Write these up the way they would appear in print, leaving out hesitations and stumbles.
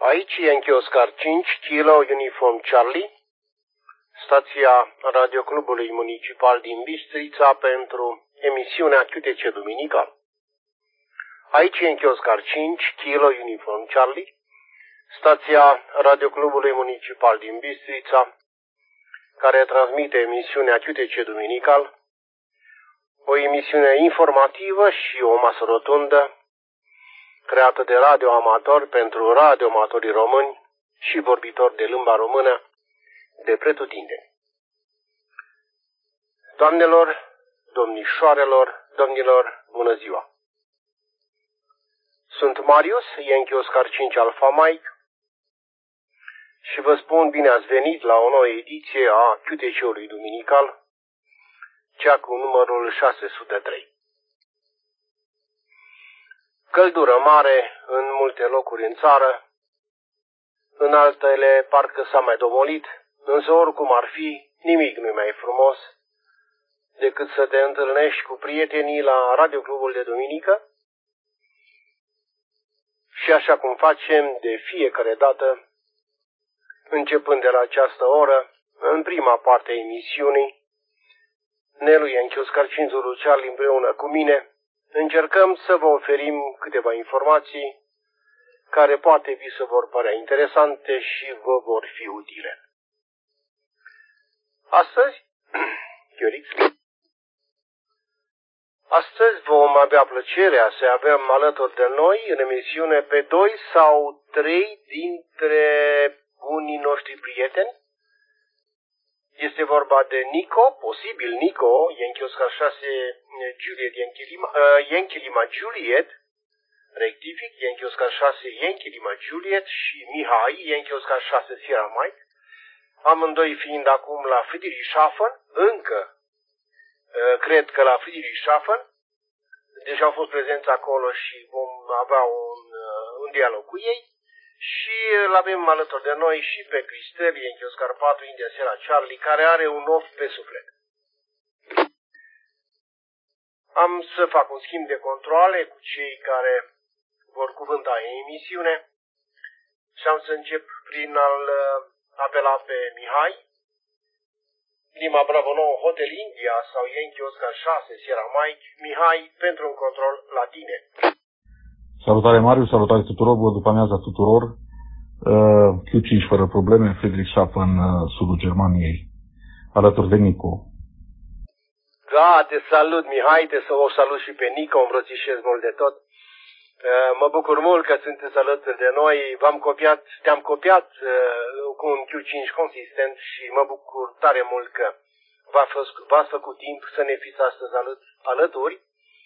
Aici Yankee Oscar 5, Kilo Uniform Charlie, stația radioclubului municipal din Bistrița pentru emisiunea QTC Duminical. Aici Yankee Oscar 5, Kilo Uniform Charlie, stația radioclubului municipal din Bistrița, care transmite emisiunea QTC Duminical, o emisiune informativă și o masă rotundă, creată de radioamatori pentru radioamatorii români și vorbitori de limba română de pretutindeni. Doamnelor, domnișoarelor, domnilor, bună ziua! Sunt Marius, Yankee Oscar 5 Alpha Mike, și vă spun bine ați venit la o nouă ediție a QTC-ului Duminical, cea cu numărul 603. Căldură mare în multe locuri în țară, în altele parcă s-a mai domolit, însă oricum ar fi, nimic nu-i mai frumos decât să te întâlnești cu prietenii la radioclubul de duminică și așa cum facem de fiecare dată, începând de la această oră, în prima parte a emisiunii, Nelu Yankee Oscar 5 Zulu Charlie împreună cu mine, încercăm să vă oferim câteva informații care poate vi se vor părea interesante și vă vor fi utile. Astăzi vom avea plăcerea să avem alături de noi în emisiune pe 2 sau 3 dintre bunii noștri prieteni. Este vorba de Nico, posibil Nico, Yankee Oscar 6 Juliet, Yankee Lima Juliet, rectific, Yankee Oscar 6 Yankee Lima Juliet și Mihai, Yankee Oscar 6 Sierra Mike, amândoi fiind acum la Friedrichshafen, încă cred că la Friedrichshafen, deja au fost prezenți acolo și vom avea un dialog cu ei. Și îl avem alături de noi și pe Cristel, Yankee Oscar 4, India Sierra Charlie, care are un of pe suflet. Am să fac un schimb de controale cu cei care vor cuvânta în emisiune și am să încep prin a-l apela pe Mihai, Lima Bravo 9 Hotel India sau Yankee Oscar 6 Sierra Mike. Mihai, pentru un control la tine. Salutare Marius, salutare tuturor, bună după amiaza tuturor. Q5 fără probleme, Friedrichshafen, sudul Germaniei, alături de Nico. Da, te salut Mihai, o salut și pe Nico, îmbrățișez mult de tot. Mă bucur mult că sunteți alături de noi, te-am copiat cu un Q5 consistent și mă bucur tare mult că v-ați făcut timp să ne fiți astăzi alături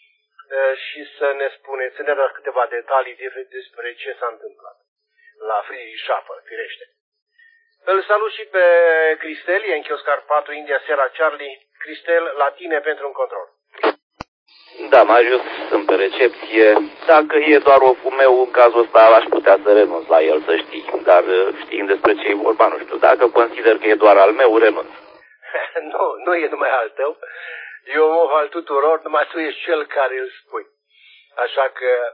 și să ne dați câteva detalii despre ce s-a întâmplat la Friedrichshafen, firește. Îl salut și pe Cristel, Yankee Oscar 4 India Sierra Charlie. Cristel, la tine pentru un control. Da, Marius, sunt pe recepție. Dacă e doar oful meu, în cazul ăsta aș putea să renunț la el, să știi. Dar știind despre ce e vorba, nu știu. Dacă consider că e doar al meu, renunț. Nu e numai al tău. E un of al tuturor, numai tu ești cel care îl spui. Așa că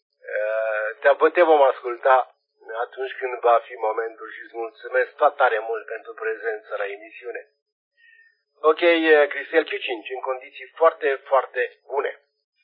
te vom asculta atunci când va fi momentul și îți mulțumesc tare mult pentru prezență la emisiune. Ok, Cristel Q5, în condiții foarte, foarte bune.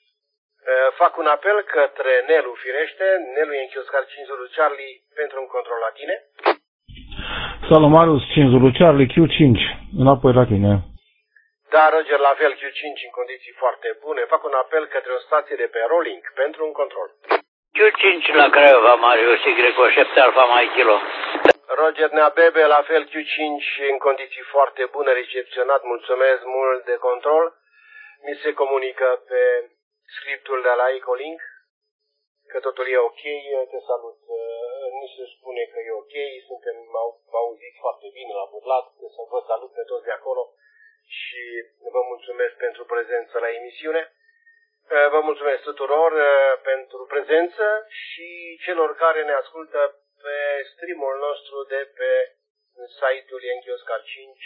Fac un apel către Nelu, firește, Nelu Yankee Oscar 5 Zulu Charlie, pentru un control la tine. Salut Marius, 5 Zulu Charlie, Q5, înapoi la tine. Da, Roger, la fel, Q5 în condiții foarte bune. Fac un apel către o stație de pe Rolling pentru un control. Q5 la Craiova, Marius, Y7 Alfa Mai Kilo. Roger Neabebe, la fel Q5 în condiții foarte bune, recepționat, mulțumesc mult de control. Mi se comunică pe scriptul de la Ecolink că totul e ok, te salut. Mi se spune că e ok, mă auziți foarte bine la Burlat, să vă salut pe toți de acolo și vă mulțumesc pentru prezență la emisiune. Vă mulțumesc tuturor pentru prezență și celor care ne ascultă pe streamul nostru de pe site-ul Yankee Oscar 5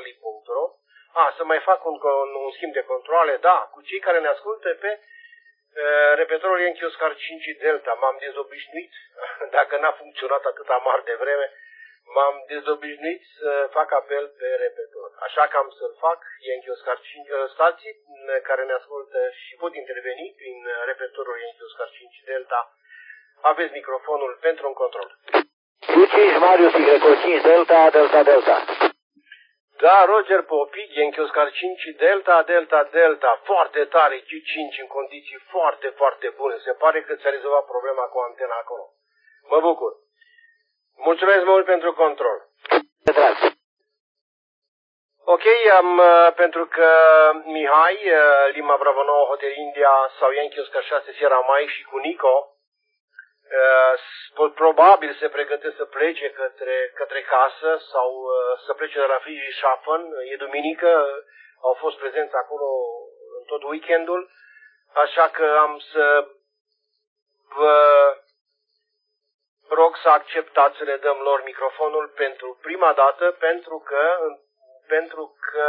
kilouniformcharlie.ro. Să mai fac un schimb de controle, da, cu cei care ne ascultă pe Repetorul Yankee Oscar 5 Delta, m-am dezobișnuit, dacă n-a funcționat atât amar de vreme, m-am dezobișnuit să fac apel pe repetor. Așa că am să-l fac, Yankee Oscar 5, stații care ne ascultă și pot interveni prin repetorul Yankee Oscar 5 Delta. Aveți microfonul pentru un control. Q5 Marius Y5 Delta, Delta, Delta. Da, Roger Popic, Yankee Oscar 5 Delta, Delta, Delta. Foarte tare Q5 în condiții foarte, foarte bune. Se pare că ți-a rezolvat problema cu antena acolo. Mă bucur. Mulțumesc mult pentru control. Drag. Ok, pentru că Mihai, Lima Bravo 9, Hotel India sau Yankee Oscar 6 Sierra Mike și cu Nico probabil se pregătesc să plece către casă sau să plece de la Friedrichshafen. E duminică, au fost prezenți acolo în tot weekendul, așa că am să vă rog să acceptați să le dăm lor microfonul pentru prima dată, pentru că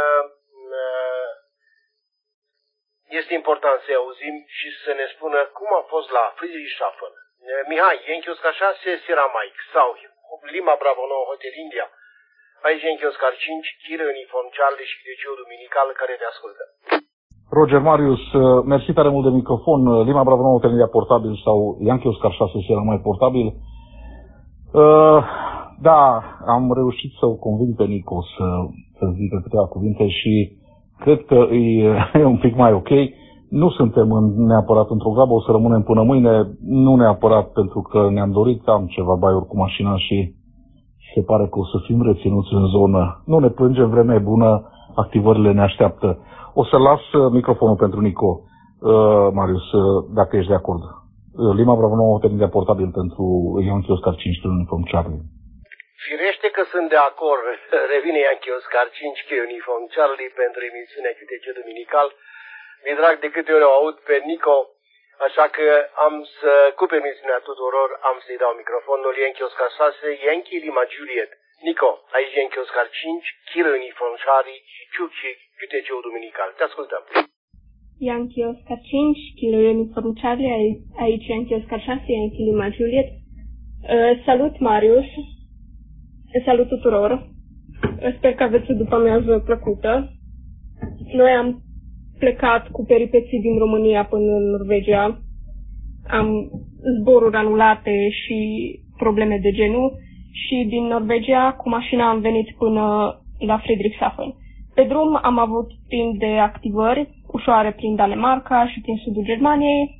este important să-i auzim și să ne spună cum a fost la Friedrichshafen. Mihai, Yankee Oscar 6, Sierra Mike sau Lima Bravo 9, Hotel India. Aici Yankee Oscar 5, Kilo Uniform Charlie și Liceu Duminical care te ascultă. Roger Marius, mersi tare mult de microfon. Lima Bravo 9, Hotel India portabil sau Yankee Oscar 6, Sierra Mike portabil. Da, am reușit să-l conving pe Nico să zică câteva cuvinte și cred că e un pic mai ok. Nu suntem neapărat într-o grabă, o să rămânem până mâine, nu neapărat pentru că ne-am dorit, am ceva baiuri cu mașina și se pare că o să fim reținuți în zonă. Nu ne plângem, vremea e bună, activările ne așteaptă. O să las microfonul pentru Nico, Marius, dacă ești de acord. Lima Bravo 9, Hotel India portabil pentru Yankee Oscar 5 Kilo Uniform Charlie. Firește că sunt de acord. Revine Yankee Oscar 5 Kilo Uniform Charlie pentru emisiunea QTC Duminical. Mi-e drag de câte ori o aud pe Nico, așa că am să, cu permisiunea tuturor, am să-i dau microfonul Yankee Oscar 6, Yankee Lima Juliet. Nico, aici Yankee Oscar 5, Kilo Uniform Charlie și QTC Duminical. Te ascultăm. Yankee Oscar 5, Kilo Uniform Charlie, aici Yankee Oscar 6, Yankee Lima Juliet. Salut Marius, salut tuturor, sper că aveți o după-amiază plăcută. Noi am plecat cu peripeții din România până în Norvegia. Am zboruri anulate și probleme de genul și din Norvegia cu mașina am venit până la Friedrichshafen. Pe drum am avut timp de activări ușoare prin Danemarca și prin sudul Germaniei.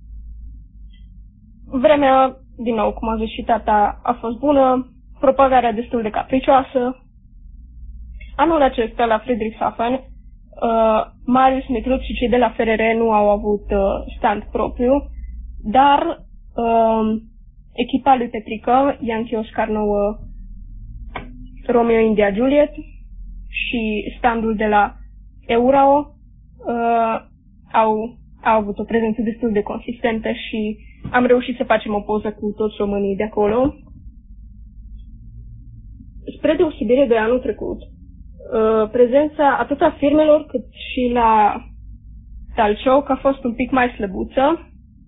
Vremea, din nou, cum a zis și tata, a fost bună, propagarea destul de capricioasă. Anul acesta la Friedrichshafen Marius, Mitruț și cei de la FRR nu au avut stand propriu, dar echipa lui Petrică, Yankee Oscar 9, Romeo India Juliet și standul de la Eurao au avut o prezență destul de consistentă și am reușit să facem o poză cu toți românii de acolo. Spre deosebire de anul trecut, prezența atât a firmelor cât și la Talcioc a fost un pic mai slăbuță.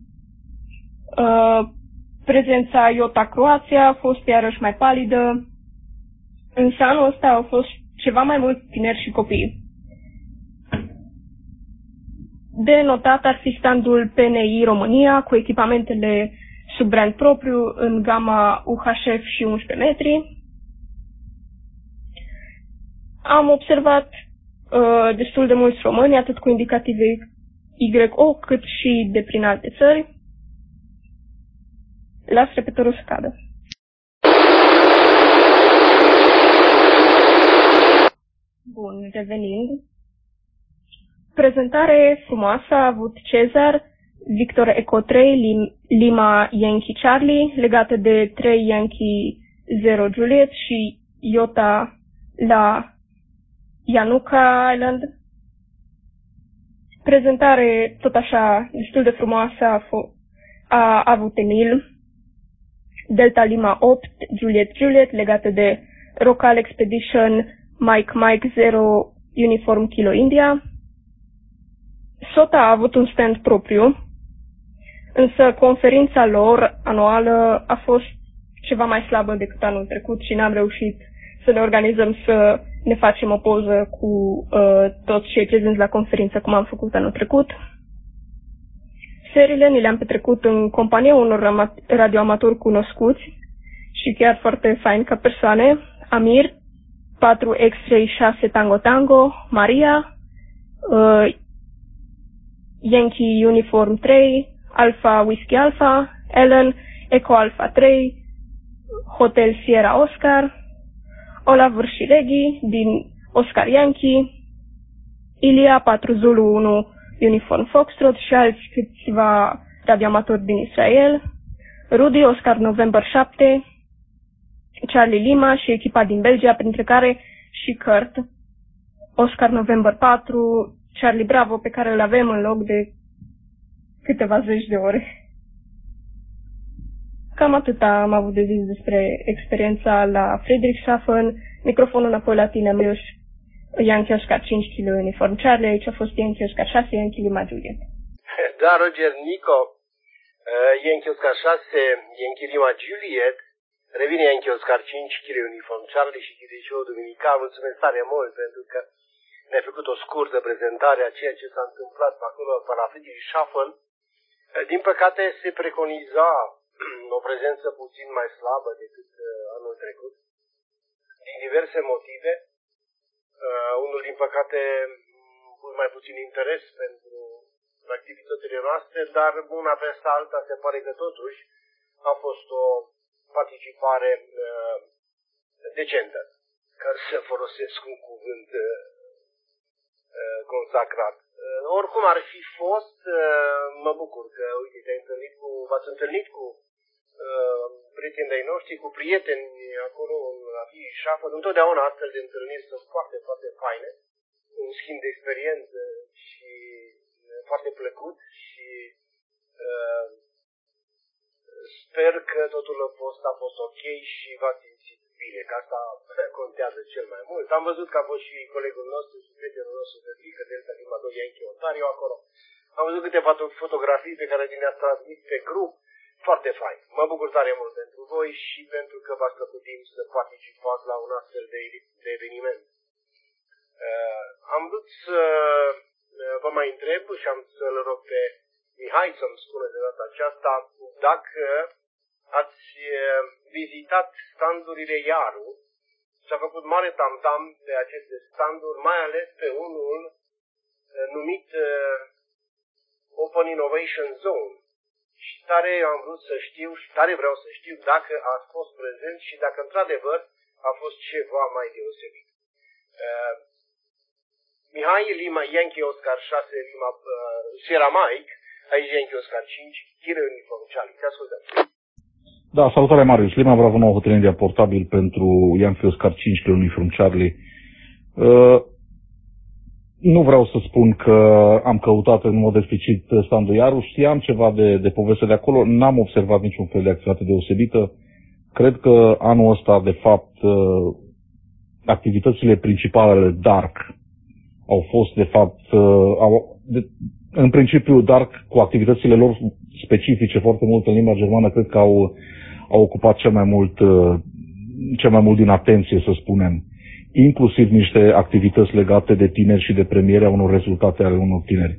Prezența Iota Croația a fost iarăși mai palidă, însă anul ăsta au fost ceva mai mulți tineri și copii. De notat ar fi standul PNI România cu echipamentele sub brand propriu în gama UHF și 11 metri. Am observat destul de mulți români, atât cu indicative YO, cât și de prin alte țări. Las repetorul să cadă. Bun, revenind. Prezentare frumoasă a avut Cezar, Victor Eco 3, Lima Yankee Charlie, legată de 3 Yankee 0 Juliet și Iota la Yanuka Island. Prezentare tot așa destul de frumoasă a avut Emil, Delta Lima 8, Juliet, legată de Rocal Expedition, Mike 0, Uniform Kilo India. Sota a avut un stand propriu, însă conferința lor anuală a fost ceva mai slabă decât anul trecut și n-am reușit să ne organizăm să ne facem o poză cu toți cei prezenți la conferință cum am făcut anul trecut. Seriile ni le-am petrecut în compania unor radioamatori cunoscuți și chiar foarte fain ca persoane. Amir, 4 X-Ray 6 Tango Tango, Maria, Yankee Uniform 3, Alpha Whiskey Alpha, Ellen, Echo Alpha 3, Hotel Sierra Oscar, Olaf Vârșireghi din Oscar Yankee, Ilia 4 Zulu 1 Uniform Foxtrot și alți câțiva radioamatori din Israel, Rudy Oscar November 7, Charlie Lima și echipa din Belgia, printre care și Kurt, Oscar November 4, Charlie Bravo, pe care îl avem în loc de câteva zeci de ore. Cam atât am avut de zis despre experiența la Friedrichshafen. Microfonul înapoi la tine, Marius. Yankee Oscar 5 kg Uniform Charlie, aici a fost Yankee Oscar 6, Yankee Lima Juliet. Da, Roger, Nico, Yankee Oscar 6, Yankee Lima Juliet, revine Yankee Oscar 5 kg Uniform Charlie și Chideșou Duminical. Mulțumesc tare mult pentru că ne-ai făcut o scurtă prezentare a ceea ce s-a întâmplat pe acolo, pe la Friedrichshafen. Din păcate se preconiza o prezență puțin mai slabă decât anul trecut, din diverse motive. Unul, din păcate, mai puțin interes pentru activitățile noastre, dar una peste alta se pare că totuși a fost o participare decentă, ca să folosesc un cuvânt consacrat. Oricum ar fi fost, mă bucur că, uite, v-ați întâlnit cu prieteni de-ai noștri, cu prieteni acolo la Friedrichshafen. Întotdeauna astfel de întâlniri sunt foarte, foarte faine, un schimb de experiență și foarte plăcut și sper că totul a fost ok și v-ați simțit bine, că asta contează cel mai mult. Am văzut că a fost și colegul nostru și prietenul nostru de Frică, Delta Lima 2 Yankee Ontario acolo. Am văzut câteva fotografii pe care le-ați transmis pe grup. Foarte fain. Mă bucur tare mult pentru voi și pentru că v-ați făcut timp să participați la un astfel de eveniment. Am vrut să vă mai întreb și am să-l rog pe Mihai să-mi spună de data aceasta dacă ați vizitat standurile Iaru. S-a făcut mare tamtam pe aceste standuri, mai ales pe unul numit Open Innovation Zone. Și tare am vrut să știu și tare vreau să știu dacă ați fost prezent și dacă într-adevăr a fost ceva mai deosebit. Mihai Lima, Yankee Oscar 6, Lima, Sierra Mike, aici Yankee Oscar 5, Kilo Uniform Charlie. Te ascultăm. Da, salutare Marius. Lima Bravo 9, hotelier portabil pentru Yankee Oscar 5, Kilo Uniform Charlie. Nu vreau să spun că am căutat în mod explicit standul Iaru, știam ceva de poveste de acolo, n-am observat niciun fel de activitate deosebită. Cred că anul ăsta, de fapt, activitățile principale Dark au fost, de fapt, în principiu Dark cu activitățile lor specifice foarte mult în limba germană, cred că au ocupat cel mai mult din atenție, să spunem. Inclusiv niște activități legate de tineri și de premierea unor rezultate ale unor tineri.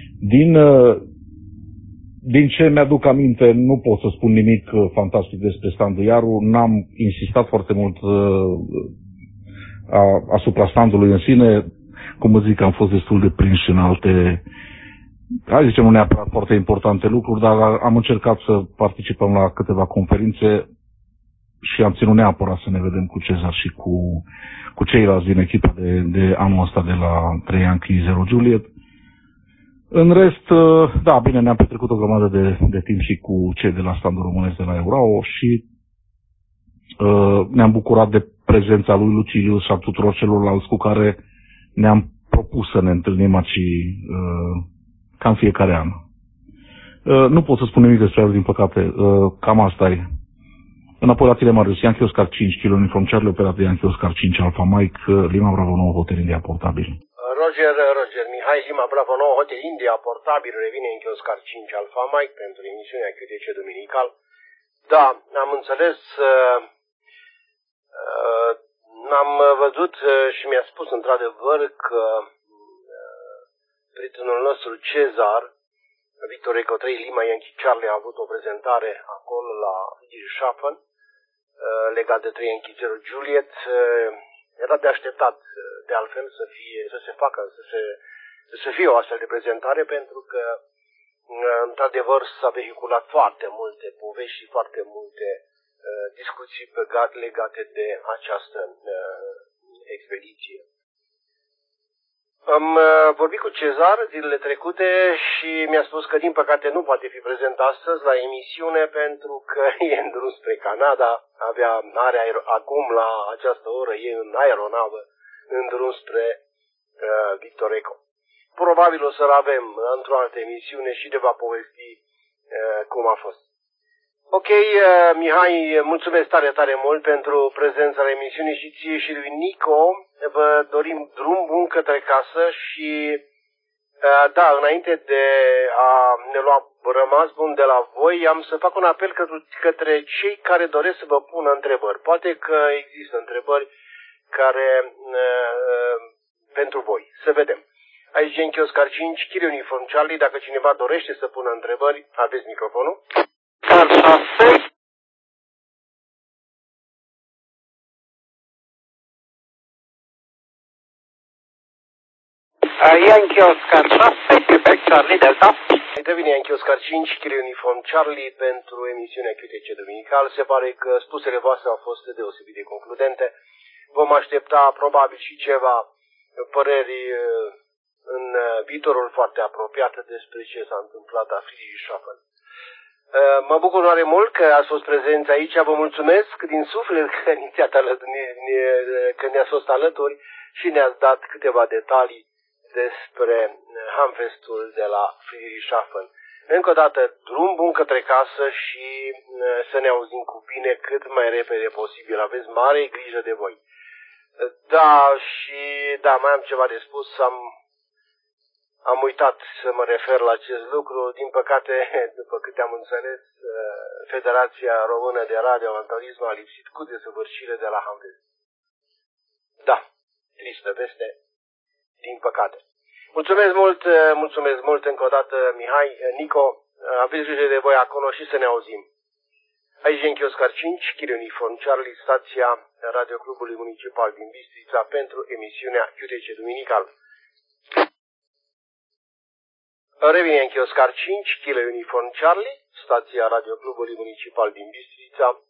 Din ce mi-aduc aminte, nu pot să spun nimic fantastic despre standul Iaru, n-am insistat foarte mult asupra standului în sine, cum zic, am fost destul de prins în alte, hai zicem, nu neapărat foarte importante lucruri, dar am încercat să participăm la câteva conferințe și am ținut neapărat să ne vedem cu Cezar și cu ceilalți din echipa de anul ăsta de la 3 Yankee 0 Juliet. În rest, da, bine, ne-am petrecut o grămadă de timp și cu cei de la standul românesc de la Eurao și ne-am bucurat de prezența lui Lucilius și a tuturor celorlalți cu care ne-am propus să ne întâlnim aici cam fiecare an. Nu pot să spun nimic despre el, din păcate, cam asta e. Înapoi la tine, Marius, Yankee Oscar 5, Kilo Uniform Charlie, operat de Yankee Oscar 5, Alpha Mike, Lima Bravo 9, hotel India portabil. Roger, Mihai Mihai Zima Plafonu, Hotel India, portabil, revine în Chioscar 5 Alfa Mike pentru emisiunea QTC Duminical. Da, am înțeles, am văzut și mi-a spus într-adevăr că prietenul nostru Cezar, Victor Eco 3 Lima Yankee Charlie, a avut o prezentare acolo la Schaffen legat de 3 Yankee 0 Juliet. Era de așteptat de altfel să fie o astfel de prezentare, pentru că într-adevăr s-a vehiculat foarte multe povești și foarte multe discuții legate de această expediție. Am vorbit cu Cezar zilele trecute și mi-a spus că din păcate nu poate fi prezent astăzi la emisiune pentru că e în drum spre Canada. Acum la această oră e în aeronavă în drum spre Victor Eco. Probabil o să-l avem într-o altă emisiune și ne va povesti cum a fost. Ok, Mihai, mulțumesc tare, tare mult pentru prezența la emisiune și ție și lui Nico. Vă dorim drum bun către casă și, da, înainte de a ne lua rămas bun de la voi, am să fac un apel către cei care doresc să vă pună întrebări. Poate că există întrebări care pentru voi. Să vedem. Aici Yankee Oscar 5, Chile Uniform Charlie. Dacă cineva dorește să pună întrebări, aveți microfonul. Yankee Oscar 6, Quebec Charlie Delta. Intervine Yankee Oscar 5, Chile Uniform Charlie pentru emisiunea QTC Duminical. Se pare că spusele voastre au fost deosebit de concludente. Vom aștepta probabil și ceva păreri în viitorul foarte apropiat despre ce s-a întâmplat la Friedrichshafen. Mă bucur foarte mult că ați fost prezenți aici. Vă mulțumesc din suflet că ne-ați fost alături și ne-ați dat câteva detalii despre Hamfestul de la Friedrichshafen. Încă o dată, drum bun către casă și să ne auzim cu bine cât mai repede posibil. Aveți mare grijă de voi. Da, și da, mai am ceva de spus. Am uitat să mă refer la acest lucru. Din păcate, după câte am înțeles, Federația Română de Radioamatorism a lipsit cu desăvârșire de la Hamfest. Da, tristă veste, din păcate. Mulțumesc mult încă o dată, Mihai, Nico, aveți grijă de voi acolo și să ne auzim. Aici Yankee Oscar 5, Chile Uniform Charlie, stația Radioclubului Municipal din Bistrița pentru emisiunea QTC Duminical. Revine Yankee Oscar 5, Chile Uniform Charlie, stația Radioclubului Municipal din Bistrița.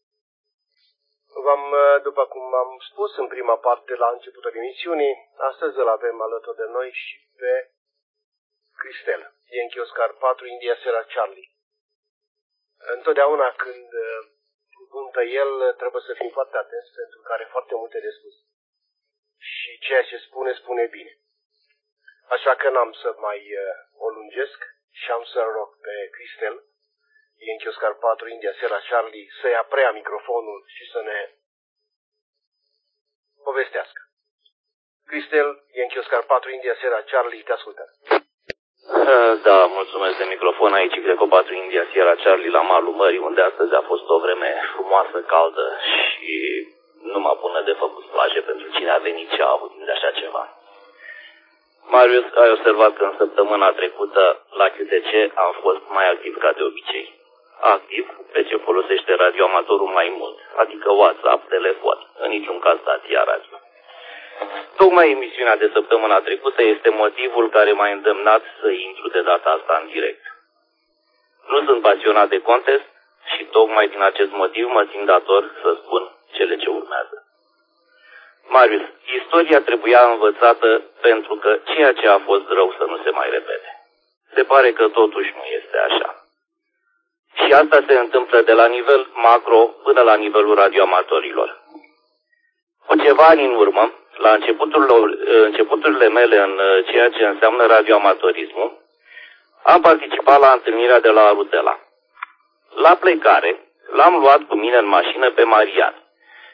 După cum am spus în prima parte la începutul emisiunii, astăzi îl avem alături de noi și pe Cristel, Yankee Oscar 4, India Sierra Charlie. Întotdeauna când cuvântă el, trebuie să fim foarte atenți pentru că are foarte multe de spus. Și ceea ce spune bine. Așa că n-am să mai o lungesc și am să rog pe Cristel, Yankee Oscar 4, India Sierra Charlie, să ia preia microfonul și să ne povestească. Cristel, Yankee Oscar 4, India Sierra Charlie, te ascultă. Da, mulțumesc de microfon. Aici Greco 4, India Sierra Charlie, la malul mării, unde astăzi a fost o vreme frumoasă, caldă și numai bună de făcut plaje pentru cine a venit și a avut de așa ceva. Marius, ai observat că în săptămâna trecută la QTC am fost mai activ ca de obicei. Activ pe ce folosește radioamatorul mai mult, adică WhatsApp, telefon, în niciun caz stația radio. Tocmai emisiunea de săptămâna trecută este motivul care m-a îndemnat să intru de data asta în direct. Nu sunt pasionat de contest și tocmai din acest motiv mă simt dator să spun cele ce urmează. Marius, istoria trebuia învățată pentru că ceea ce a fost rău să nu se mai repete. Se pare că totuși nu este așa. Și asta se întâmplă de la nivel macro până la nivelul radioamatorilor. Cu ceva ani în urmă, la începuturile mele în ceea ce înseamnă radioamatorismul, am participat la întâlnirea de la Arutela. La plecare, l-am luat cu mine în mașină pe Marian,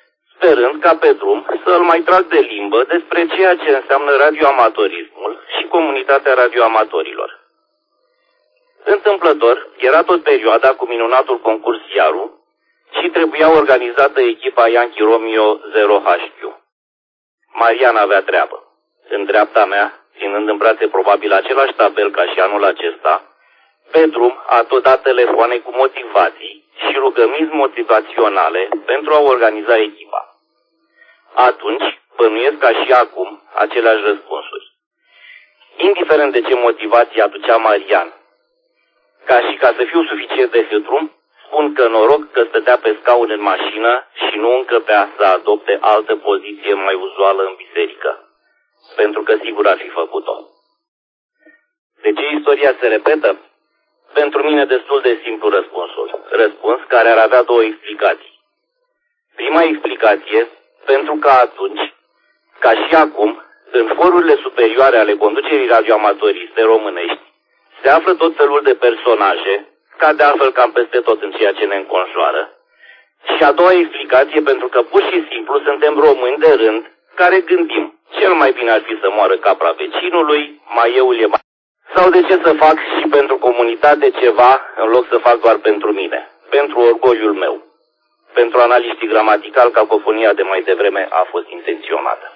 sperând ca pe drum să-l mai trag de limbă despre ceea ce înseamnă radioamatorismul și comunitatea radioamatorilor. Întâmplător, era tot perioada cu minunatul concurs Iaru și trebuia organizată echipa Yankee Romeo 0HQ. Marian avea treabă. În dreapta mea, ținând în brațe probabil același tabel ca și anul acesta, pe drum a tot dat telefoane cu motivații și rugăminți motivaționale pentru a organiza echipa. Atunci, bănuiesc ca și acum aceleași răspunsuri. Indiferent de ce motivație aducea Marian, ca să fiu suficient de hâtru, spun că noroc că stătea pe scaun în mașină și nu încăpea să adopte altă poziție mai uzuală în biserică, pentru că sigur ar fi făcut-o. De ce istoria se repetă? Pentru mine destul de simplu răspunsul. Răspuns care ar avea două explicații. Prima explicație, pentru că atunci, ca și acum, în forurile superioare ale conducerii radioamatoriste românești, se află tot felul de personaje, ca de altfel cam peste tot în ceea ce ne înconjoară. Și a doua explicație, pentru că pur și simplu suntem români de rând, care gândim, cel mai bine ar fi să moară capra vecinului, maieul e mai... Sau de ce să fac și pentru comunitate ceva, în loc să fac doar pentru mine, pentru orgoliul meu. Pentru analiștii gramaticali, cacofonia de mai devreme a fost intenționată.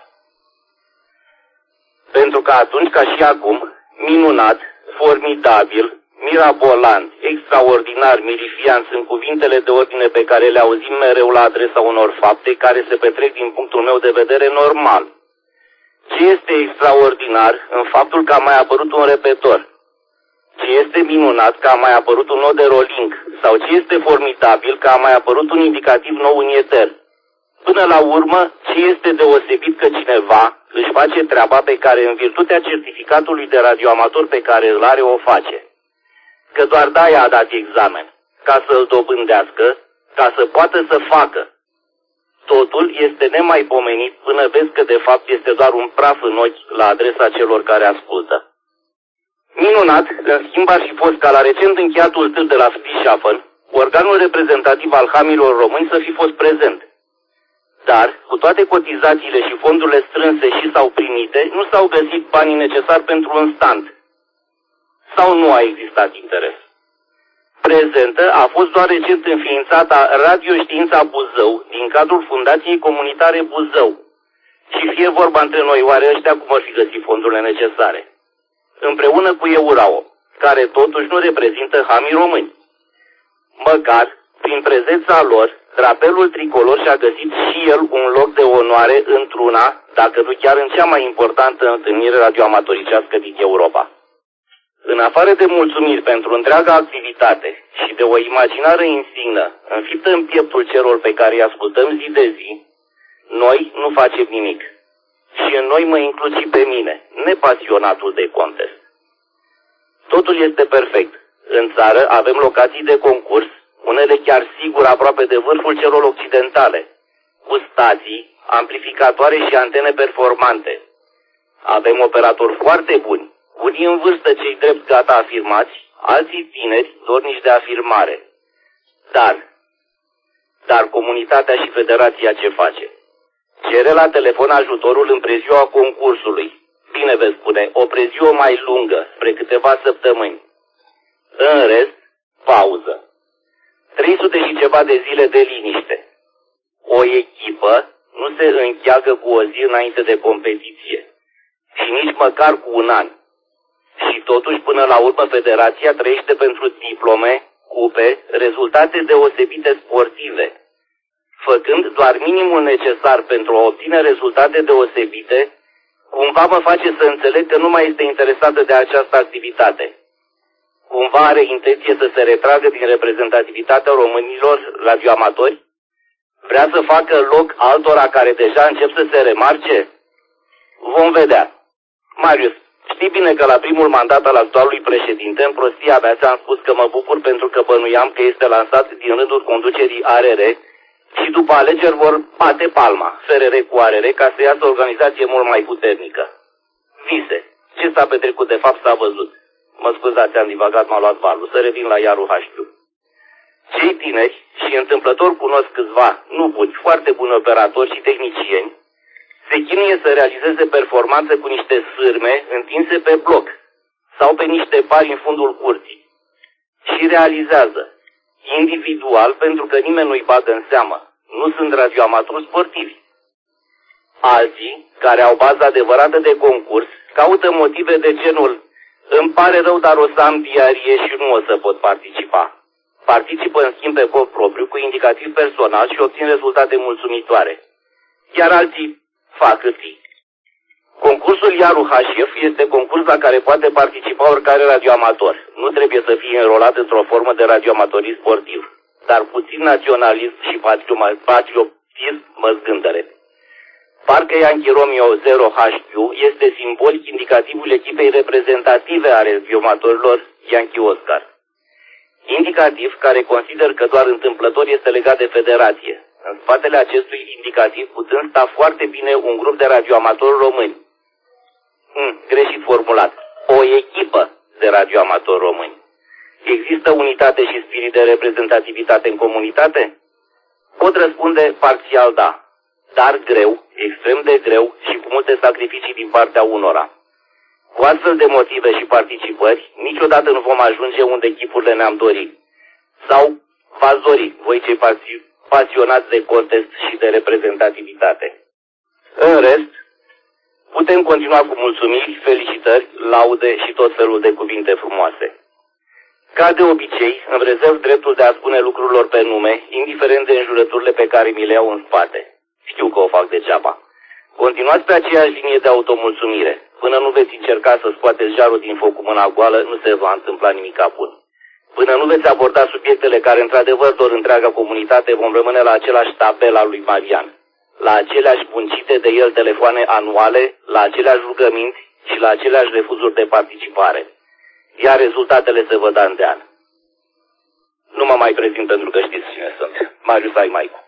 Pentru că atunci, ca și acum, minunat, formidabil, mirabolant, extraordinar, mirifiant sunt cuvintele de ordine pe care le auzim mereu la adresa unor fapte care se petrec din punctul meu de vedere normal. Ce este extraordinar în faptul că a mai apărut un repetor? Ce este minunat că a mai apărut un nod de rolling? Sau ce este formidabil că a mai apărut un indicativ nou în eter? Până la urmă, ce este deosebit că cineva își face treaba pe care, în virtutea certificatului de radioamator pe care îl are, o face? Că doar de-aia a dat examen, ca să îl dobândească, ca să poată să facă. Totul este nemaipomenit până vezi că de fapt este doar un praf în ochi la adresa celor care ascultă. Minunat, în schimb ar fi fost ca la recent încheiatul târg de la Friedrichshafen, organul reprezentativ al hamilor români să fi fost prezent. Dar, cu toate cotizațiile și fondurile strânse și sau primite, nu s-au găsit banii necesari pentru un stand. Sau nu a existat interes. Prezentă a fost doar recent înființata Radioștiința Buzău din cadrul Fundației Comunitare Buzău. Și fie vorba între noi, oare ăștia cum ar fi găsit fondurile necesare? Împreună cu EURAO, care totuși nu reprezintă hamii români. Măcar, prin prezența lor, drapelul tricolor și-a găsit și el un loc de onoare într-una, dacă nu chiar în cea mai importantă întâlnire radioamatoricească din Europa. În afară de mulțumiri pentru întreaga activitate și de o imaginare insignă înfiptă în pieptul celor pe care îi ascultăm zi de zi, noi nu facem nimic. Și în noi mă includ și pe mine, nepasionatul de contest. Totul este perfect. În țară avem locații de concurs, unele chiar sigur aproape de vârful celor occidentale, cu stații, amplificatoare și antene performante. Avem operatori foarte buni, unii în vârstă cei drept gata afirmați, alții tineri dornici de afirmare. Dar comunitatea și federația ce face? Cere la telefon ajutorul în preziua concursului. Bine veți spune, o preziua mai lungă, spre câteva săptămâni. În rest, pauză. 300 și ceva de zile de liniște. O echipă nu se încheagă cu o zi înainte de competiție. Și nici măcar cu un an. Și totuși, până la urmă, federația trăiește pentru diplome, cupe, rezultate deosebite sportive, făcând doar minimul necesar pentru a obține rezultate deosebite, cumva mă face să înțeleg că nu mai este interesată de această activitate. Cumva are intenție să se retragă din reprezentativitatea românilor radioamatori? Vrea să facă loc altora care deja încep să se remarce? Vom vedea. Marius, știi bine că la primul mandat al actualului președinte, în prostia mea ți-am spus că mă bucur pentru că bănuiam că este lansat din rândul conducerii ARR și după alegeri vor bate palma, FRR cu ARR, ca să iasă o organizație mult mai puternică. Vise. Ce s-a petrecut de fapt s-a văzut. Mă scuzați, am divagat, m-a luat valul. Să revin la Iaru HQ. Cei tineri, și întâmplător cunosc câțiva, nu buni, foarte buni operatori și tehnicieni, se chinuie să realizeze performanțe cu niște sârme întinse pe bloc sau pe niște pari în fundul curții. Și realizează, individual, pentru că nimeni nu-i bagă în seamă. Nu sunt radioamatori sportivi. Alții, care au bază adevărată de concurs, caută motive de genul: îmi pare rău, dar o să am diarie și nu o să pot participa. Participă în schimb pe cont propriu, cu indicativ personal și obțin rezultate mulțumitoare. Iar alții fac câtii. Concursul Iaru HF este concurs la care poate participa oricare radioamator. Nu trebuie să fie înrolat într-o formă de radioamatorism sportiv, dar puțin naționalism și patriotism mă zgândăre. Parcă Yankee Romeo 0HQ este simbolic indicativul echipei reprezentative a radioamatorilor Yankee Oscar. Indicativ care consider că doar întâmplător este legat de federație. În spatele acestui indicativ putând sta foarte bine un grup de radioamatori români. Greșit formulat. O echipă de radioamatori români. Există unitate și spirit de reprezentativitate în comunitate? Pot răspunde parțial da, dar greu, extrem de greu și cu multe sacrificii din partea unora. Cu astfel de motive și participări, niciodată nu vom ajunge unde echipurile ne-am dorit. Sau v-ați dori, voi cei pasionați de contest și de reprezentativitate. În rest, putem continua cu mulțumiri, felicitări, laude și tot felul de cuvinte frumoase. Ca de obicei, îmi rezerv dreptul de a spune lucrurilor pe nume, indiferent de înjurăturile pe care mi le iau în spate. Știu că o fac degeaba. Continuați pe aceeași linie de automulțumire. Până nu veți încerca să scoateți jarul din foc cu mâna goală, nu se va întâmpla nimic bun. Până nu veți aborda subiectele care într-adevăr dor întreaga comunitate, vom rămâne la același tabel al lui Marian, la aceleași buncite de el telefoane anuale, la aceleași rugăminți și la aceleași refuzuri de participare. Iar rezultatele se văd an de an. Nu mă mai prezint pentru că știți cine sunt. Marius Aimaicu.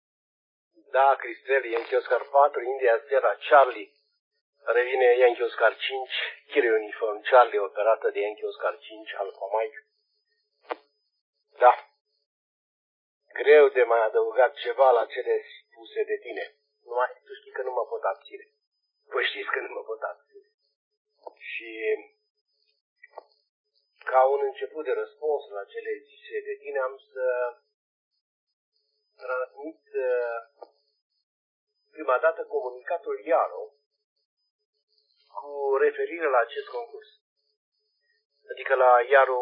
Da, Cristel, Yankee Oscar 4, India Sierra Charlie. Revine Yankee Oscar 5, Kilo Uniform Charlie, operată de Yankee Oscar 5, Alpha Mike. Da. Greu de mai adăugat ceva la cele spuse de tine. Numai tu știi că nu mă pot abține. Voi știți că nu mă pot abține. Și ca un început de răspuns la cele zise de tine, am să transmit prima dată comunicatul Iaro cu referire la acest concurs. Adică la Iaro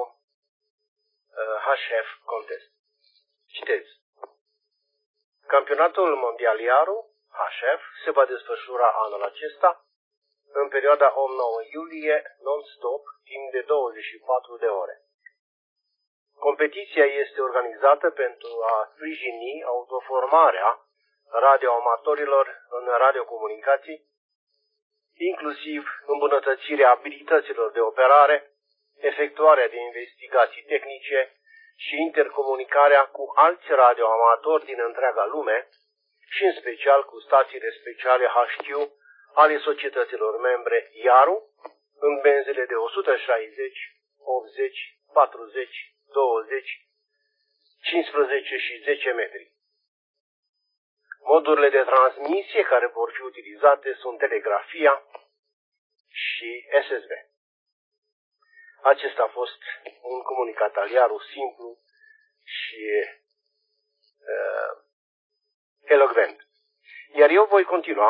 HF Contest. Citez. Campionatul mondial Iaro HF se va desfășura anul acesta în perioada 8-9 iulie, non-stop, timp de 24 de ore. Competiția este organizată pentru a sprijini autoformarea radioamatorilor în radiocomunicații, inclusiv îmbunătățirea abilităților de operare, efectuarea de investigații tehnice și intercomunicarea cu alți radioamatori din întreaga lume și în special cu stațiile speciale HQ ale societăților membre IARU în benzile de 160, 80, 40, 20, 15 și 10 metri. Modurile de transmisie care vor fi utilizate sunt telegrafia și SSB. Acesta a fost un comunicat al Iaru simplu și elocvent. Iar eu voi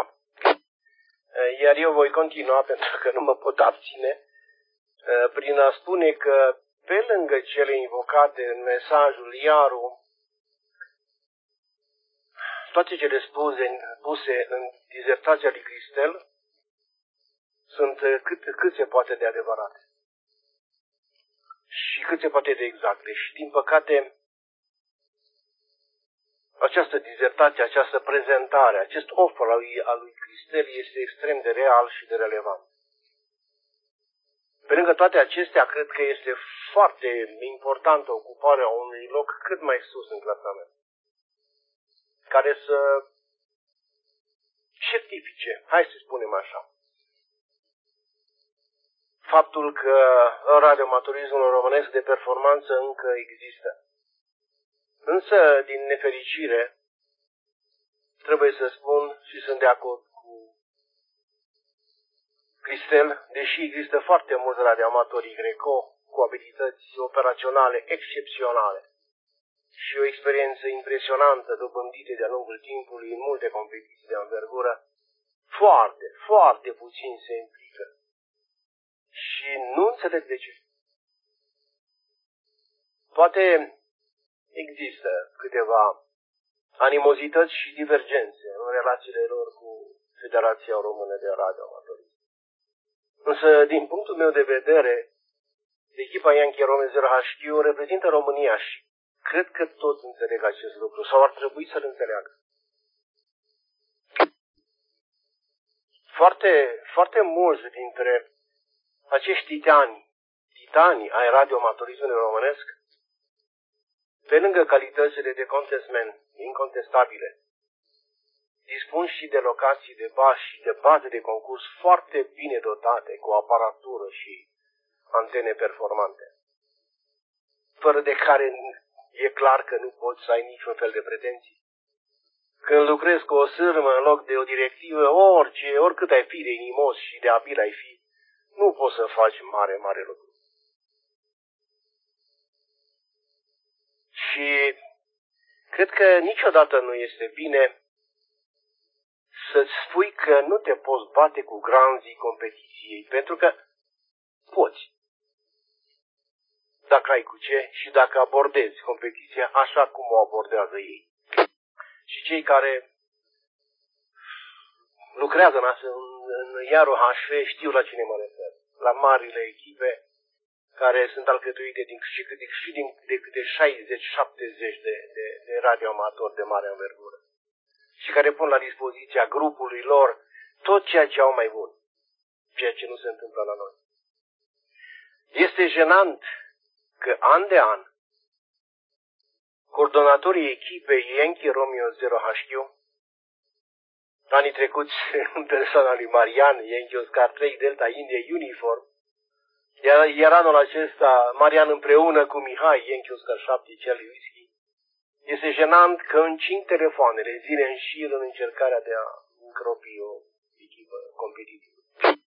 continua pentru că nu mă pot abține prin a spune că pe lângă cele invocate în mesajul Iaru, toate cele spuse în dizertația lui Cristel sunt cât se poate de adevărate și cât se poate de exacte. Și din păcate, această dizertație, această prezentare, acest offer al lui Cristel este extrem de real și de relevant. Pe lângă toate acestea, cred că este foarte importantă ocuparea unui loc cât mai sus în clasament, care să certifice, hai să spunem așa, faptul că radioamatorismul românesc de performanță încă există. Însă, din nefericire, trebuie să spun și sunt de acord cu Cristel, deși există foarte mulți radioamatori greco cu abilități operaționale excepționale și o experiență impresionantă dobândite de-a lungul timpului în multe competiții de învergură, foarte, foarte puțin se implică. Și nu înțeleg de ce. Poate există câteva animozități și divergențe în relațiile lor cu Federația Română de Radioamatorism. Însă, din punctul meu de vedere, echipa Yankee Romeo 0HQ reprezintă România și cred că toți înțeleg acest lucru, sau ar trebui să-l înțeleagă. Foarte mulți dintre acești titani ai radioamatorismului românesc, pe lângă calitățile de contestment incontestabile, dispun și de locații de baz și de baze de concurs foarte bine dotate, cu aparatură și antene performante, fără de care e clar că nu poți să ai niciun fel de pretenții. Când lucrezi cu o sârmă în loc de o directivă, oricât ai fi de inimos și de abil ai fi, nu poți să faci mare lucru. Și cred că niciodată nu este bine să-ți spui că nu te poți bate cu granzii competiției, pentru că poți. Dacă ai cu ce și dacă abordezi competiția așa cum o abordează ei. Și cei care lucrează în Iaro HF știu la cine mă refer. La marile echipe care sunt alcătuite de câte 60-70 de radioamatori de mare învergură și care pun la dispoziția grupului lor tot ceea ce au mai bun, ceea ce nu se întâmplă la noi. Este jenant că an de an coordonatorii echipei Yankee Romeo 0HQ, anii trecuți în persoana lui Marian, Yankee Oscar 3 Delta India Uniform, iar anul acesta Marian împreună cu Mihai, Yankee Oscar 7 Charlie Whisky, este jenant că încing telefoanele zile în șir în încercarea de a încropi o echipă competitivă.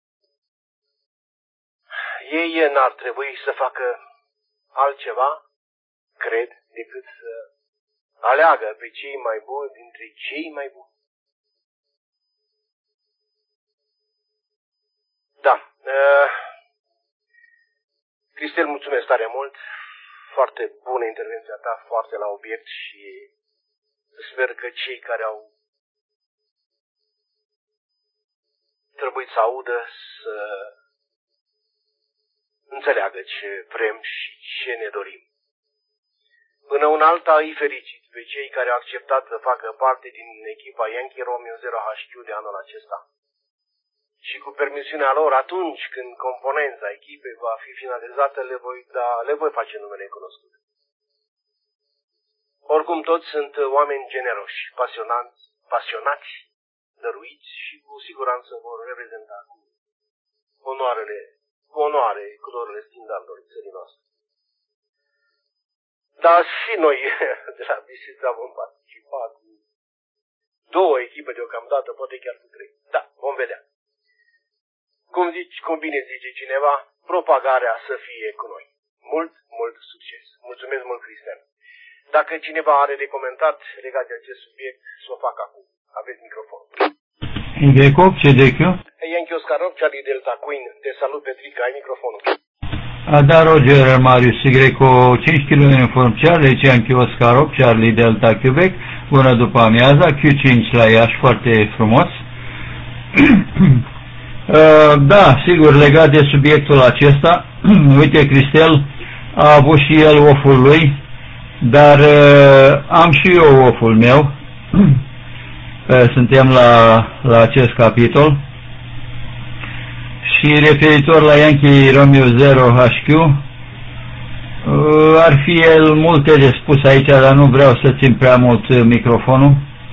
Ei n-ar trebui să facă altceva, cred, decât să aleagă pe cei mai buni dintre cei mai buni. Da. Cristel, mulțumesc tare mult. Foarte bună intervenția ta, foarte la obiect și sper că cei care au trebuit să audă să înțeleagă ce vrem și ce ne dorim. Până una alta îi felicit pe cei care au acceptat să facă parte din echipa Yankee Romeo 0HQ de anul acesta. Și cu permisiunea lor, atunci când componența echipei va fi finalizată, le voi face numele cunoscut. Oricum toți sunt oameni generoși, pasionați, dăruiți și cu siguranță vor reprezenta cu onoare culorile standardului țării noastre. Dar și noi de la Bistrița vom participa cu 2 echipe deocamdată, poate chiar cu 3. Da, vom vedea. Cum bine zice cineva, propagarea să fie cu noi. Mult succes. Mulțumesc mult, Cristian. Dacă cineva are de comentat legat de acest subiect, să o fac acum. Aveți microfon. Greco, CDQ. Yankee Oscar 8, Charlie Delta Queen. Te salut, Petrica, ai microfonul. Da, Roger, Marius, Greco, 5 kg uniform Charlie, Yankee Oscar 8, Charlie Delta Quebec. Bună după amiaza, Q5 la Iași, foarte frumos. Da, sigur, legat de subiectul acesta, uite, Cristel a avut și el oful lui, dar am și eu oful meu, suntem la acest capitol, și referitor la Yankee Romeo 0HQ, ar fi el multe de spus aici, dar nu vreau să țin prea mult microfonul.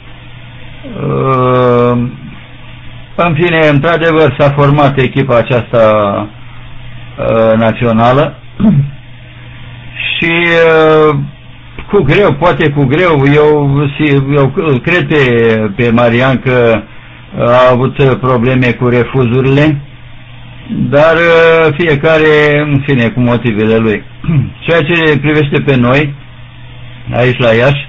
În fine, într-adevăr s-a format echipa aceasta națională și cu greu, poate cu greu, eu cred pe Marian că a avut probleme cu refuzurile dar fiecare, în fine, cu motivele lui. Ceea ce privește pe noi, aici la Iași,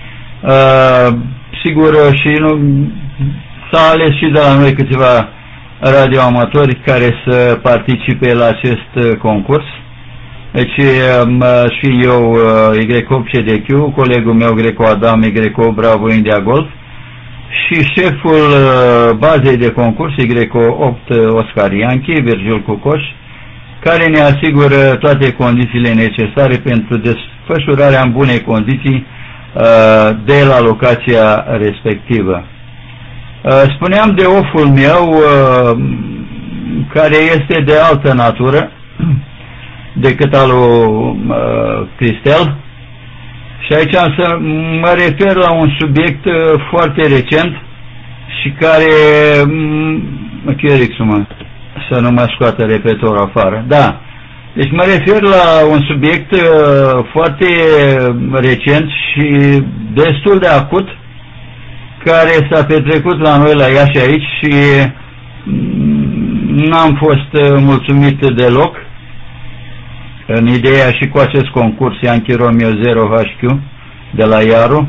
sigur și nu, s-a ales și de la noi câțiva radioamatori care să participe la acest concurs. Deci și eu, Y8CDQ, colegul meu Greco Adam, Y8 Bravo India Golf, și șeful bazei de concurs, Y8 Oscar Yankee, Virgil Cucoș, care ne asigură toate condițiile necesare pentru desfășurarea în bune condiții de la locația respectivă. Spuneam de oful meu, care este de altă natură decât al lui Cristel, și aici am să mă refer la un subiect foarte recent și care să nu mă scoată repetorul afară. Da. Deci mă refer la un subiect foarte recent și destul de acut, care s-a petrecut la noi la Iași aici și n-am fost mulțumit deloc în ideea și cu acest concurs Yankee Romeo 0 HQ de la Iaru.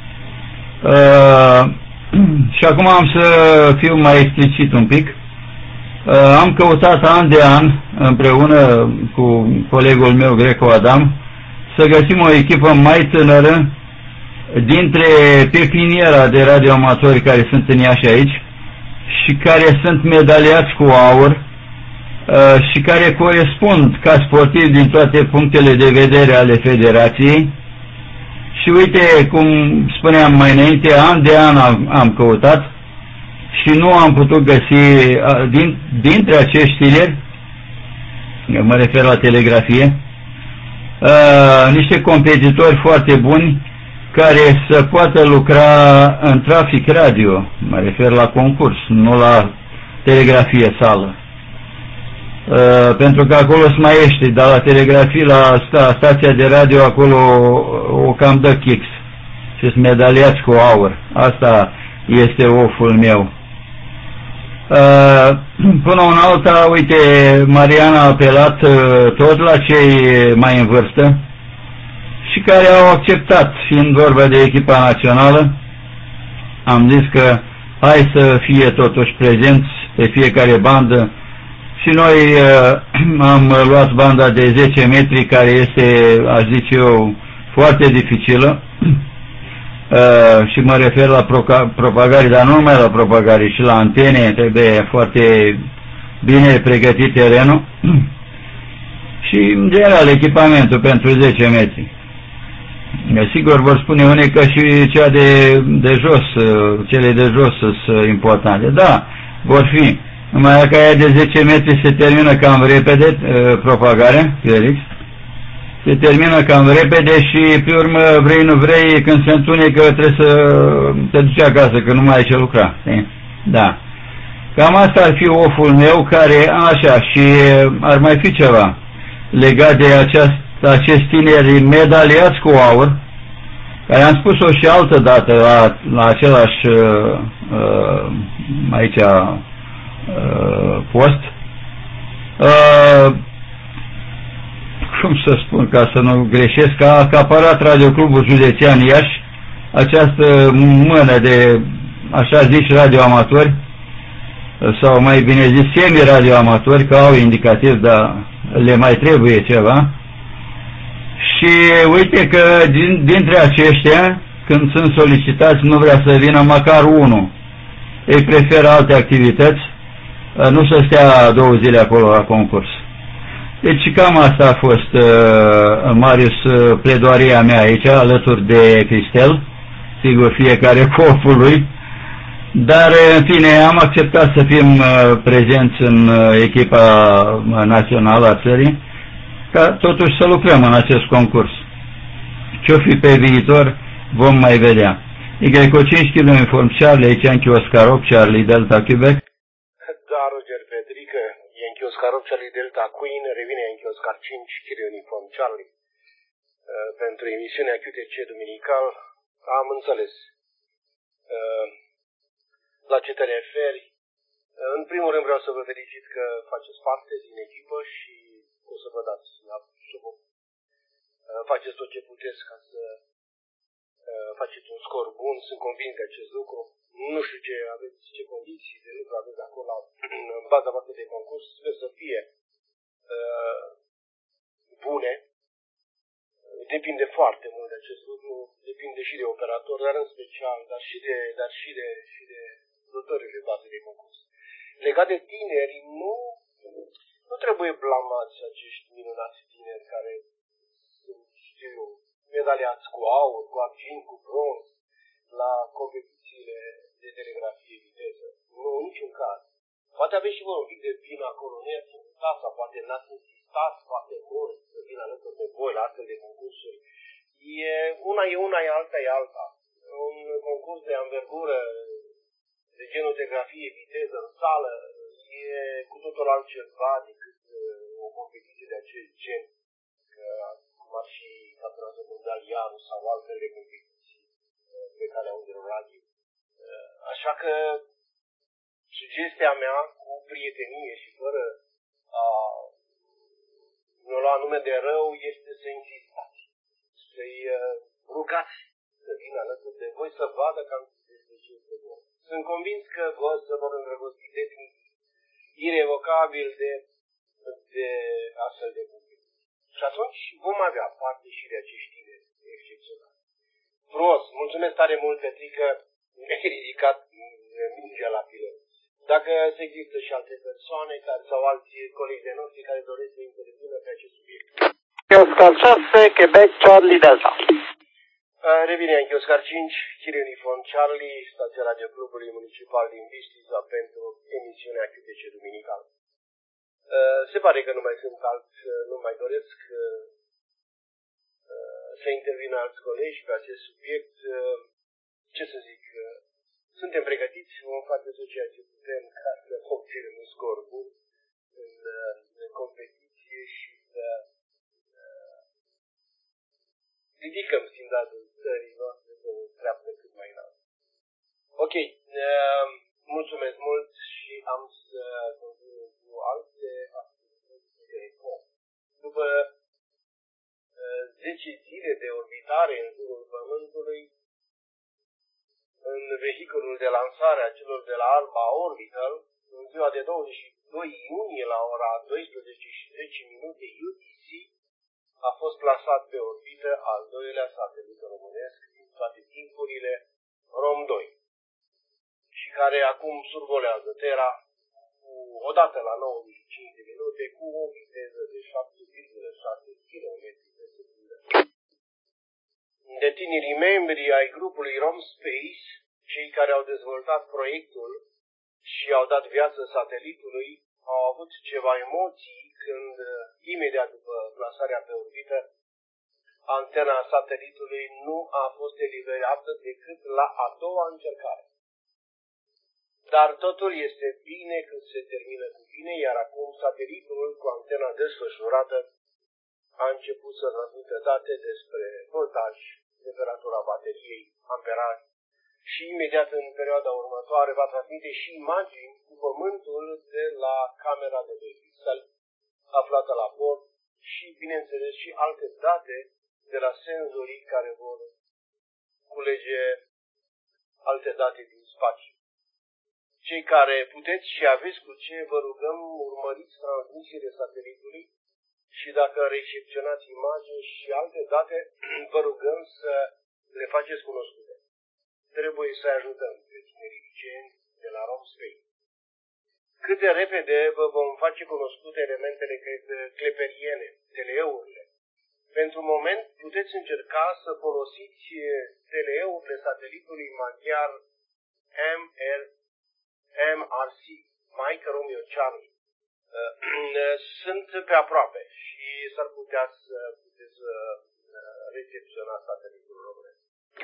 Și acum am să fiu mai explicit un pic. Am căutat an de an împreună cu colegul meu Greco Adam să găsim o echipă mai tânără dintre pepiniera de radioamatori care sunt în Iași aici și care sunt medaliați cu aur și care corespund ca sportivi din toate punctele de vedere ale federației. Și uite, cum spuneam mai înainte, an de an am căutat și nu am putut găsi dintre acești tineri, mă refer la telegrafie, niște competitori foarte buni care să poată lucra în trafic radio, mă refer la concurs, nu la telegrafie sală. Pentru că acolo sunt maestri, dar la telegrafie, la stația de radio, acolo o cam dă kicks și sunt medaliați cu aur. Asta este oful meu. Până în alta, uite, Mariana a apelat tot la cei mai în vârstă și care au acceptat, fiind vorba de echipa națională. Am zis că hai să fie totuși prezenți pe fiecare bandă și noi am luat banda de 10 metri, care este, aș zice eu, foarte dificilă. Și mă refer la propagare, dar nu numai la propagare, și la antene, trebuie foarte bine pregătit terenul și, în general, echipamentul pentru 10 metri. Sigur, vor spune unii că și cea de jos, cele de jos sunt importante. Da, vor fi. Numai că aia de 10 metri se termină cam repede, propagarea, Felix. Se termină cam repede și, pe urmă, vrei, nu vrei, când se întunecă, trebuie să te duci acasă, că nu mai ai ce lucra. Da. Cam asta ar fi oful meu, care, așa, și ar mai fi ceva legat de acești tineri medaliați cu aur, care am spus-o și altă dată la același aici post. Cum să spun, ca să nu greșesc, că a acaparat Radioclubul Județean Iași această mână de, așa zici, radioamatori, sau mai bine zis semi-radioamatori, că au indicativ, dar le mai trebuie ceva. Și uite că dintre aceștia, când sunt solicitați, nu vrea să vină măcar unul. Ei preferă alte activități, nu să stea 2 zile acolo la concurs. Deci cam asta a fost, Marius, pledoaria mea aici, alături de Cristel, sigur fiecare cu oful lui, dar în fine am acceptat să fim prezenți în echipa națională a țării, ca totuși să lucrăm în acest concurs. Ce-o fi pe viitor vom mai vedea. Y5 kg Uniform Charlie, aici Yankee Oscar 8, Charlie Delta Quebec. Da, Roger Petrică, Yankee Oscar 8, Charlie Delta Queen, revine Yankee Oscar 5 kg Uniform Charlie. Pentru emisiunea QTC Duminical, am înțeles. La ce te referi? În primul rând vreau să vă felicit că faceți parte din echipă și o să vă dați faceți tot ce puteți ca să faceți un scor bun. Sunt convins de acest lucru. Nu știu ce condiții de lucru aveți acolo în baza voastră de concurs. Sper să fie bune. Depinde foarte mult de acest lucru. Depinde și de operator, dar în special, dar și de lucrările baze de concurs. Legat de tineri, nu trebuie blamați acești minunați tineri care sunt, medaliați cu aur, cu argint, cu bronz la competițiile de telegrafie viteză. Nu, în niciun caz. Poate aveți și voi un pic de vină acolo, nu i-ați insistat sau poate n-ați insistat foarte mult să vină alături de voi la astfel de concursuri. Una e una, alta e alta. Un concurs de anvergură de genul telegrafie viteză în sală e cu totul altceva decât o competiție de acest gen, cum ar fi campionatul mondial Iaru sau altfel de competiții pe care au de radio. Așa că sugestia mea, cu prietenie și fără a nu lua nume de rău, este să insistați, să-i rugați să vină alături de voi, să vadă cam de ce este bun. Sunt convins că vă se vor îndrăgosti irevocabil de astfel de public. Și atunci vom avea parte și de acești tineri excepționali. Frumos, mulțumesc tare mult, Petrică, mi-ai ridicat mingea la pilă. Dacă există și alte persoane sau alți colegi de noștri care doresc să intervină pe acest subiect. Oscar 6, Quebec, Charlie Delta. Revine Yankee Oscar 5, Chile Uniform Charlie, stația Radio Clubului Municipal din Bistrița pentru emisiunea QTC Duminical. Se pare că nu mai sunt nu mai doresc să intervină alți colegi pe acest subiect. Ce să zic, suntem pregătiți, vom face tot ceea ce putem ca să obținem un scor bun în competiție și să ridicăm standardul țării noastre pe o treaptă cât mai înaltă. Ok, mulțumesc mult și am să continui cu alte activități de recom. După 10 zile de orbitare în jurul Pământului, în vehiculul de lansare a celor de la Alba Orbital, în ziua de 22 iunie la ora 12:10 UTC, a fost plasat pe orbită al doilea satelit românesc din toate timpurile, ROM-2, și care acum survolează Terra odată la 95 de minute cu o viteză de 7,6 km pe secundă. Detinerii membri ai grupului RomSpace, cei care au dezvoltat proiectul și au dat viață satelitului, au avut ceva emoții când, imediat după plasarea pe orbită, antena satelitului nu a fost eliberată decât la a doua încercare. Dar totul este bine când se termină cu bine, iar acum satelitul cu antena desfășurată a început să transmită date despre voltaj, temperatura bateriei, amperaj și imediat în perioada următoare va transmite și imagini cu Pământul de la camera de 2 pixel aflată la bord și, bineînțeles, și alte date de la senzorii care vor culege alte date din spațiu. Cei care puteți și aveți cu ce, vă rugăm, urmăriți transmisiile satelitului și dacă recepționați imagini și alte date, vă rugăm să le faceți cunoscute. Trebuie să ajutăm pe tinerii liceeni de la RomSpace. Cât de repede vă vom face cunoscute elementele cleperiene, teleurile. Pentru moment puteți încerca să folosiți teleurile satelitului maghiar MRC, Mike Romeo Charlie. Sunt pe aproape și s-ar putea să puteți recepționa satelitul românesc.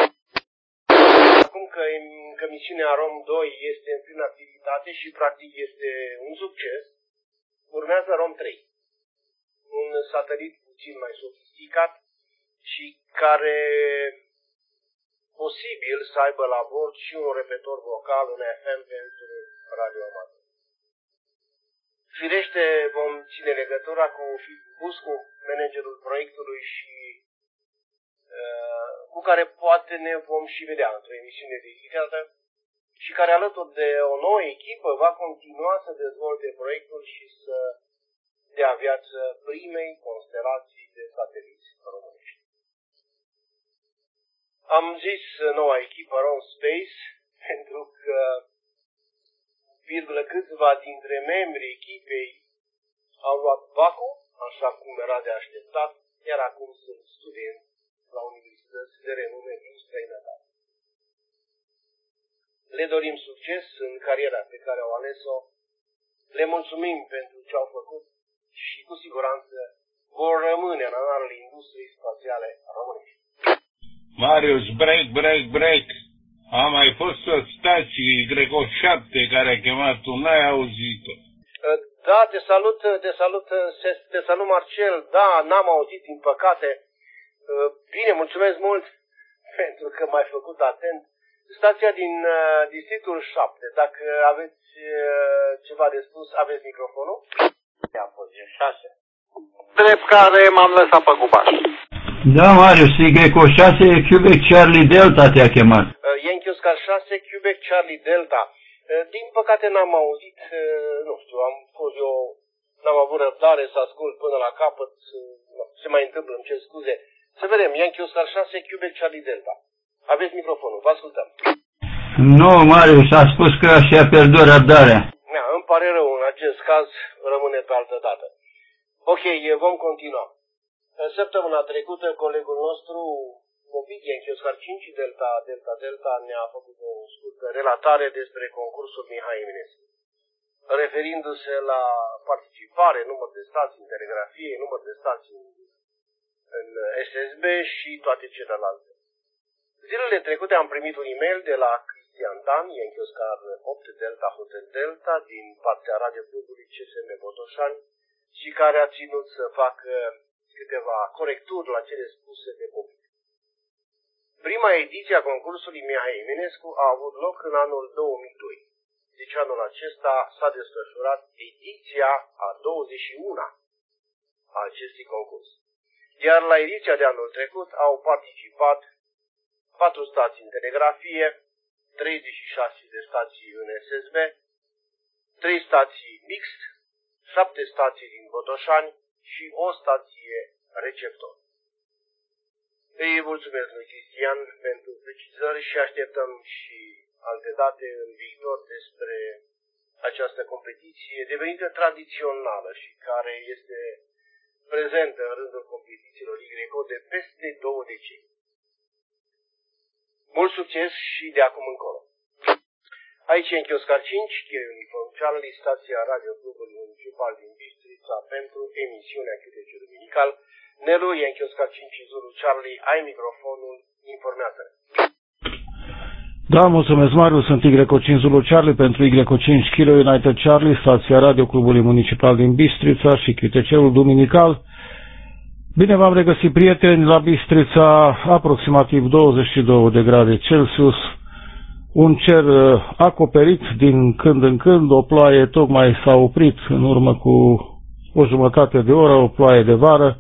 Acum că misiunea ROM-2 este în plină activitate și practic este un succes, urmează ROM-3, un satelit puțin mai sofisticat și care posibil să aibă la bord și un repetor vocal, un FM pentru radioamator. Firește vom ține legătura cu Buscu, managerul proiectului cu care poate ne vom și vedea într-o emisiune dedicată și care alături de o nouă echipă va continua să dezvolte proiectul și să dea viață primei constelații de sateliți românești. Am zis noua echipă Round Space pentru că câțiva dintre membrii echipei au luat bacul, așa cum era de așteptat, iar acum sunt studenți la universități de renume din străinătate. Le dorim succes în cariera pe care au ales-o, le mulțumim pentru ce au făcut și cu siguranță vor rămâne în analul industriei spațiale românești. Marius, break. A mai fost o stație Greco 7 care a chemat, tu n-ai auzit-o. Da, te salut Marcel, da, n-am auzit din păcate. Bine, mulțumesc mult pentru că m-ai făcut atent. Stația din districtul 7, dacă aveți ceva de spus, aveți microfonul? A fost din 6. Drept care m-am lăsat pe cupaș. Da, Marius, Y6 Quebec Charlie Delta te-a chemat. Yankee Oscar 6 Quebec Charlie Delta. Din păcate n-am auzit, nu știu, n-am avut răbdare să ascult până la capăt, se mai întâmplă, îmi cer scuze. Să vedem, Yankee Oscar 6 Quebec Charlie Delta. Aveți microfonul, vă ascultăm. Nu, Marius, a spus că și-a pierdut răbdarea. Îmi pare rău, în acest caz rămâne pe altă dată. Ok, vom continua. Săptămâna trecută, colegul nostru, Ovid Yankee Oscar 5 Delta ne-a făcut o scurtă relatare despre concursul Mihai Eminescu, referindu-se la participare, număr de stații în telegrafie, număr de stații în SSB și toate celelalte. Zilele trecute am primit un e-mail de la Cristian Dan, Yankee Oscar 8 Delta Hotel Delta, din partea Radioclubului CSM Botoșani, și care a ținut să facă câteva corecturi la cele spuse de public. Prima ediție a concursului Mihai Eminescu a avut loc în anul 2002. Deci anul acesta s-a desfășurat ediția a 21-a a acestui concurs. Iar la ediția de anul trecut au participat 4 stații în telegrafie, 36 de stații în SSB, 3 stații mixt, 7 stații din Botoșani și o stație receptor. Îi mulțumesc lui Cristian pentru precizări și așteptăm și alte date în viitor despre această competiție devenită tradițională și care este prezentă în rândul competițiilor YO de peste 2 decenii. Mult succes și de acum încolo! Aici Yankee Oscar 5, Chirei Uniform Charlie, stația Radio Clubului Municipal din Bistrița pentru emisiunea QTC Duminical. Nelu, Yankee Oscar 5 Zulu Charlie, ai microfonul, informează-ne. Da, mulțumesc, Marius, sunt Y5 Zulu Charlie pentru Y5 Kilo United Charlie, stația Radio Clubului Municipal din Bistrița și QTC-ul Duminical. Bine v-am regăsit, prieteni, la Bistrița, aproximativ 22 de grade Celsius, un cer acoperit din când în când, o ploaie tocmai s-a oprit în urmă cu o jumătate de oră, o ploaie de vară,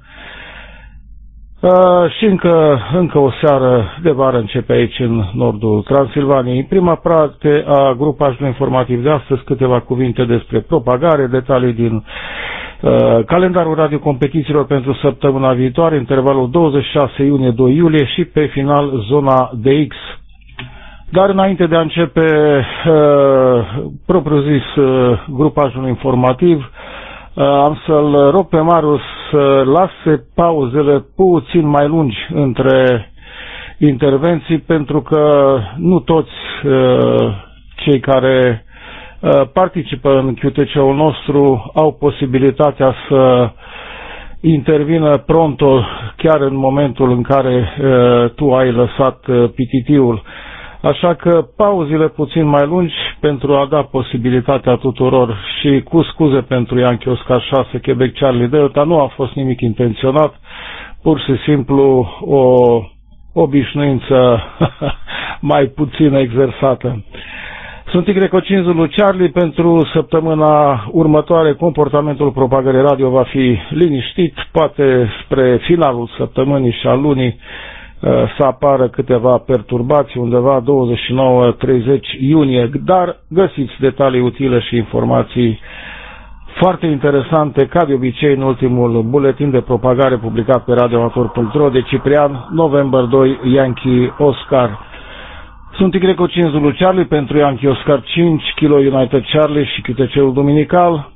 și încă o seară de vară începe aici în nordul Transilvaniei. În prima parte a grupajului informativ de astăzi, câteva cuvinte despre propagare, detalii din calendarul radiocompetițiilor pentru săptămâna viitoare, intervalul 26 iunie-2 iulie și pe final zona DX. Dar înainte de a începe propriu-zis grupajul informativ, am să-l rog pe Marius să lase pauzele puțin mai lungi între intervenții, pentru că nu toți cei care participă în QTC-ul nostru au posibilitatea să intervină pronto chiar în momentul în care tu ai lăsat PTT-ul. Așa că pauzele puțin mai lungi pentru a da posibilitatea tuturor și cu scuze pentru Yankee Oscar 6 Quebec Charlie Delta, nu a fost nimic intenționat, pur și simplu o obișnuință mai puțin exersată. Sunt Y5 Zulu Charlie. Pentru săptămâna următoare comportamentul propagării radio va fi liniștit, poate spre finalul săptămânii și a lunii să apară câteva perturbații undeva 29-30 iunie, dar găsiți detalii utile și informații foarte interesante, ca de obicei, în ultimul buletin de propagare publicat pe radioamator.ro de Ciprian, November 2, Yankee Oscar. Sunt Y5 Zulu Charlie pentru Yankee Oscar 5, Kilo United Charlie și QTC-ul duminical.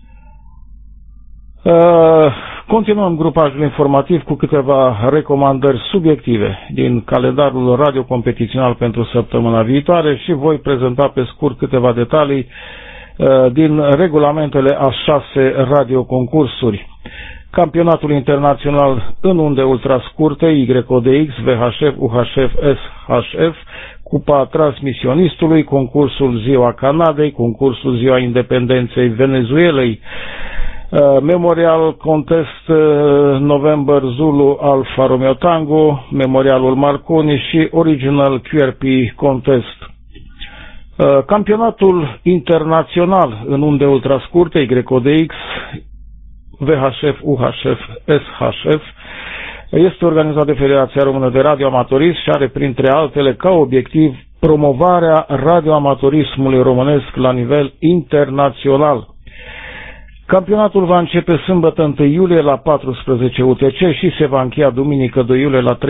Continuăm grupajul informativ cu câteva recomandări subiective din calendarul radio-competițional pentru săptămâna viitoare și voi prezenta pe scurt câteva detalii din regulamentele a 6 radioconcursuri. Campionatul internațional în unde ultrascurte, YODX, VHF, UHF, SHF, Cupa Transmisionistului, concursul Ziua Canadei, concursul Ziua Independenței Venezuelei, Memorial Contest November Zulu Alfa Romeo Tango, Memorialul Marconi și Original QRP Contest. Campionatul internațional în unde ultrascurte, YODX, VHF, UHF, SHF, este organizat de Federația Română de Radioamatorism și are printre altele ca obiectiv promovarea radioamatorismului românesc la nivel internațional. Campionatul va începe sâmbătă 1 iulie la 14 UTC și se va încheia duminică 2 iulie la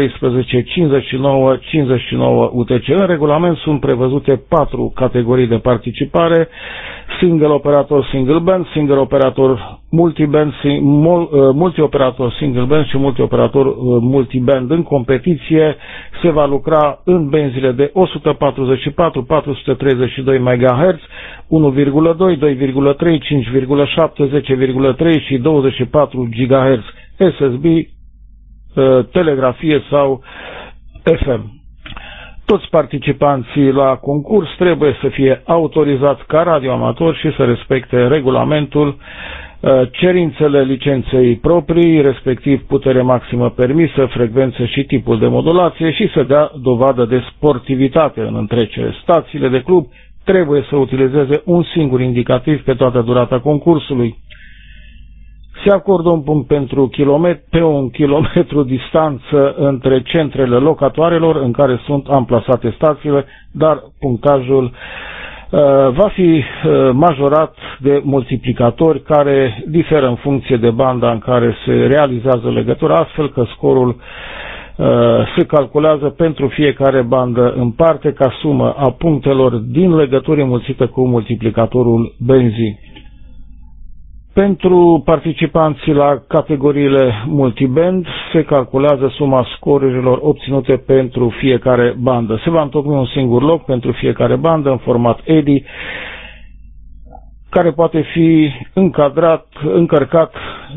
13:59 UTC. În regulament sunt prevăzute 4 categorii de participare: single operator single band, single operator multiband, multioperator single band și multioperator multiband. În competiție se va lucra în benzile de 144, 432 MHz, 1,2, 2,3, 5,7, 10,3 și 24 GHz, SSB, telegrafie sau FM. Toți participanții la concurs trebuie să fie autorizați ca radioamatori și să respecte regulamentul, cerințele licenței proprii, respectiv putere maximă permisă, frecvență și tipul de modulație și să dea dovadă de sportivitate în întrecere. Stațiile de club trebuie să utilizeze un singur indicativ pe toată durata concursului. Se acordă un punct pe 1 kilometru distanță între centrele locatoarelor în care sunt amplasate stațiile, dar punctajul va fi majorat de multiplicatori care diferă în funcție de banda în care se realizează legătura, astfel că scorul se calculează pentru fiecare bandă în parte ca sumă a punctelor din legături înmulțită cu multiplicatorul benzii. Pentru participanții la categoriile multiband se calculează suma scorurilor obținute pentru fiecare bandă. Se va întocmi un singur loc pentru fiecare bandă în format EDI, care poate fi încărcat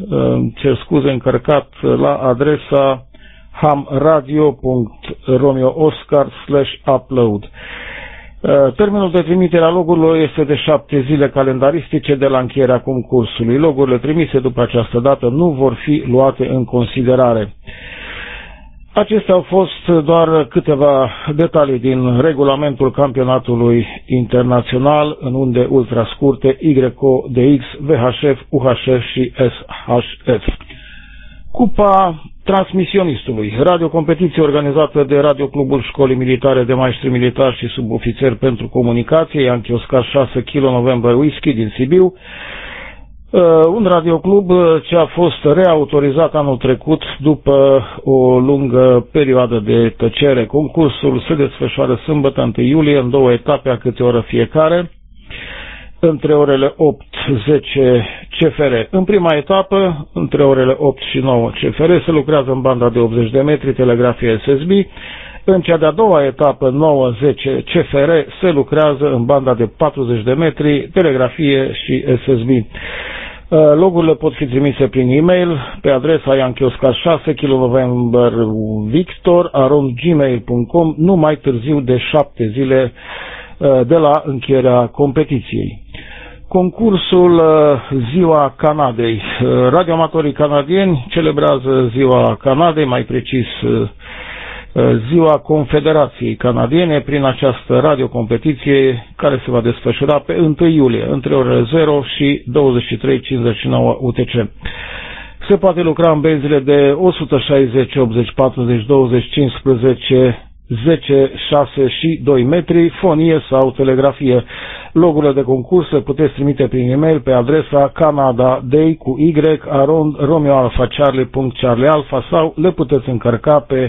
la adresa hamradio.romeooscar/upload. Termenul de trimitere a logurilor este de 7 zile calendaristice de la încheierea concursului. Logurile trimise după această dată nu vor fi luate în considerare. Acestea au fost doar câteva detalii din regulamentul campionatului internațional în unde ultrascurte, YODX, VHF, UHF și SHF. Cupa Transmisionistului, radiocompetiție organizată de Radioclubul Școlii Militare de Maestri Militari și Subofițeri pentru Comunicație, Yankee Oscar 6 Kilo November Whisky din Sibiu, un radioclub ce a fost reautorizat anul trecut după o lungă perioadă de tăcere. Concursul se desfășoară sâmbătă 1 iulie în 2 etape a câte o oră fiecare, între orele 8-10 CFR. În prima etapă, între orele 8 și 9 CFR, se lucrează în banda de 80 de metri, telegrafie SSB. În cea de-a doua etapă, 9-10 CFR, se lucrează în banda de 40 de metri, telegrafie și SSB. Logurile pot fi trimise prin e-mail pe adresa yankeeoscar6 kilonovember.victor@gmail.com nu mai târziu de 7 zile de la încheierea competiției. Concursul Ziua Canadei. Radioamatorii canadieni celebrează Ziua Canadei, mai precis Ziua Confederației Canadiene prin această radiocompetiție care se va desfășura pe 1 iulie între orele 0 și 23:59 UTC. Se poate lucra în benzile de 160, 80, 40, 20, 15, 10, 6 și 2 metri, fonie sau telegrafie. Logurile de concurs le puteți trimite prin e-mail pe adresa canadaday@romeoalfacharlie.charliealpha sau le puteți încărca pe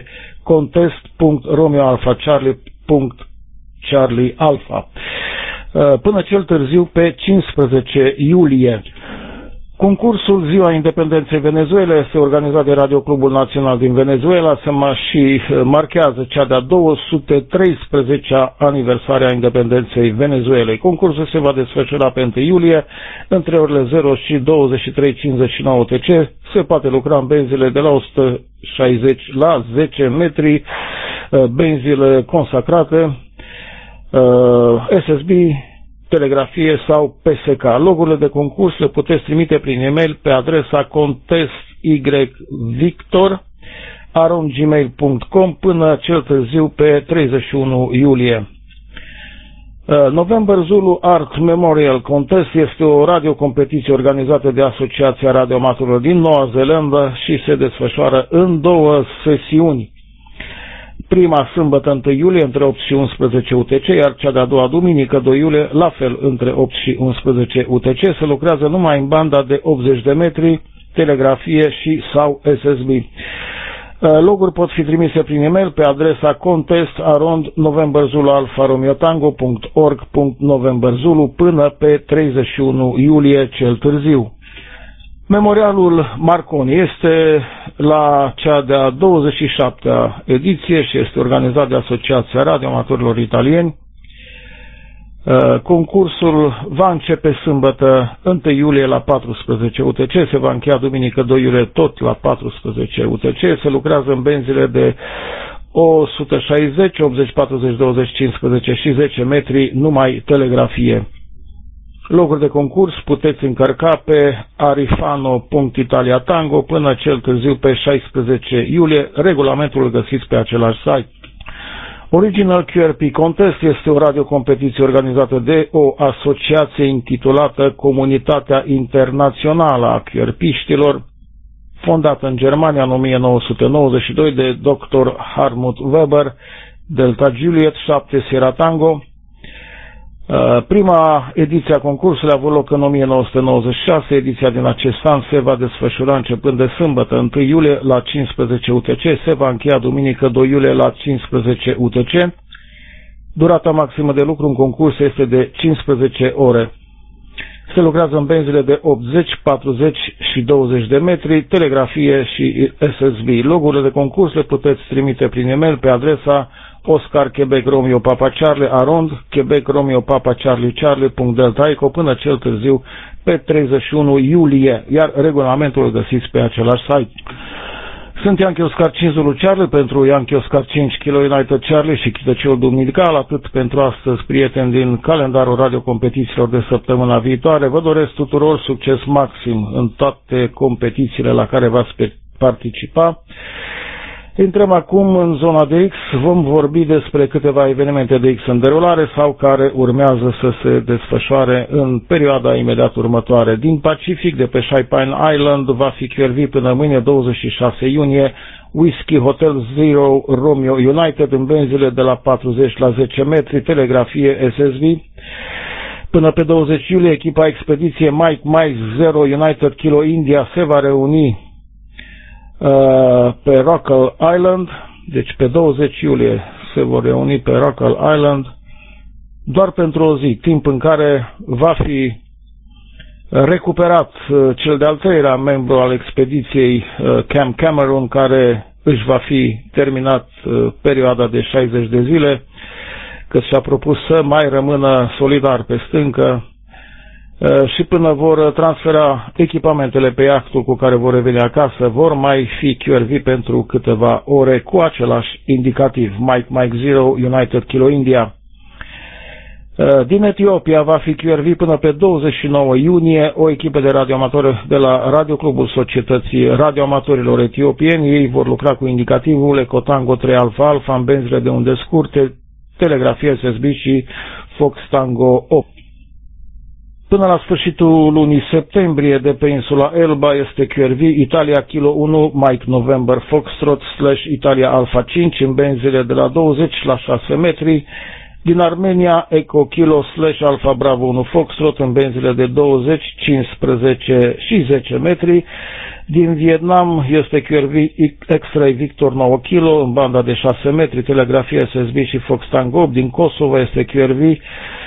contest.romeoalfacharlie.charliealpha până cel târziu pe 15 iulie. Concursul Ziua Independenței Venezuelei este organizat de Radio Clubul Național din Venezuela și marchează cea de-a 213-a aniversare a independenței Venezuelei. Concursul se va desfășura pe 1 iulie între orele 0 și 23:59 UTC. Se poate lucra în benzile de la 160 la 10 metri, benzile consacrate, SSB, telegrafie sau PSK. Logurile de concurs le puteți trimite prin e-mail pe adresa contestyvictor@gmail.com până cel târziu pe 31 iulie. November Zulu Art Memorial Contest este o radiocompetiție organizată de Asociația Radioamatorilor din Noua Zeelandă și se desfășoară în 2 sesiuni. Prima sâmbătă 1 iulie între 8 și 11 UTC, iar cea de-a doua duminică 2 iulie la fel între 8 și 11 UTC. Se lucrează numai în banda de 80 de metri, telegrafie și sau SSB. Loguri pot fi trimise prin e-mail pe adresa contest@novemberzulu.org.novemberzulu până pe 31 iulie cel târziu. Memorialul Marconi este la cea de-a 27-a ediție și este organizat de Asociația Radioamatorilor Italieni. Concursul va începe sâmbătă 1 iulie la 14 UTC, se va încheia duminică 2 iulie tot la 14 UTC. Se lucrează în benzile de 160, 80, 40, 20, 15 și 10 metri, numai telegrafie. Loguri de concurs puteți încărca pe arifano.italiatango până cel târziu pe 16 iulie. Regulamentul îl găsiți pe același site. Original QRP Contest este o radiocompetiție organizată de o asociație intitulată Comunitatea Internațională a QRP-știlor, fondată în Germania în 1992 de Dr. Hartmut Weber, Delta Juliet 7 Sierra Tango. Prima ediție a concursului a avut loc în 1996, ediția din acest an se va desfășura începând de sâmbătă 1 iulie la 15 UTC, se va încheia duminică 2 iulie la 15 UTC. Durata maximă de lucru în concurs este de 15 ore. Se lucrează în benzile de 80, 40 și 20 de metri, telegrafie și SSB. Logurile de concurs le puteți trimite prin e-mail pe adresa Oscar Quebec Romeo Papa Charlie Arond Quebec Romeo Papa Charlie Charlie.deltaico până cel târziu pe 31 iulie, iar regulamentul îl găsiți pe același site. Sunt Yankee Oscar 5 Zulu Charlie pentru Yankee Oscar 5 Kilo United Charlie și chităciul duminical, atât pentru astăzi, prieteni, din calendarul radiocompetițiilor de săptămâna viitoare. Vă doresc tuturor succes maxim în toate competițiile la care v-ați participa. Intrăm acum în zona de X, vom vorbi despre câteva evenimente de X în derulare sau care urmează să se desfășoare în perioada imediat următoare. Din Pacific, de pe Saipan Island, va fi QRV până mâine 26 iunie, Whiskey Hotel Zero Romeo United în benzile de la 40 la 10 metri, telegrafie SSB. Până pe 20 iulie, echipa expediție Mike Zero United Kilo India se va reuni pe Rockall Island, deci pe 20 iulie se vor reuni pe Rockall Island doar pentru o zi, timp în care va fi recuperat cel de-al treilea membru al expediției Cam Cameron, care își va fi terminat perioada de 60 de zile, că și-a propus să mai rămână solidar pe stâncă și până vor transfera echipamentele pe iahtul cu care vor reveni acasă, vor mai fi QRV pentru câteva ore cu același indicativ, Mike Zero United Kilo India. Din Etiopia va fi QRV până pe 29 iunie o echipă de radioamatori de la Radioclubul Societății Radioamatorilor Etiopieni. Ei vor lucra cu indicativul Ecotango 3 Alfa Alfa în benzile de unde scurte, telegrafie SSB și Fox Tango 8. Până la sfârșitul lunii septembrie de pe insula Elba este QRV Italia Kilo 1 Mike November Foxtrot / Italia Alpha 5 în benzile de la 20 la 6 metri. Din Armenia Eco Kilo / Alpha Bravo 1 Foxtrot în benzile de 20, 15 și 10 metri. Din Vietnam este QRV X-Ray Victor 9 kg în banda de 6 metri, telegrafie SSB și Fox Tango 8. Din Kosovo este QRV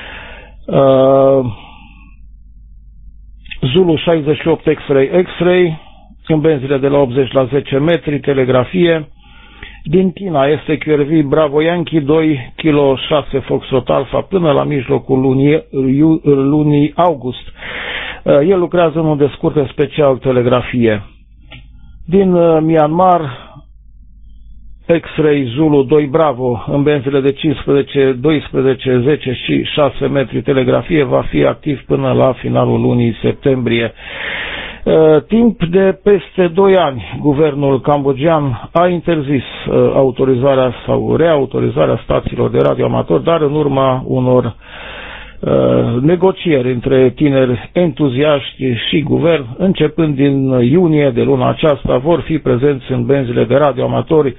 Zulu 68 X-Ray în benzile de la 80 la 10 metri, telegrafie. Din China este QRV Bravo Yankee 2 kg 6 Foxtrot Alpha până la mijlocul lunii august. El lucrează în unde scurte special telegrafie. Din Myanmar X-Ray Zulu 2 Bravo în benzile de 15, 12, 10 și 6 metri, telegrafie, va fi activ până la finalul lunii septembrie. Timp de peste 2 ani, guvernul cambogian a interzis autorizarea sau reautorizarea stațiilor de radioamatori, dar în urma unor negocieri între tineri entuziaști și guvern, începând din iunie de luna aceasta, vor fi prezenți în benzile de radioamatori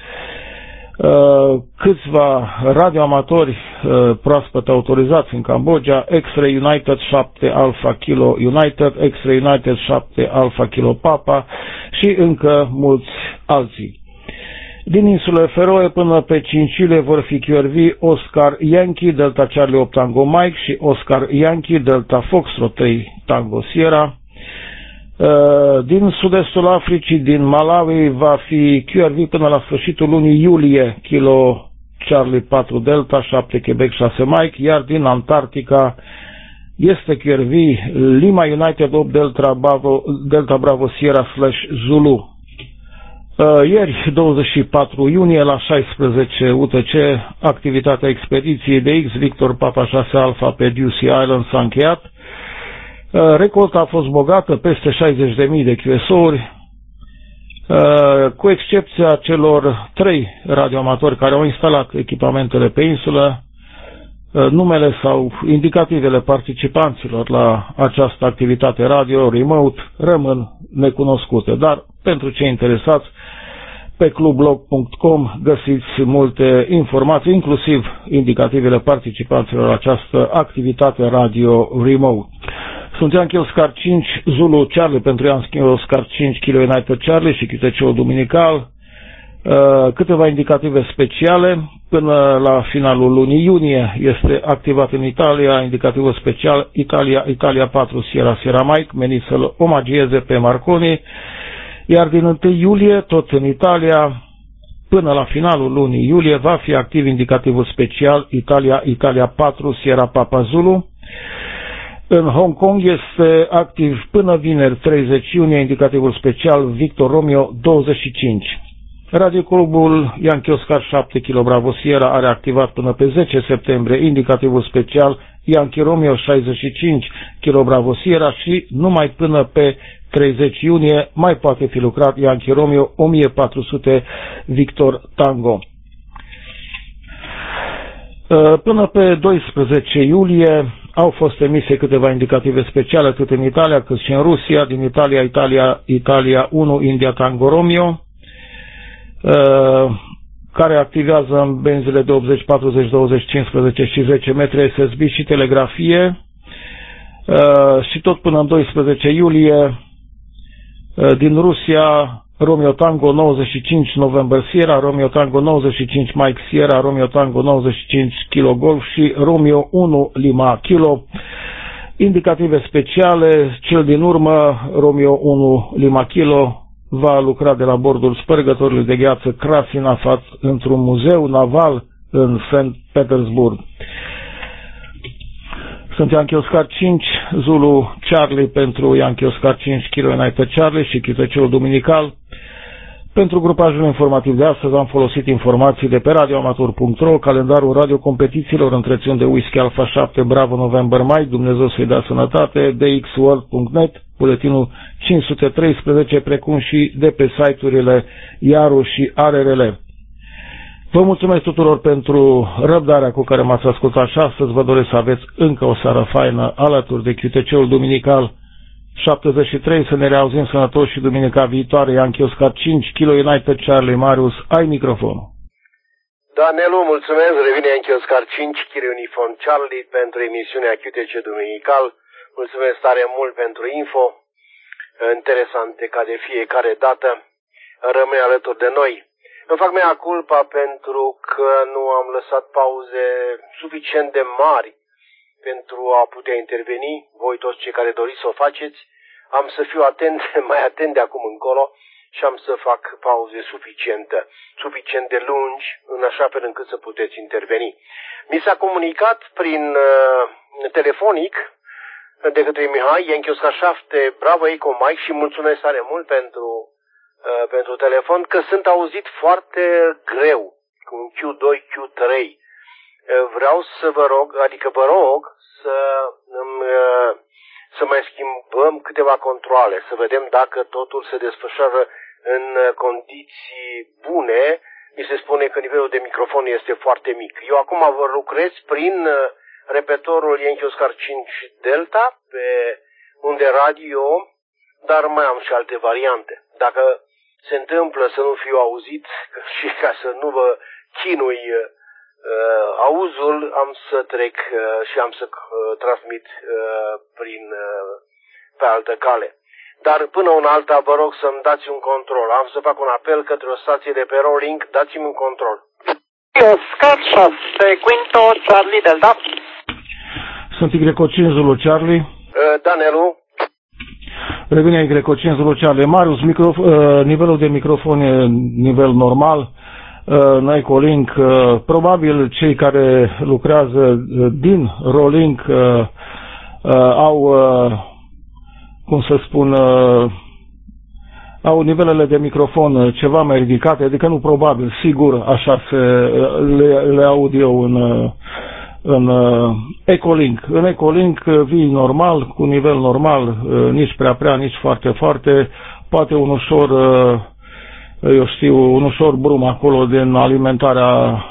câțiva radioamatori proaspăt autorizați în Cambodgia, X-Ray United 7 Alpha Kilo United, X-Ray United 7 Alpha Kilo Papa și încă mulți alții. Din insulele Feroe până pe 5 iulie vor fi QRV Oscar Yankee Delta Charlie 8 Tango Mike și Oscar Yankee Delta Foxtrot 3 Tango Sierra. Din sud-estul Africii, din Malawi, va fi QRV până la sfârșitul lunii iulie Kilo Charlie 4 Delta 7 Quebec 6 Mike, iar din Antarctica este QRV Lima United 8 Delta Bravo Sierra / Zulu. Ieri, 24 iunie, la 16 UTC, activitatea expediției de X Victor Papa 6 Alpha pe Ducie Island s-a încheiat. Recolta a fost bogată, peste 60.000 de QSO-uri, cu excepția celor 3 radioamatori care au instalat echipamentele pe insulă. Numele sau indicativele participanților la această activitate radio remote rămân necunoscute, dar pentru cei interesați, pe clublog.com găsiți multe informații, inclusiv indicativele participanților la această activitate radio remote. Sunt Yankee Oscar 5 Zulu Charlie pentru Yankee Oscar 5 Kilo United Charlie și QTC-ul duminical. Câteva indicative speciale. Până la finalul lunii iunie este activat în Italia indicativul special Italia 4 Sierra Sierra Mike, menit să-l omagieze pe Marconi. Iar din 1 iulie, tot în Italia, până la finalul lunii iulie, va fi activ indicativul special Italia 4 Sierra Papa Zulu. În Hong Kong este activ până vineri 30 iunie indicativul special Victor Romeo 25. Radioclubul Yankee Oscar 7 Kilo Bravo Sierra are activat până pe 10 septembrie indicativul special Yankee Romeo 65 Kilo Bravo Sierra și numai până pe 30 iunie mai poate fi lucrat Yankee Romeo 1400 Victor Tango. Până pe 12 iulie au fost emise câteva indicative speciale atât în Italia cât și în Rusia. Din Italia 1 India Tango Romeo, care activează în benzile de 80, 40, 20, 15 și 10 metri SSB și telegrafie. Și tot până în 12 iulie din Rusia Romeo Tango 95 November Sierra, Romeo Tango 95 Mike Sierra, Romeo Tango 95 Kilo Golf și Romeo 1 Lima Kilo. Indicative speciale, cel din urmă Romeo 1 Lima Kilo va lucra de la bordul spărgătorului de gheață Krasin aflat într-un muzeu naval în St. Petersburg. Sunt Yankee Oscar 5 Zulu Charlie pentru Yankee Oscar 5 Kilo United Charlie și QTC-ul duminical. Pentru grupajul informativ de astăzi am folosit informații de pe radioamator.ro, calendarul radiocompetițiilor, întreținut de Whisky Alpha 7 Bravo November Mike, Dumnezeu să-i dea sănătate, dxworld.net, buletinul 513, precum și de pe site-urile Iaru și ARRL. Vă mulțumesc tuturor pentru răbdarea cu care m-ați ascultat și astăzi. Vă doresc să aveți încă o seară faină alături de QTC-ul Duminical 73. Să ne reauzim sănătoși și duminica viitoare. Yankee Oscar 5, Kilo United Charlie Marius, ai microfonul. Danelu, mulțumesc. Revine Yankee Oscar 5, Kilo Uniform Charlie pentru emisiunea QTC Duminical. Mulțumesc tare mult pentru info. Interesante ca de fiecare dată. Rămâne alături de noi. Îmi fac mea culpa pentru că nu am lăsat pauze suficient de mari pentru a putea interveni. Voi toți cei care doriți să o faceți, am să fiu atent, mai atent de acum încolo și am să fac pauze suficient de lungi, în așa fel încât să puteți interveni. Mi s-a comunicat prin telefonic de către Mihai, Yankee Oscar 7, Bravo Eco Mike, și mulțumesc tare mult pentru telefon, că sunt auzit foarte greu, cu un Q2, Q3. Vreau să vă rog, adică vă rog să mai schimbăm câteva controale, să vedem dacă totul se desfășoară în condiții bune. Mi se spune că nivelul de microfon este foarte mic. Eu acum vă lucrez prin repetorul Yankee Oscar 5 Delta, pe unde radio, dar mai am și alte variante. Dacă se întâmplă să nu fiu auzit și ca să nu vă chinui auzul, am să trec și am să transmit pe altă cale. Dar până una alta vă rog să-mi dați un control. Am să fac un apel către o stație de pe Rolling, dați-mi un control. Oscar 6, Quinto, Charlie Delta. Sunt Y5 Zulu Charlie. Danelu. Revine Y5 Zulu Charlie. Marius, nivelul de microfon e nivel normal. Ecolink, probabil cei care lucrează din Rolink au, cum să spun, au nivelele de microfon ceva mai ridicate, adică nu probabil, sigur, așa le aud eu în Ecolink. În Ecolink vii normal, cu nivel normal, nici prea, nici foarte, poate un ușor un ușor brum acolo din alimentarea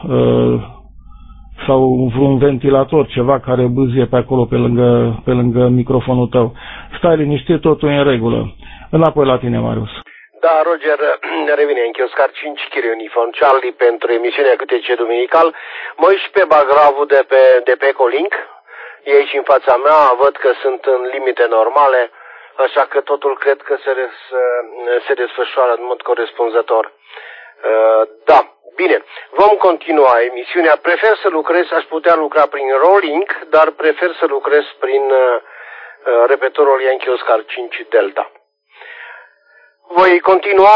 sau vreun ventilator, ceva care bâzie pe acolo pe lângă microfonul tău. Stai liniștit, totul e în regulă. Înapoi la tine, Marius. Da, Roger, revine Yankee Oscar 5, Kilo Uniform Charlie pentru emisiunea QTC Duminical. Mă uit și pe bagravul de pe Ecolink. E aici în fața mea, văd că sunt în limite normale. Așa că totul cred că se desfășoară în mod corespunzător. Da, bine. Vom continua emisiunea. Prefer să lucrez, aș putea lucra prin Rolling, dar prefer să lucrez prin repetorul Yankee Oscar 5 Delta. Voi continua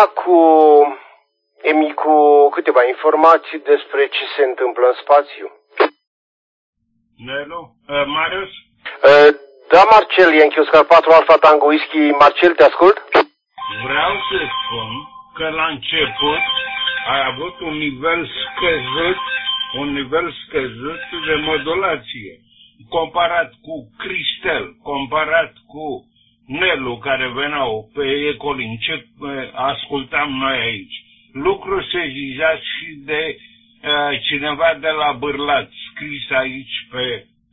cu câteva informații despre ce se întâmplă în spațiu. Nelu? Marius? Da, Marcel, Yankee Oscar 4 Alpha Tango Whisky. Marcel, te ascult? Vreau să spun că la început ai avut un nivel scăzut de modulație. Comparat cu Cristel, comparat cu Nelu care veneau pe Ecolink, ce ascultam noi aici. Lucrul se zicea și de cineva de la Bârlat, scris aici pe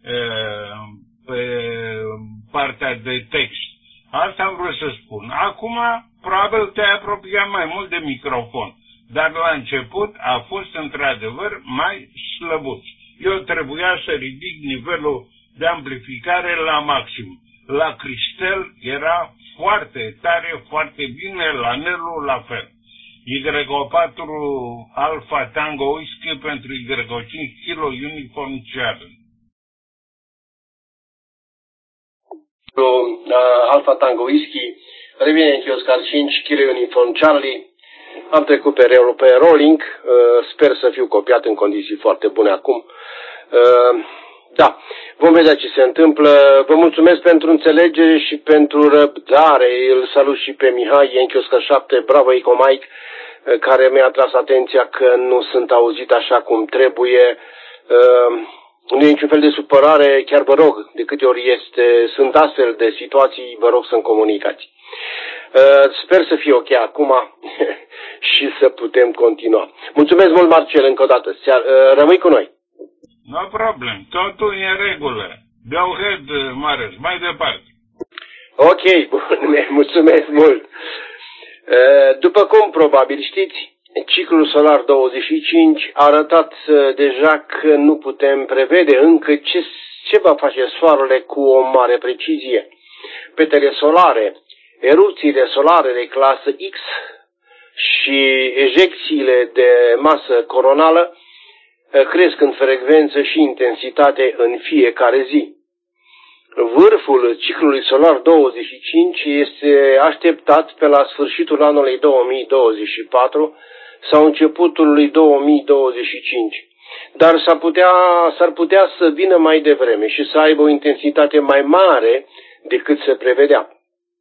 partea de text. Asta am vrut să spun. Acum, probabil te-ai apropiat mai mult de microfon, dar la început a fost într-adevăr mai slăbuț. Eu trebuia să ridic nivelul de amplificare la maxim. La Cristel era foarte tare, foarte bine, la Nelu la fel. Y4 Alpha Tango Whisky pentru Y5 Kilo Uniform Charlie. Alpha Tango Whisky, revine Yankee Oscar 5, Kilo Uniform Charlie. Am trecut pe Rolling, sper să fiu copiat în condiții foarte bune acum. Da, vom vedea ce se întâmplă. Vă mulțumesc pentru înțelegere și pentru răbdare. Îl salut și pe Mihai, Yankee Oscar 7, Bravo Eco Mike, care mi-a atras atenția că nu sunt auzit așa cum trebuie. Nu e niciun fel de supărare, chiar vă rog, de câte ori sunt astfel de situații, vă rog să-mi comunicați. Sper să fie ok acum și să putem continua. Mulțumesc mult, Marcel, încă o dată. Rămâi cu noi. No problem, totul e în regulă. Go ahead, Marius, mai departe. Ok, bun, mulțumesc mult. După cum probabil știți, ciclul solar 25 a arătat deja că nu putem prevede încă ce va face soarele cu o mare precizie. Petele solare, erupțiile solare de clasă X și ejecțiile de masă coronală cresc în frecvență și intensitate în fiecare zi. Vârful ciclului solar 25 este așteptat pe la sfârșitul anului 2024 sau începutul lui 2025, dar s-ar putea să vină mai devreme și să aibă o intensitate mai mare decât se prevedea.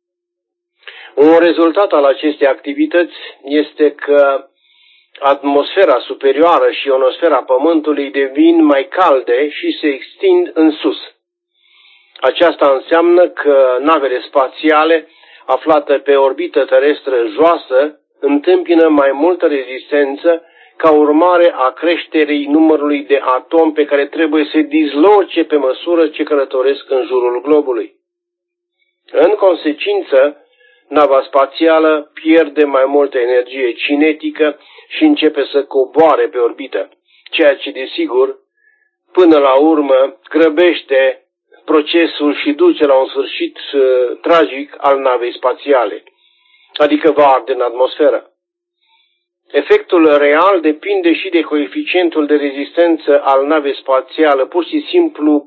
Un rezultat al acestei activități este că atmosfera superioară și ionosfera Pământului devin mai calde și se extind în sus. Aceasta înseamnă că navele spațiale aflate pe orbită terestră joasă întâmpină mai multă rezistență ca urmare a creșterii numărului de atomi pe care trebuie să disloce pe măsură ce călătoresc în jurul globului. În consecință, nava spațială pierde mai multă energie cinetică și începe să coboare pe orbită, ceea ce, desigur, până la urmă, grăbește procesul și duce la un sfârșit tragic al navei spațiale, adică va arde în atmosferă. Efectul real depinde și de coeficientul de rezistență al navei spațiale, pur și simplu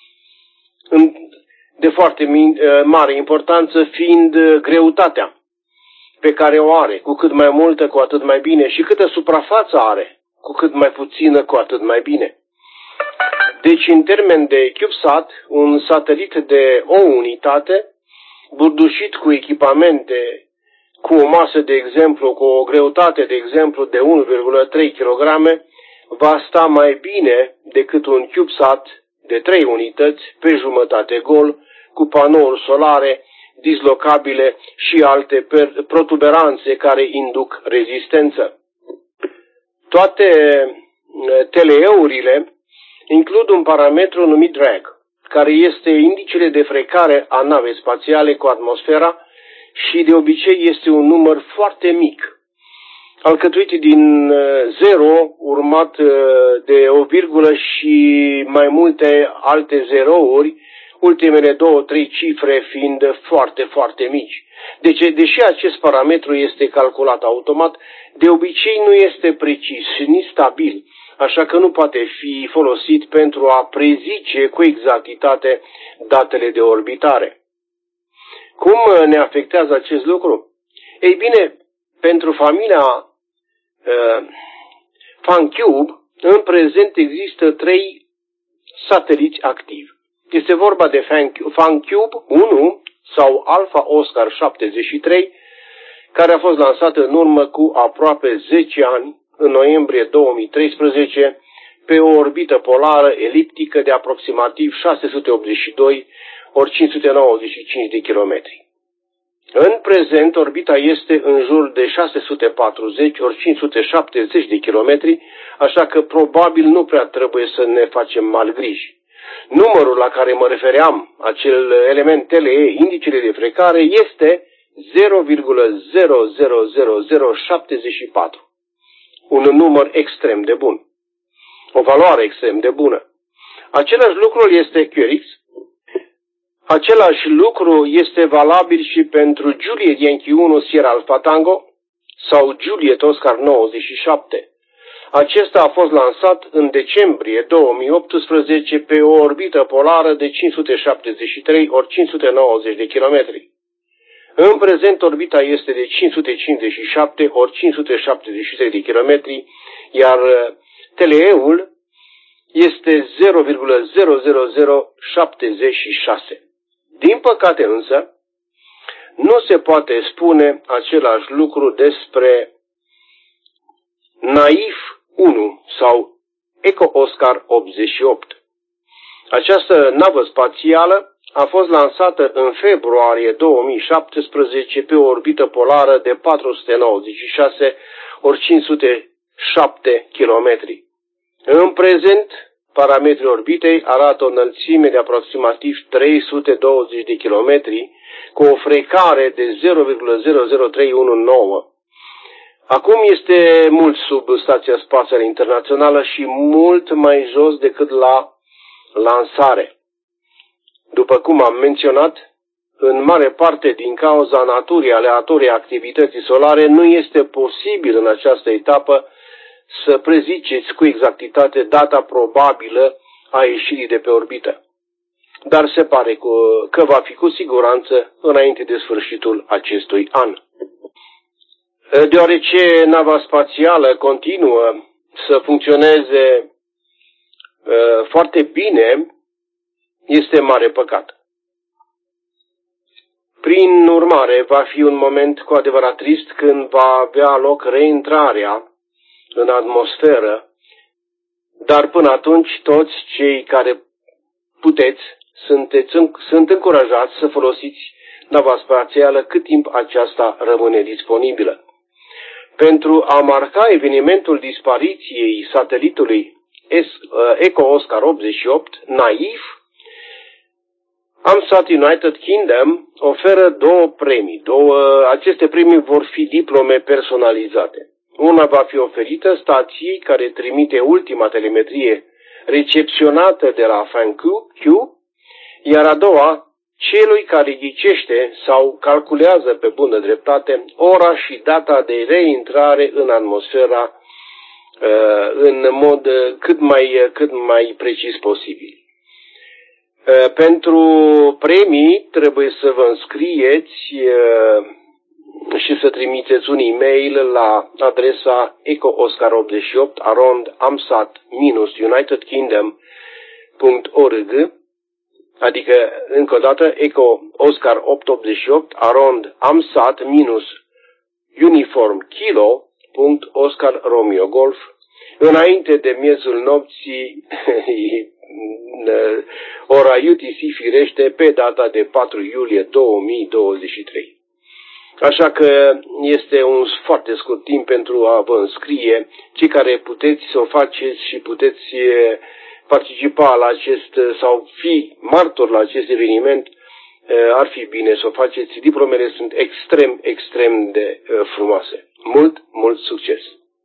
de foarte mare importanță fiind greutatea pe care o are, cu cât mai multă, cu atât mai bine, și câtă suprafață are, cu cât mai puțină, cu atât mai bine. Deci, în termen de CubeSat, un satelit de o unitate, burdușit cu echipamente, cu o masă, de exemplu, cu o greutate, de exemplu, de 1,3 kg, va sta mai bine decât un CubeSat de 3 unități, pe jumătate gol, cu panouri solare, dislocabile și alte protuberanțe care induc rezistență. Toate TLE-urile includ un parametru numit drag, care este indicele de frecare a navei spațiale cu atmosfera și de obicei este un număr foarte mic, alcătuit din 0, urmat de o virgulă și mai multe alte zerouri, ultimele 2-3 cifre fiind foarte, foarte mici. Deci, deși acest parametru este calculat automat, de obicei nu este precis și nici stabil, așa că nu poate fi folosit pentru a prezice cu exactitate datele de orbitare. Cum ne afectează acest lucru? Ei bine, pentru familia FunCube, în prezent există 3 sateliți activi. Este vorba de FunCube 1 sau Alpha Oscar 73, care a fost lansat în urmă cu aproape 10 ani, în noiembrie 2013, pe o orbită polară eliptică de aproximativ 682 ori 595 de kilometri. În prezent, orbita este în jur de 640 ori 570 de kilometri, așa că probabil nu prea trebuie să ne facem mari griji. Numărul la care mă refeream, acel element TLE, indicele de frecare, este 0,000074. Un număr extrem de bun. O valoare extrem de bună. Același lucru este QRX. Același lucru este valabil și pentru Juliet Yankee 1 Sierra Alpha Tango sau Juliet Oscar 97. Acesta a fost lansat în decembrie 2018 pe o orbită polară de 573 ori 590 de kilometri. În prezent orbita este de 557 ori 573 de kilometri, iar TLE-ul este 0,00076. Din păcate însă, nu se poate spune același lucru despre Naif 1 sau Eco Oscar 88. Această navă spațială a fost lansată în februarie 2017 pe o orbită polară de 496 ori 507 km. În prezent, parametrii orbitei arată o înălțime de aproximativ 320 de km cu o frecare de 0,00319. Acum este mult sub Stația Spațială Internațională și mult mai jos decât la lansare. După cum am menționat, în mare parte din cauza naturii aleatorii a activității solare, nu este posibil în această etapă să preziceți cu exactitate data probabilă a ieșirii de pe orbită. Dar se pare că va fi cu siguranță înainte de sfârșitul acestui an. Deoarece nava spațială continuă să funcționeze foarte bine, este mare păcat. Prin urmare, va fi un moment cu adevărat trist când va avea loc reintrarea în atmosferă, dar până atunci toți cei care puteți sunt încurajați să folosiți nava spațială cât timp aceasta rămâne disponibilă. Pentru a marca evenimentul dispariției satelitului Eco Oscar 88, Naif, AMSAT United Kingdom oferă două premii. Aceste premii vor fi diplome personalizate. Una va fi oferită stației care trimite ultima telemetrie recepționată de la FanQ, iar a doua celui care ghicește sau calculează pe bună dreptate ora și data de reintrare în atmosfera în mod cât mai precis posibil. Pentru premii trebuie să vă înscrieți și să trimiteți un e-mail la adresa ecooscar88@amsat-unitedkingdom.org, adică încă o dată ecooscar88@amsat-uniform-kilo.oscar-romeo-golf, înainte de miezul nopții, ora UTC firește, pe data de 4 iulie 2023. Așa că este un foarte scurt timp pentru a vă înscrie. Cei care puteți să o faceți și puteți participa la acest sau fi martor la acest eveniment, ar fi bine să o faceți. Diplomele sunt extrem de frumoase. Mult succes!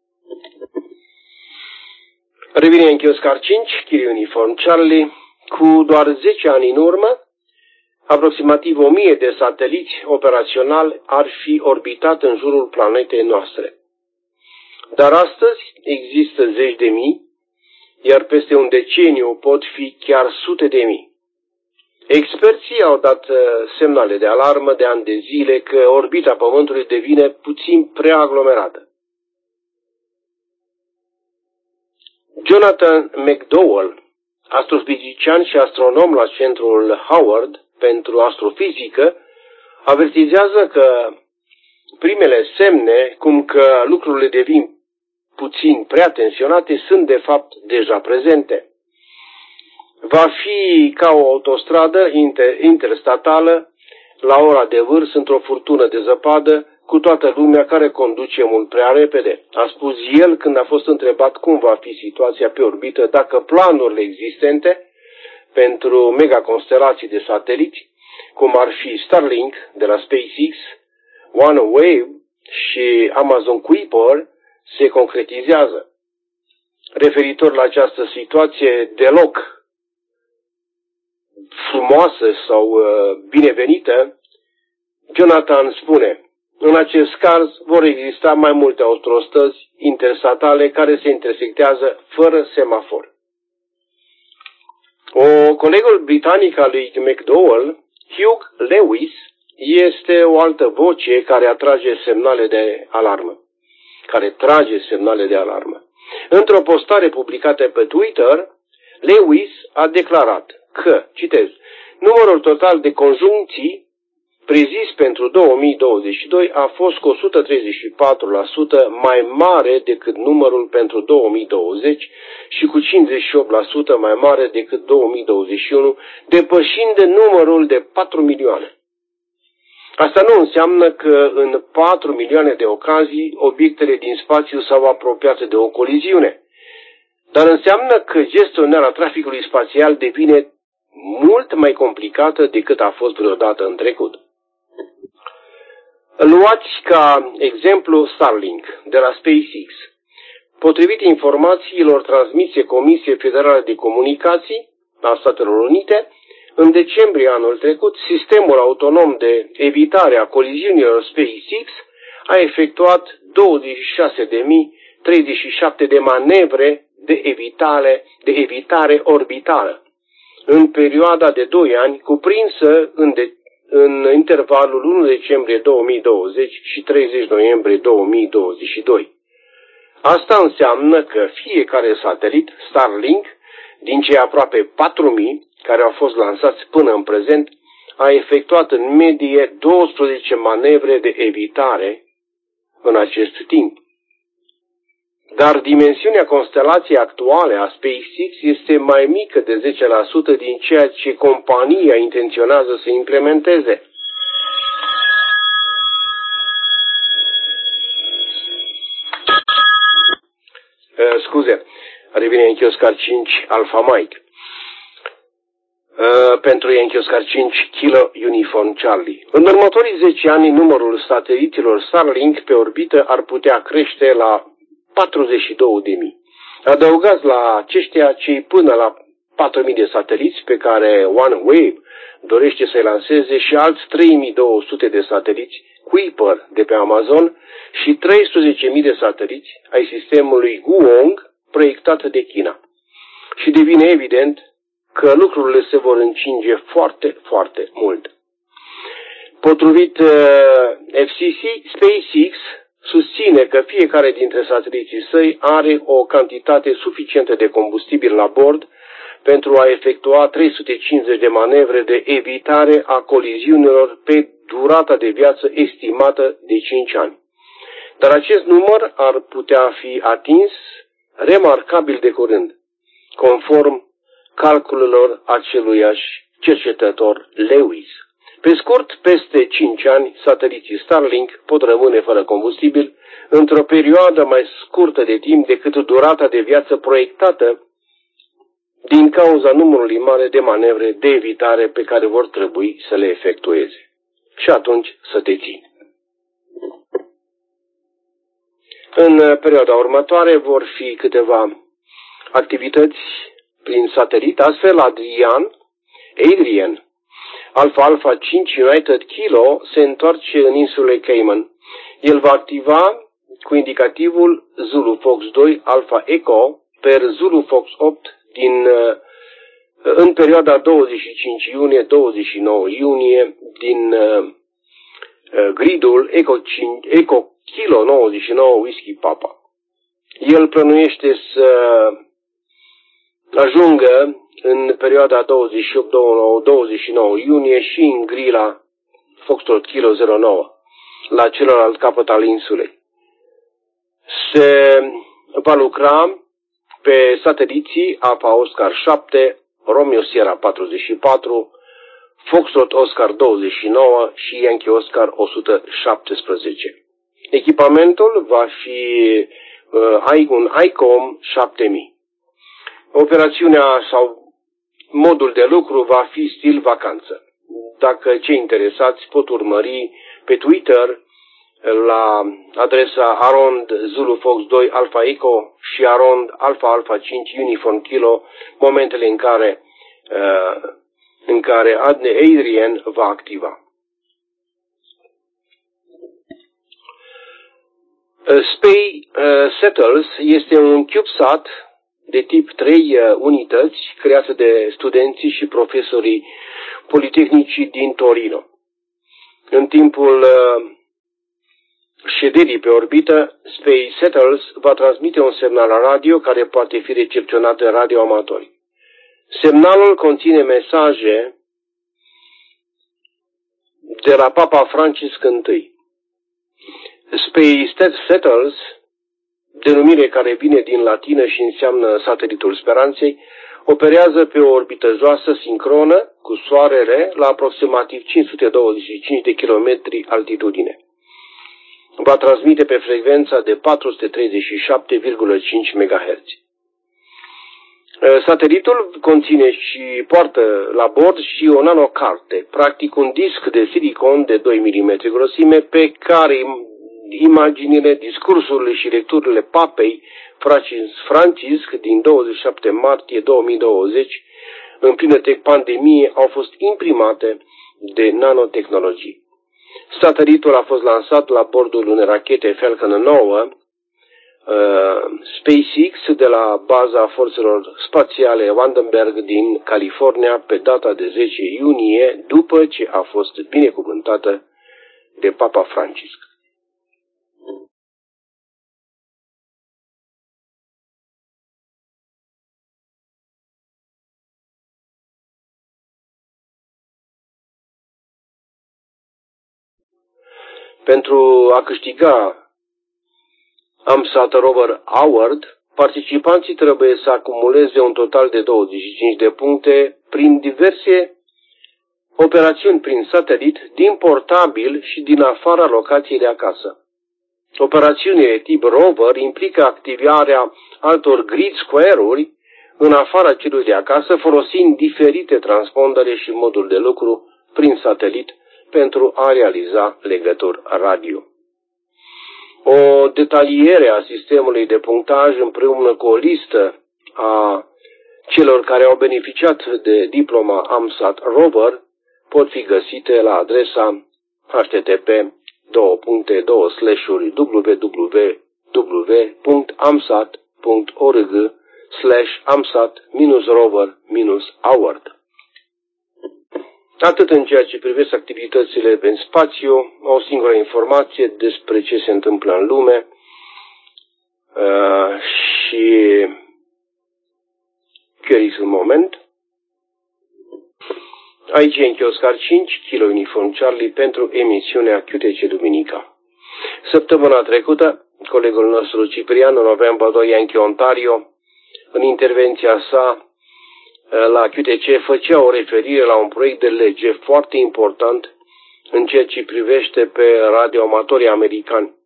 Revine în Oscar 5, Kilo Uniform Charlie. Cu doar 10 ani în urmă, aproximativ 1000 de sateliți operaționali ar fi orbitat în jurul planetei noastre. Dar astăzi există zeci de mii, iar peste un deceniu pot fi chiar sute de mii. Experții au dat semnale de alarmă de ani de zile că orbita Pământului devine puțin prea aglomerată. Jonathan McDowell, astrofizician și astronom la Centrul Howard pentru astrofizică, avertizează că primele semne cum că lucrurile devin puțin prea tensionate sunt de fapt deja prezente. Va fi ca o autostradă interstatală la ora de vârf într-o furtună de zăpadă cu toată lumea care conduce mult prea repede, a spus el când a fost întrebat cum va fi situația pe orbită dacă planurile existente pentru megaconstelații de sateliți, cum ar fi Starlink de la SpaceX, OneWeb și Amazon Kuiper, se concretizează. Referitor la această situație deloc frumoasă sau binevenită, Jonathan spune: în acest caz vor exista mai multe autostrăzi interstatale care se intersectează fără semafor. Colegul britanic al lui McDowell, Hugh Lewis, este o altă voce care trage semnale de alarmă. Într-o postare publicată pe Twitter, Lewis a declarat că, citez, numărul total de conjuncții prezis pentru 2022 a fost cu 134% mai mare decât numărul pentru 2020 și cu 58% mai mare decât 2021, depășind numărul de 4 milioane. Asta nu înseamnă că în 4 milioane de ocazii obiectele din spațiu s-au apropiat de o coliziune, dar înseamnă că gestionarea traficului spațial devine mult mai complicată decât a fost vreodată în trecut. Luați ca exemplu Starlink de la SpaceX. Potrivit informațiilor transmise Comisiei Federale de Comunicații a Statelor Unite, în decembrie anul trecut, sistemul autonom de evitare a coliziunilor SpaceX a efectuat 26.037 de manevre de evitare orbitală în perioada de 2 ani, cuprinsă în intervalul 1 decembrie 2020 și 30 noiembrie 2022. Asta înseamnă că fiecare satelit Starlink, din cei aproape 4.000 care au fost lansați până în prezent, a efectuat în medie 12 manevre de evitare în acest timp. Dar dimensiunea constelației actuale a SpaceX este mai mică de 10% din ceea ce compania intenționează să implementeze. Revine Yankee Oscar 5 Alpha Mike. Pentru Yankee Oscar 5 Kilo Uniform Charlie. În următorii 10 ani, numărul sateliților Starlink pe orbită ar putea crește la 42.000. Adăugați la aceștia cei până la 4.000 de sateliți pe care OneWeb dorește să-i lanseze și alți 3.200 de sateliți Kuiper de pe Amazon și 13.000 de sateliți ai sistemului Guoang proiectat de China. Și devine evident că lucrurile se vor încinge foarte, foarte mult. Potrivit FCC, SpaceX susține că fiecare dintre sateliții săi are o cantitate suficientă de combustibil la bord pentru a efectua 350 de manevre de evitare a coliziunilor pe durata de viață estimată de 5 ani. Dar acest număr ar putea fi atins remarcabil de curând, conform calculelor aceluiași cercetător Lewis. Pe scurt, peste 5 ani, sateliții Starlink pot rămâne fără combustibil într-o perioadă mai scurtă de timp decât durata de viață proiectată din cauza numărului mare de manevre de evitare pe care vor trebui să le efectueze. Și atunci să te ții. În perioada următoare vor fi câteva activități prin satelit, astfel Adrian, Alpha 5 United Kilo se întoarce în insulele Cayman. El va activa cu indicativul Zulu Fox 2 Alpha Echo per Zulu Fox 8 în perioada 25 iunie-29 iunie din gridul Echo Kilo 99 Whiskey Papa. El plănuiește să ajungă în perioada 28-29 iunie și în grila Foxtrot Kilo 09 la celălalt capăt al insulei. Se va lucra pe sateliții Alpha Oscar 7, Romeo Sierra 44, Foxtrot Oscar 29 și Yankee Oscar 117. Echipamentul va fi un ICOM 7000. Operațiunea sau modul de lucru va fi stil vacanță. Dacă cei interesați pot urmări pe Twitter la adresa Arond Zulu Fox 2 Alpha Echo și Arond Alpha 5 Uniform Kilo momentele în care Adrian va activa. Space Settles este un CubeSat de tip 3 unități creată de studenții și profesorii Politehnicii din Torino. În timpul șederii pe orbită, Space Settles va transmite un semnal radio care poate fi recepționat în radioamatori. Semnalul conține mesaje de la Papa Francisc I. SpaceSettles, denumire care vine din latină și înseamnă satelitul speranței, operează pe o orbită joasă sincronă cu Soarele la aproximativ 525 de kilometri altitudine. Va transmite pe frecvența de 437,5 MHz. Satelitul conține și poartă la bord și o nanocarte, practic un disc de silicon de 2 mm grosime pe care imaginile, discursurile și lecturile Papei Francisc din 27 martie 2020 în plină pandemie au fost imprimate de nanotehnologii. Satelitul a fost lansat la bordul unei rachete Falcon 9 SpaceX de la baza forțelor spațiale Vandenberg din California pe data de 10 iunie, după ce a fost binecuvântată de Papa Francisc. Pentru a câștiga AMSAT Rover Award, participanții trebuie să acumuleze un total de 25 de puncte prin diverse operațiuni prin satelit, din portabil și din afara locației de acasă. Operațiunile tip rover implică activarea altor grid square-uri în afara celui de acasă, folosind diferite transpondere și moduri de lucru prin satelit pentru a realiza legături radio. O detaliere a sistemului de punctaj împreună cu o listă a celor care au beneficiat de diploma AMSAT Rover pot fi găsite la adresa http://www.amsat.org/amsat-rover-award. Atât în ceea ce privește activitățile în spațiu, o singură informație despre ce se întâmplă în lume și curios un moment. Aici e în Chioscar 5, Kilo Uniform Charlie pentru emisiunea QTC Duminica. Săptămâna trecută, colegul nostru Ciprian, în November 2, Yankee, Ontario, în intervenția sa la QTC făcea o referire la un proiect de lege foarte important în ceea ce privește pe radioamatorii americani.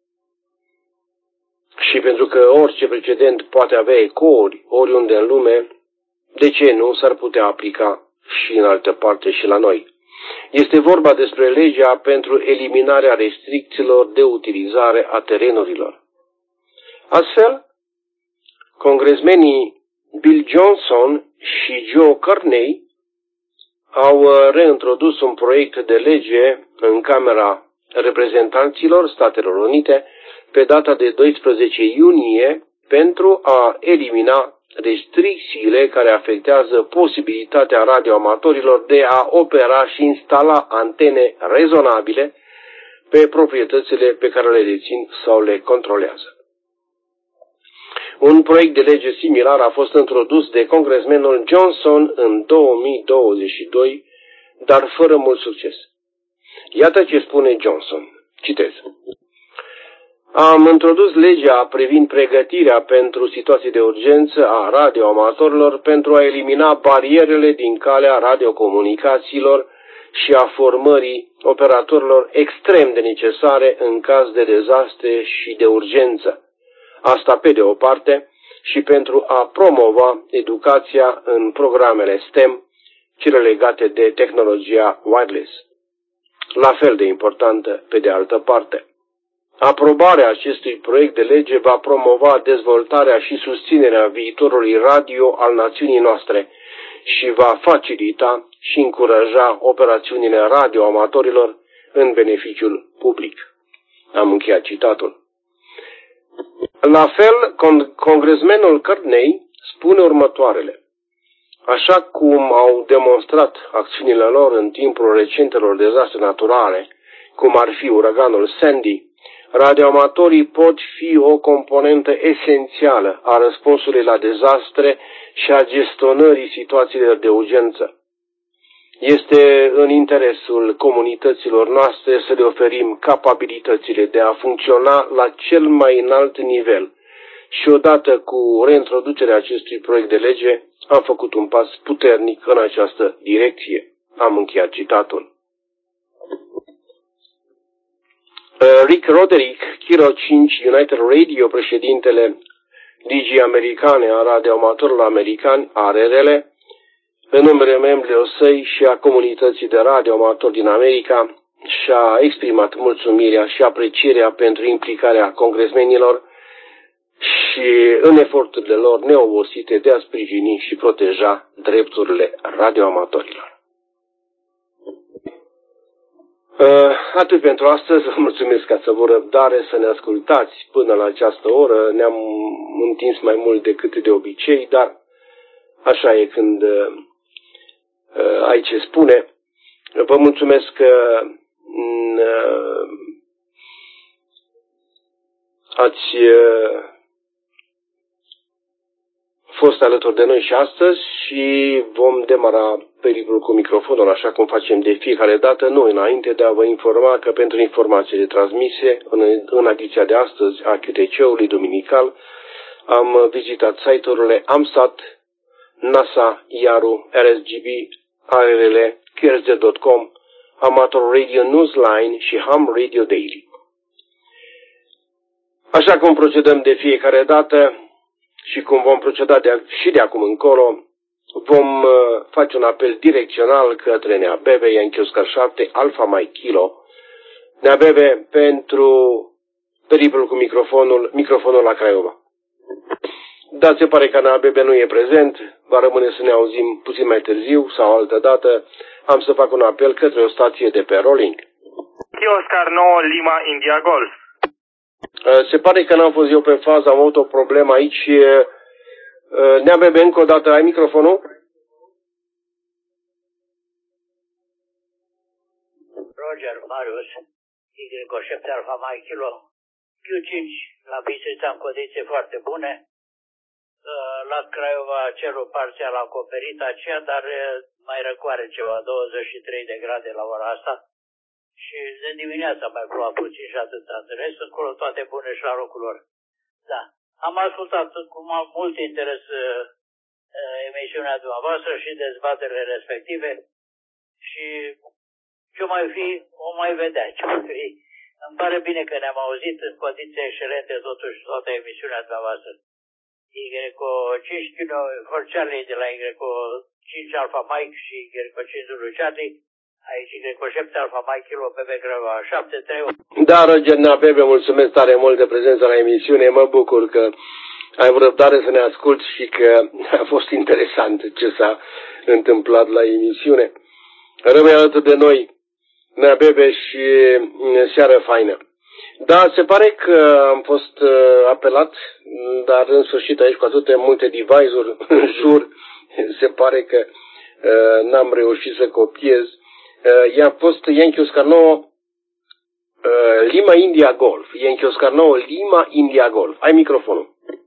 Și pentru că orice precedent poate avea ecouri oriunde în lume, de ce nu s-ar putea aplica și în altă parte și la noi? Este vorba despre legea pentru eliminarea restricțiilor de utilizare a terenurilor. Astfel, congresmenii Bill Johnson și Joe Carney au reintrodus un proiect de lege în Camera Reprezentanților Statelor Unite pe data de 12 iunie pentru a elimina restricțiile care afectează posibilitatea radioamatorilor de a opera și instala antene rezonabile pe proprietățile pe care le dețin sau le controlează. Un proiect de lege similar a fost introdus de congresmenul Johnson în 2022, dar fără mult succes. Iată ce spune Johnson. Citez. Am introdus legea privind pregătirea pentru situații de urgență a radioamatorilor pentru a elimina barierele din calea radiocomunicațiilor și a formării operatorilor extrem de necesare în caz de dezastre și de urgență. Asta pe de o parte și pentru a promova educația în programele STEM, cele legate de tehnologia wireless. La fel de importantă pe de altă parte. Aprobarea acestui proiect de lege va promova dezvoltarea și susținerea viitorului radio al națiunii noastre și va facilita și încuraja operațiunile radioamatorilor în beneficiul public. Am încheiat citatul. La fel, congresmenul Carney spune următoarele. Așa cum au demonstrat acțiunile lor în timpul recentelor dezastre naturale, cum ar fi uraganul Sandy, radioamatorii pot fi o componentă esențială a răspunsului la dezastre și a gestionării situațiilor de urgență. Este în interesul comunităților noastre să le oferim capabilitățile de a funcționa la cel mai înalt nivel. Și odată cu reintroducerea acestui proiect de lege, am făcut un pas puternic în această direcție. Am încheiat citatul. Rick Roderick, Kilo 5 United Radio, președintele Ligii Americane a Radioamatorilor Americani, ARRL, în numele membrilor săi și a comunității de radioamatori din America, și-a exprimat mulțumirea și aprecierea pentru implicarea congresmenilor și în eforturile lor neobosite de a sprijini și proteja drepturile radioamatorilor. Atât pentru astăzi, vă mulțumesc că ați avut răbdare să ne ascultați până la această oră. Ne-am întins mai mult decât de obicei, dar așa e când ai ce spune. Vă mulțumesc că ați fost alături de noi și astăzi și vom demara pericolul cu microfonul, așa cum facem de fiecare dată, nu înainte de a vă informa că pentru informațiile transmise în ediția de astăzi a QTC-ului dominical am vizitat site-urile AMSAT, NASA, IARU, RSGB, ARRL, KRZ.com, Amateur Radio Newsline și Ham Radio Daily. Așa cum procedăm de fiecare dată și cum vom proceda și de acum încolo, vom face un apel direcțional către NEABB, Yankee Oscar 7, Alpha Mike Kilo, NEABB pentru pericolul cu microfonul la Craiova. Dar se pare că NEABB nu e prezent, va rămâne să ne auzim puțin mai târziu sau altă dată. Am să fac un apel către o stație de pe Rolling. Oscar 9 Lima India Golf. Se pare că n-am fost eu pe fază, am avut o problemă aici. NEABB, încă o dată, ai microfonul? Roger, Marius, Y7 Alpha Mike Kilo, Q5, la Bistrița în condiții foarte bune. La Craiova cerul parțial acoperit aceea, dar mai răcoare ceva, 23 de grade la ora asta. Și de dimineața mai plouă puțin și atâta. De rest, încolo toate bune și la locul lor. Da. Am ascultat cu mult interes emisiunea dumneavoastră și dezbaterile respective și ce mai fi, o mai vedea. Ce mai fi. Îmi pare bine că ne-am auzit în condiții excelente totuși toată emisiunea dumneavoastră. Y5 Kilo for Charlie de la Y5 Alpha Mike și Y5 Zulu Charlie. Aici Y7 Alpha Mike Kilo pe Craiova 7-3. Da, Roger NEABB, mulțumesc tare mult de prezența la emisiune. Mă bucur că ai avut răbdare să ne asculti și că a fost interesant ce s-a întâmplat la emisiune. Rămâi alături de noi, NEABB, și seară faină. Da, se pare că am fost apelat, dar în sfârșit aici cu atâtea multe device-uri în jur, se pare că n-am reușit să copiez. I-a fost Yankee Oscar 9 Lima India Golf. Yankee Oscar 9 Lima India Golf. Ai microfonul.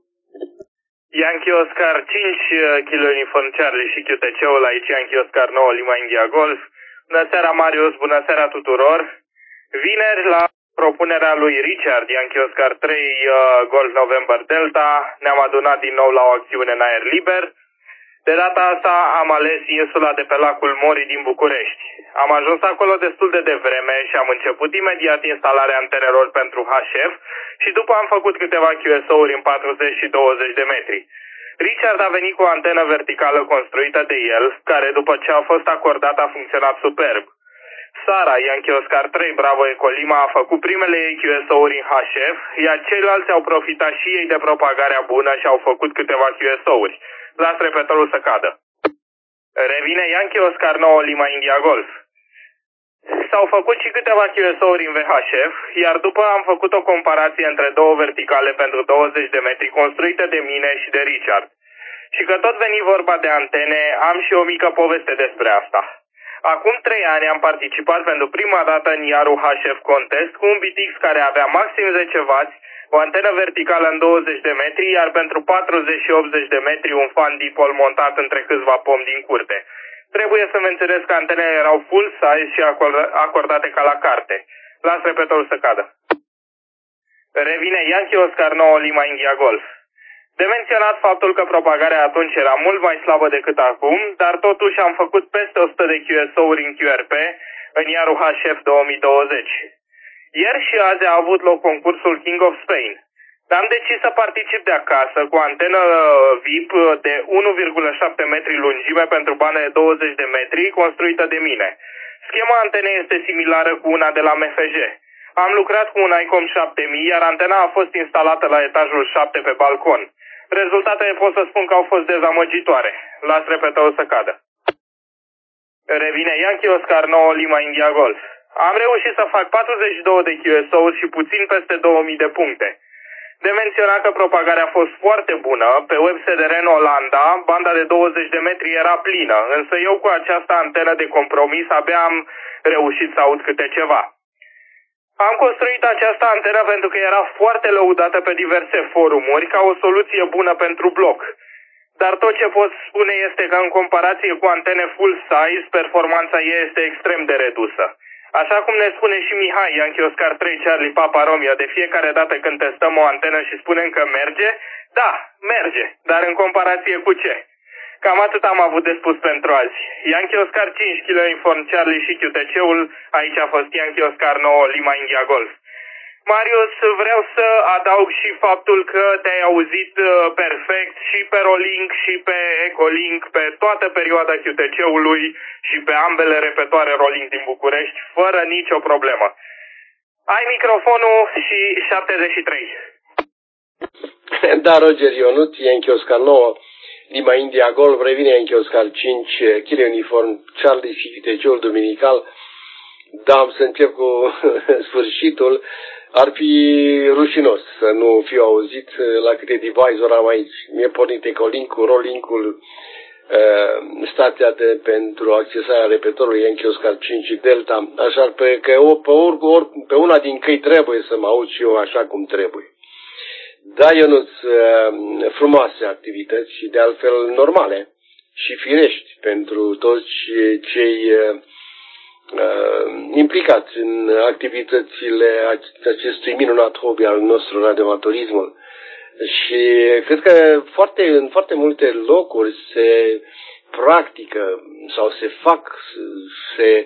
Yankee Oscar 5 Kilo Uniform Charlie și QTC-ul aici Yankee Oscar 9 Lima India Golf. Bună seara, Marius, bună seara tuturor. Vineri, la propunerea lui Richard, Yankee Oscar 3 Golf November Delta, ne-am adunat din nou la o acțiune în aer liber. De data asta am ales insula de pe lacul Mori din București. Am ajuns acolo destul de devreme și am început imediat instalarea antenelor pentru HF și după am făcut câteva QSO-uri în 40 și 20 de metri. Richard a venit cu o antenă verticală construită de el, care după ce a fost acordată a funcționat superb. Sara, Yankee Oscar 3 Bravo Eco Lima, a făcut primele ei QSO-uri în HF, iar ceilalți au profitat și ei de propagarea bună și au făcut câteva QSO-uri. Las repetorul să cadă. Revine Yankee Oscar 9 Lima India Golf. S-au făcut și câteva QSO-uri în VHF, iar după am făcut o comparație între două verticale pentru 20 de metri construite de mine și de Richard. Și că tot veni vorba de antene, am și o mică poveste despre asta. Acum 3 ani am participat pentru prima dată în IARU HF Contest cu un BTX care avea maxim 10W, o antenă verticală în 20 de metri, iar pentru 40 și 80 de metri un fan dipol montat între câțiva pomi din curte. Trebuie trebuie să menționez că antenele erau full size și acordate ca la carte. Las repetorul să cadă. Revine Yankee Oscar 9 Lima India Golf. De menționat faptul că propagarea atunci era mult mai slabă decât acum, dar totuși am făcut peste 100 de QSO-uri în QRP în iarul HF 2020. Ieri și azi a avut loc concursul King of Spain. Am decis să particip de acasă cu antenă VIP de 1,7 metri lungime pentru bandă de 20 de metri construită de mine. Schema antenei este similară cu una de la MFJ. Am lucrat cu un ICOM 7000, iar antena a fost instalată la etajul 7 pe balcon. Rezultatele pot să spun că au fost dezamăgitoare. Las repetorul să cadă. Revine Yankee Oscar 9 Lima India Golf. Am reușit să fac 42 de QSO-uri și puțin peste 2000 de puncte. De menționat că propagarea a fost foarte bună, pe WebSDR în Olanda, banda de 20 de metri era plină, însă eu cu această antenă de compromis abia am reușit să aud câte ceva. Am construit această antenă pentru că era foarte lăudată pe diverse forumuri ca o soluție bună pentru bloc. Dar tot ce pot spune este că în comparație cu antene full size, performanța ei este extrem de redusă. Așa cum ne spune și Mihai, Yankee Oscar 3 Charlie Papa Romeo, de fiecare dată când testăm o antenă și spunem că merge, da, merge, dar în comparație cu ce? Cam atât am avut de spus pentru azi. Yankee Oscar 5 Kilo Uniform Charlie și QTC-ul, aici a fost Yankee Oscar 9 Lima India Golf. Marius, vreau să adaug și faptul că te-ai auzit perfect și pe Rolink și pe Ecolink pe toată perioada QTC-ului și pe ambele repetoare Rolink din București, fără nicio problemă. Ai microfonul și 73. Da, Roger Ionut, Yankee Oscar 9, Lima India Golf, revine Yankee Oscar 5, Kilo Uniform Charlie și QTC-ul duminical. Da, am să încep cu sfârșitul. Ar fi rușinos să nu fiu auzit la câte device-uri am aici. Mi-e pornit Ecolink-ul, Rolink-ul, stația pentru accesarea repetorului Yankee Oscar 5 Delta, așa că pe una din căi trebuie să mă aud și eu așa cum trebuie. Da, Ionuț, frumoase activități și de altfel normale și firești pentru toți cei implicați în activitățile acestui minunat hobby al nostru, radioamatorismul. Și cred că în foarte multe locuri se practică sau se fac, se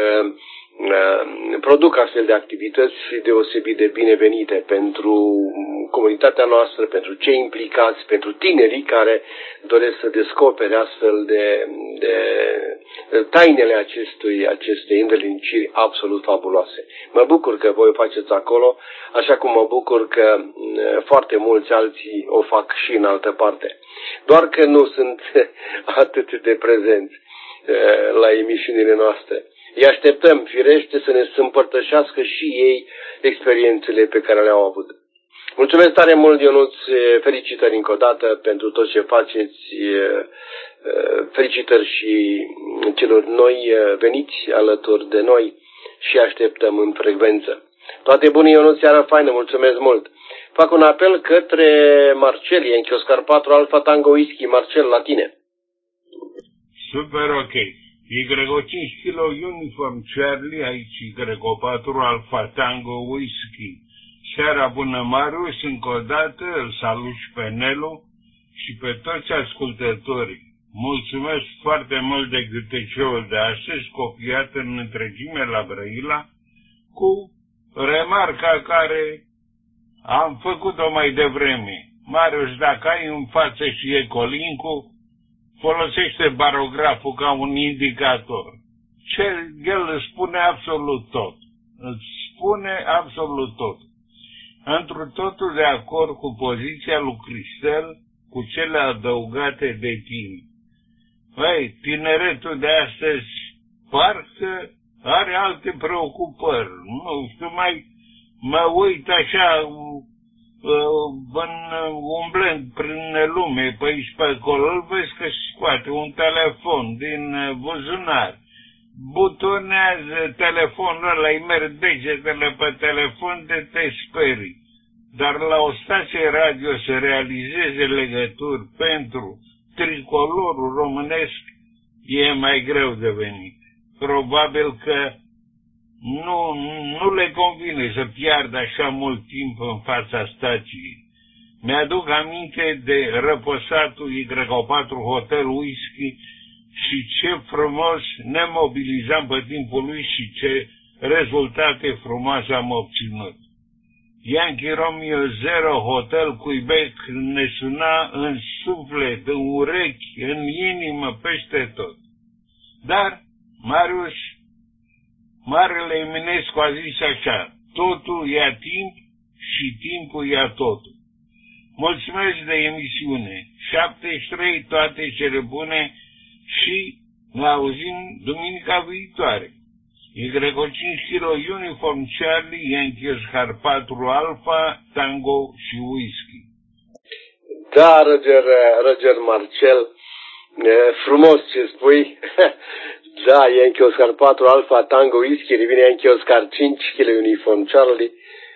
produc astfel de activități deosebit de binevenite pentru comunitatea noastră, pentru cei implicați, pentru tinerii care doresc să descopere astfel de tainele acestei îndeletniciri absolut fabuloase. Mă bucur că voi o faceți acolo, așa cum mă bucur că foarte mulți alții o fac și în altă parte. Doar că nu sunt atât de prezenți la emisiunile noastre. Îi așteptăm, firește, să ne împărtășească și ei experiențele pe care le-au avut. Mulțumesc tare mult, Ionuț, felicitări încă o dată pentru tot ce faceți, felicitări și celor noi veniți alături de noi și așteptăm în frecvență. Toate bune, Ionuț, seara faină, mulțumesc mult. Fac un apel către Marcel, Yankee Oscar 4 Alpha Tango Whisky. Marcel, la tine. Super ok. Y5 Kilo Uniform Charlie, aici Y4 Alpha Tango Whisky. Seara bună, Marius, încă o dată îl salut și pe Nelu și pe toți ascultătorii. Mulțumesc foarte mult de QTC-ul de astăzi, copiat în întregime la Brăila, cu remarca care am făcut-o mai devreme. Marius, dacă ai în față și Ecolink-ul, folosește barograful ca un indicator. El îți spune absolut tot. Îți spune absolut tot. Întru totul de acord cu poziția lui Cristel, cu cele adăugate de tine. Băi, tineretul de astăzi parcă are alte preocupări. Nu știu, mai mă uit așa umblând prin lume pe aici pe acolo, îl vezi că scoate un telefon din buzunar, butonează telefonul ăla, îi merg degetele pe telefon de te sperii. Dar la o stație radio să realizeze legături pentru tricolorul românesc e mai greu de venit. Probabil că nu le convine să piardă așa mult timp în fața stației. Mi-aduc aminte de răposatul Y4 Hotel Whisky și ce frumos ne mobilizam pe timpul lui și ce rezultate frumoase am obținut. Yankee Romeo 0 Hotel Quebec ne suna în suflet, în urechi, în inimă, peste tot. Dar Marius, Marele Eminescu a zis așa: totul ia timp și timpul ia totul. Mulțumesc de emisiune. 73, toate cele bune și ne auzim duminica viitoare. Y5 Kilo Uniform Charlie, Yankee Oscar 4 Alpha, Tango și Whisky. Da, Roger Marcel, frumos ce spui. Da, Yankee Oscar 4 Alpha, Tango Whisky, revine Yankee Oscar 5 Kilo Uniform Charlie.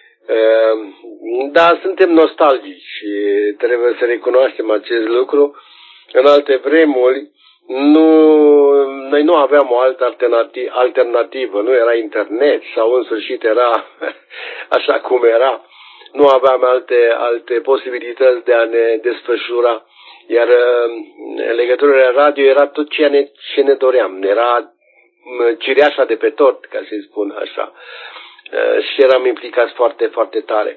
Da, suntem nostalgici și trebuie să recunoaștem acest lucru. În alte vremuri, noi nu aveam o altă alternativă, nu era internet sau în sfârșit era așa cum era. Nu aveam alte posibilități de a ne desfășura, iar legăturile radio era tot ce ne doream, era cireașa de pe tort, ca să-i spun așa. Și eram implicați foarte, foarte tare.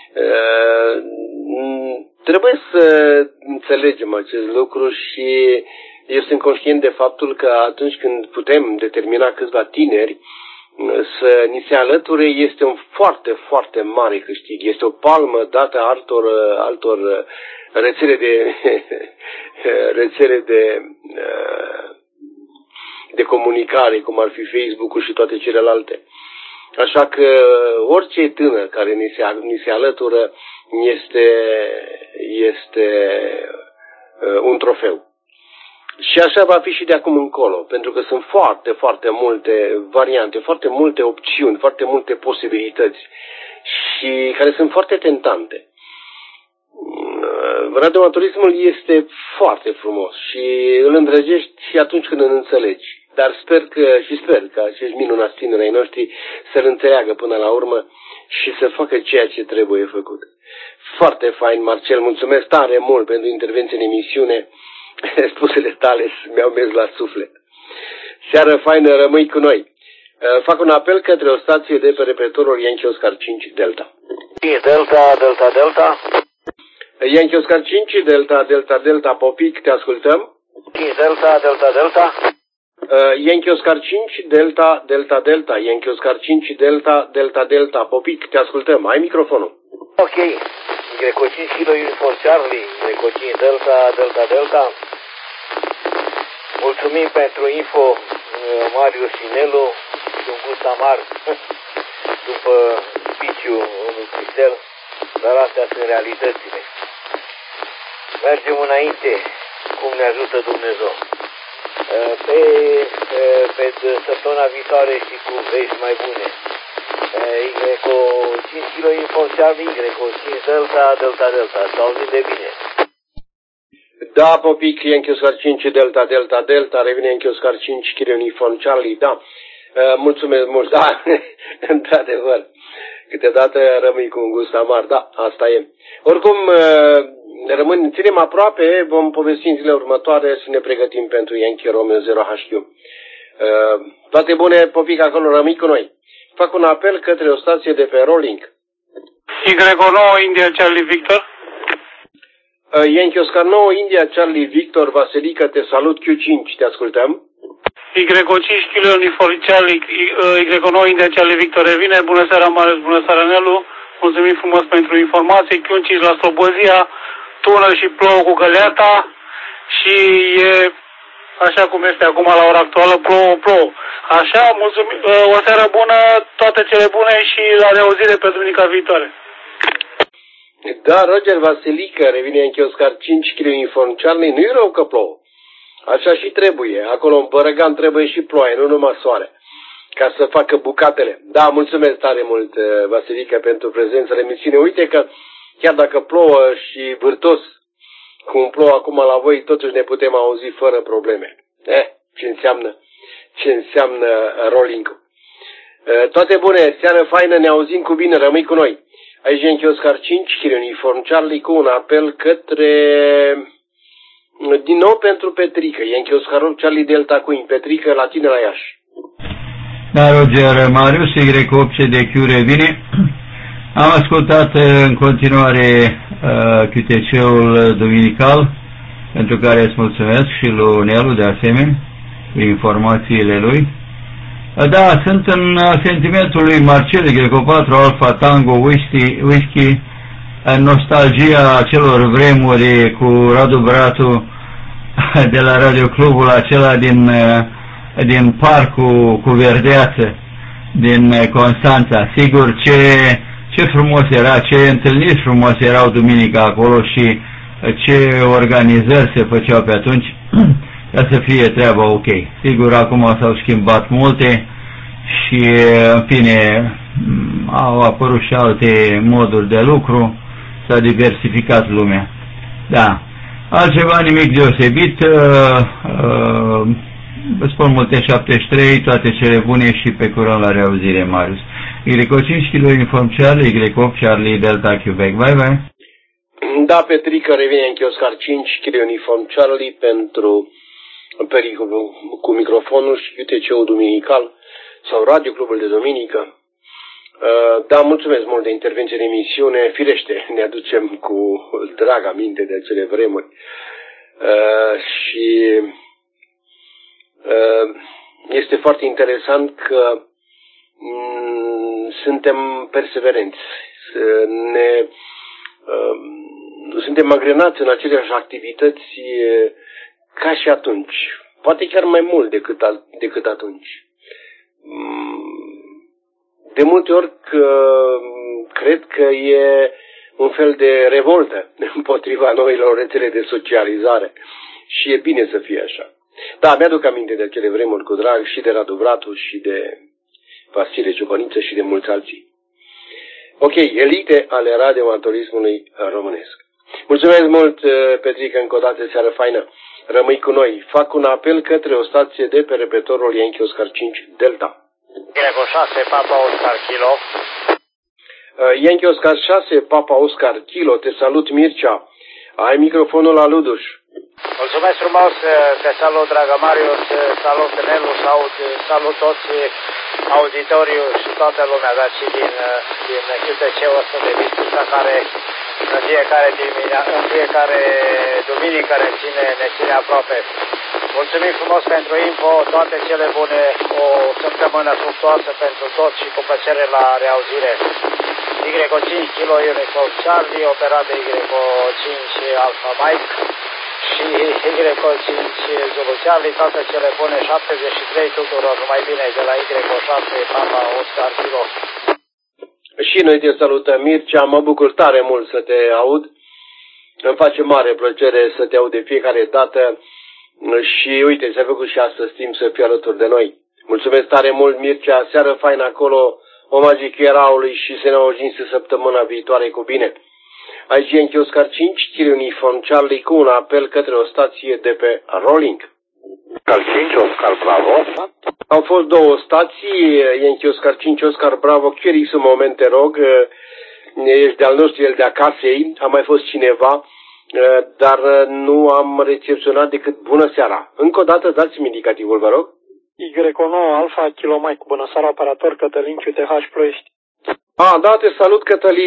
Trebuie să înțelegem acest lucru și eu sunt conștient de faptul că atunci când putem determina câțiva tineri să ni se alăture, este un foarte, foarte mare câștig. Este o palmă dată altor rețele de comunicare, cum ar fi Facebook-ul și toate celelalte. Așa că orice tânăr care ni se alătură este un trofeu. Și așa va fi și de acum încolo, pentru că sunt foarte, foarte multe variante, foarte multe opțiuni, foarte multe posibilități și care sunt foarte tentante. Radioamatorismul este foarte frumos și îl îndrăgești și atunci când îl înțelegi. Dar sper că acești minunați tineri ai noștri să-l înțeleagă până la urmă și să facă ceea ce trebuie făcut. Foarte fain, Marcel, mulțumesc tare mult pentru intervenție în emisiune. Spusele tale mi-au mers la suflet. Seară faină, rămâi cu noi. Fac un apel către o stație de pe repetorul Yankee Oscar 5 Delta. Delta. Yankee Oscar 5 Delta Popic, te ascultăm. Delta. Yankee Oscar 5 Delta. Yankee Oscar 5 Delta Popic, te ascultăm. Ai microfonul. Ok. Y5 Kilo Uniform Charlie, Y5 Delta. Mulțumim pentru info, Marius și Nelu, și un gust amar după viciu unui cristel, dar astea sunt realitățile. Mergem înainte, cum ne ajută Dumnezeu. Pe săptămâna viitoare și cu vești mai bune. Y5 Kilo Uniform Charlie, Y5 Delta. Să auzim de bine. Da, Popic, Yankee Oscar 5 Delta, revine Yankee Oscar 5 Kilo Uniform Charlie, da. Mulțumesc mult, da, într-adevăr. Câteodată rămâi cu un gust amar, da, asta e. Oricum, ținem aproape, vom povesti în zilele următoare să ne pregătim pentru Yankee Romeo 0 HQ. Toate bune, Popic, acolo rămâi cu noi. Fac un apel către o stație de pe Rolling. Y9 India Charlie Victor. Yankee Oscar 9 India Charlie Victor, Vasilica, te salut, Q5, te ascultăm. Y5 Kilo Uniform Charlie, Y9 India Charlie Victor revine. Bună seara, Marius, bună seara, Nelu. Mulțumim frumos pentru informații. Q5 la Slobozia, tună și plouă cu găleata și e așa cum este acum la ora actuală, plouă. Așa, mulțumim, o seară bună, toate cele bune și la reauzire pe duminica viitoare. Da, Roger Vasilica, revine Yankee Oscar 5 Kilo Uniform Charlie, nu-i rău că plouă. Așa și trebuie, acolo în Bărăgan trebuie și ploaie, nu numai soare, ca să facă bucatele. Da, mulțumesc tare mult, Vasilica, pentru prezența în emisiune. Uite că chiar dacă plouă și vârtos, cum plouă acum la voi, totuși ne putem auzi fără probleme. ce înseamnă rolling-ul. Toate bune, seară faină, ne auzim cu bine, rămâi cu noi. Aici Yankee Oscar 5, Chile Uniform Charlie, cu un apel către, din nou pentru Petrică, Yankee Oscar 8, Charlie Delta Queen, Petrică, la tine la Iași. Da, Roger Marius, Y8 de Q revine. Am ascultat în continuare QTC-ul duminical, pentru care îți mulțumesc, și lui Nelu de asemenea, cu informațiile lui. Da, sunt în sentimentul lui Marcel Greco4 Alfa Tango Whisky, în nostalgia acelor vremuri cu Radu Bratu de la radioclubul acela din parcul cu verdeață din Constanța. Sigur, ce frumos era, ce întâlniri frumos erau duminica acolo și ce organizări se făceau pe atunci, ca să fie treaba ok. Sigur, acum s-au schimbat multe și, în fine, au apărut și alte moduri de lucru, s-a diversificat lumea. Da, altceva nimic deosebit, vă spun multe 73, toate cele bune și pe curând la reauzire, Marius. Y5 Kilo Uniform Charlie, Y8 Charlie Delta Quebec, bye bye. Da, Petrică, revine în Oscar 5 Kilo Uniform Charlie pentru Pericul cu microfonul și UTC-ul duminical sau Radio Clubul de Duminică. Da, mulțumesc mult de intervenție în emisiune. Firește, ne aducem cu drag aminte de acele vremuri. Și este foarte interesant că suntem perseverenți. Suntem angrenați în aceleași activități ca și atunci. Poate chiar mai mult decât atunci. De multe ori cred că e un fel de revoltă împotriva noilor rețele de socializare și e bine să fie așa. Da, mi-aduc aminte de acele vremuri cu drag și de Radu Bratu și de Vasile Ciocăniță și de mulți alții. Ok, elite ale radioamatorismului românesc. Mulțumesc mult, Petrică, încă o dată, seară faină. Rămâi cu noi. Fac un apel către o stație de pe repetorul Yankee Oscar 5 Delta. Greco 6, Papa Oscar Kilo. Yankee Oscar 6, Papa Oscar Kilo, te salut, Mircea. Ai microfonul la Luduș. Mulțumesc frumos, te salut, dragă Marius, salut Nelu, salut toți auditoriul și toată lumea, dar și din QTC-ul ăsta de Vistița, care în fiecare duminică ne ține aproape. Mulțumim frumos pentru info, toate cele bune, o săptămână fructuoasă pentru toți și cu plăcere la reauzire. Y5 Kilo Uniform Charlie, operat de Y5 Alpha Mike și Y5 Zulu Charlie, toate cele bune, 73 tuturor, numai bine de la Y6 Papa Oscar Kilo. Și noi te salutăm, Mircea, mă bucur tare mult să te aud. Îmi face mare plăcere să te aud de fiecare dată și uite, s-a făcut și astăzi timp să fii alături de noi. Mulțumesc tare mult, Mircea, seară faină acolo, omagii Chieraului și să ne auzim săptămâna viitoare cu bine. Aici Yankee Oscar 5, Kilo Uniform Charlie, cu un apel către o stație de pe Rolling. Oscar 5, Oscar Bravo. Au fost două stații, Yankee Oscar 5, Oscar Bravo, Chieris un moment, te rog, ești de-al nostru, el de acasei, a mai fost cineva, dar nu am recepționat decât bună seara. Încă o dată dați-mi indicativul, vă rog. Y9 Alfa Kilo Mike, bună seara, operator Cătălin QTH Ploiești. Da, te salut,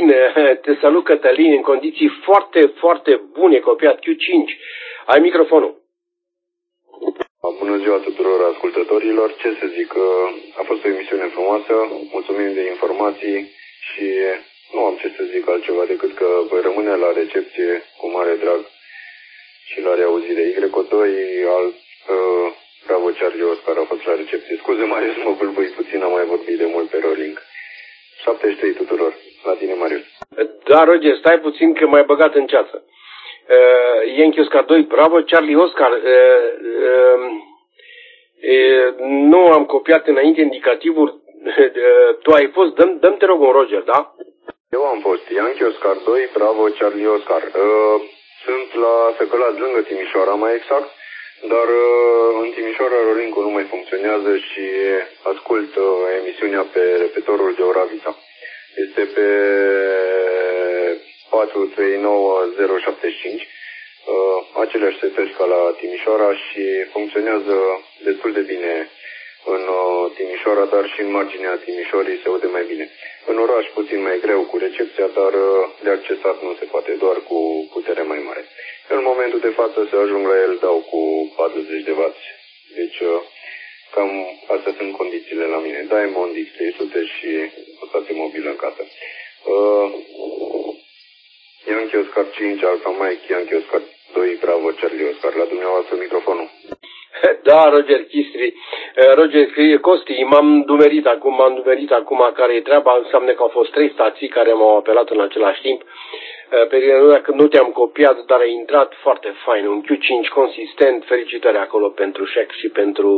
Cătălin, în condiții foarte, foarte bune, copiat Q5. Ai microfonul. Bună ziua tuturor ascultătorilor, ce să zic, a fost o emisiune frumoasă, mulțumim de informații și nu am ce să zic altceva decât că voi rămâne la recepție cu mare drag și la reauzire. Y2 Bravo Charlie Oscar a fost la recepție. Scuze, Marius, mă bâlbâi puțin, am mai vorbit de mult pe rolling. 73 tuturor, la tine, Marius. Da, Roger, stai puțin că m-ai băgat în ceață. Yankee Oscar 2, Bravo Charlie Oscar. Nu am copiat înainte indicativul. Tu ai fost, dăm te rog un Roger, da? Eu am fost Yankee Oscar 2, Bravo Charlie Oscar. Sunt la Săcălați, lângă Timișoara, mai exact. Dar în Timișoara Rolinco nu mai funcționează și ascult emisiunea pe repetorul de Oravița. Este pe 439075, aceleași setări ca la Timișoara și funcționează destul de bine în Timișoara, dar și în marginea Timișorii se aude mai bine. În oraș puțin mai greu cu recepția, dar de accesat nu se poate, doar cu putere mai mare. În momentul de față să ajung la el dau cu 40 de W. Deci cam astea sunt condițiile la mine. Diamond X300 și o stație mobilă în casă. Yankee Oscar 5, Alpha Mike, Yankee Oscar 2, Bravo, Charlie Oscar. La dumneavoastră microfonul. Da, Roger Chistri. Roger Costi, m-am dumerit acum care e treaba. Înseamnă că au fost 3 stații care m-au apelat în același timp. Perioada când nu te-am copiat, dar ai intrat foarte fain. Un Q5 consistent. Felicitări acolo pentru șec și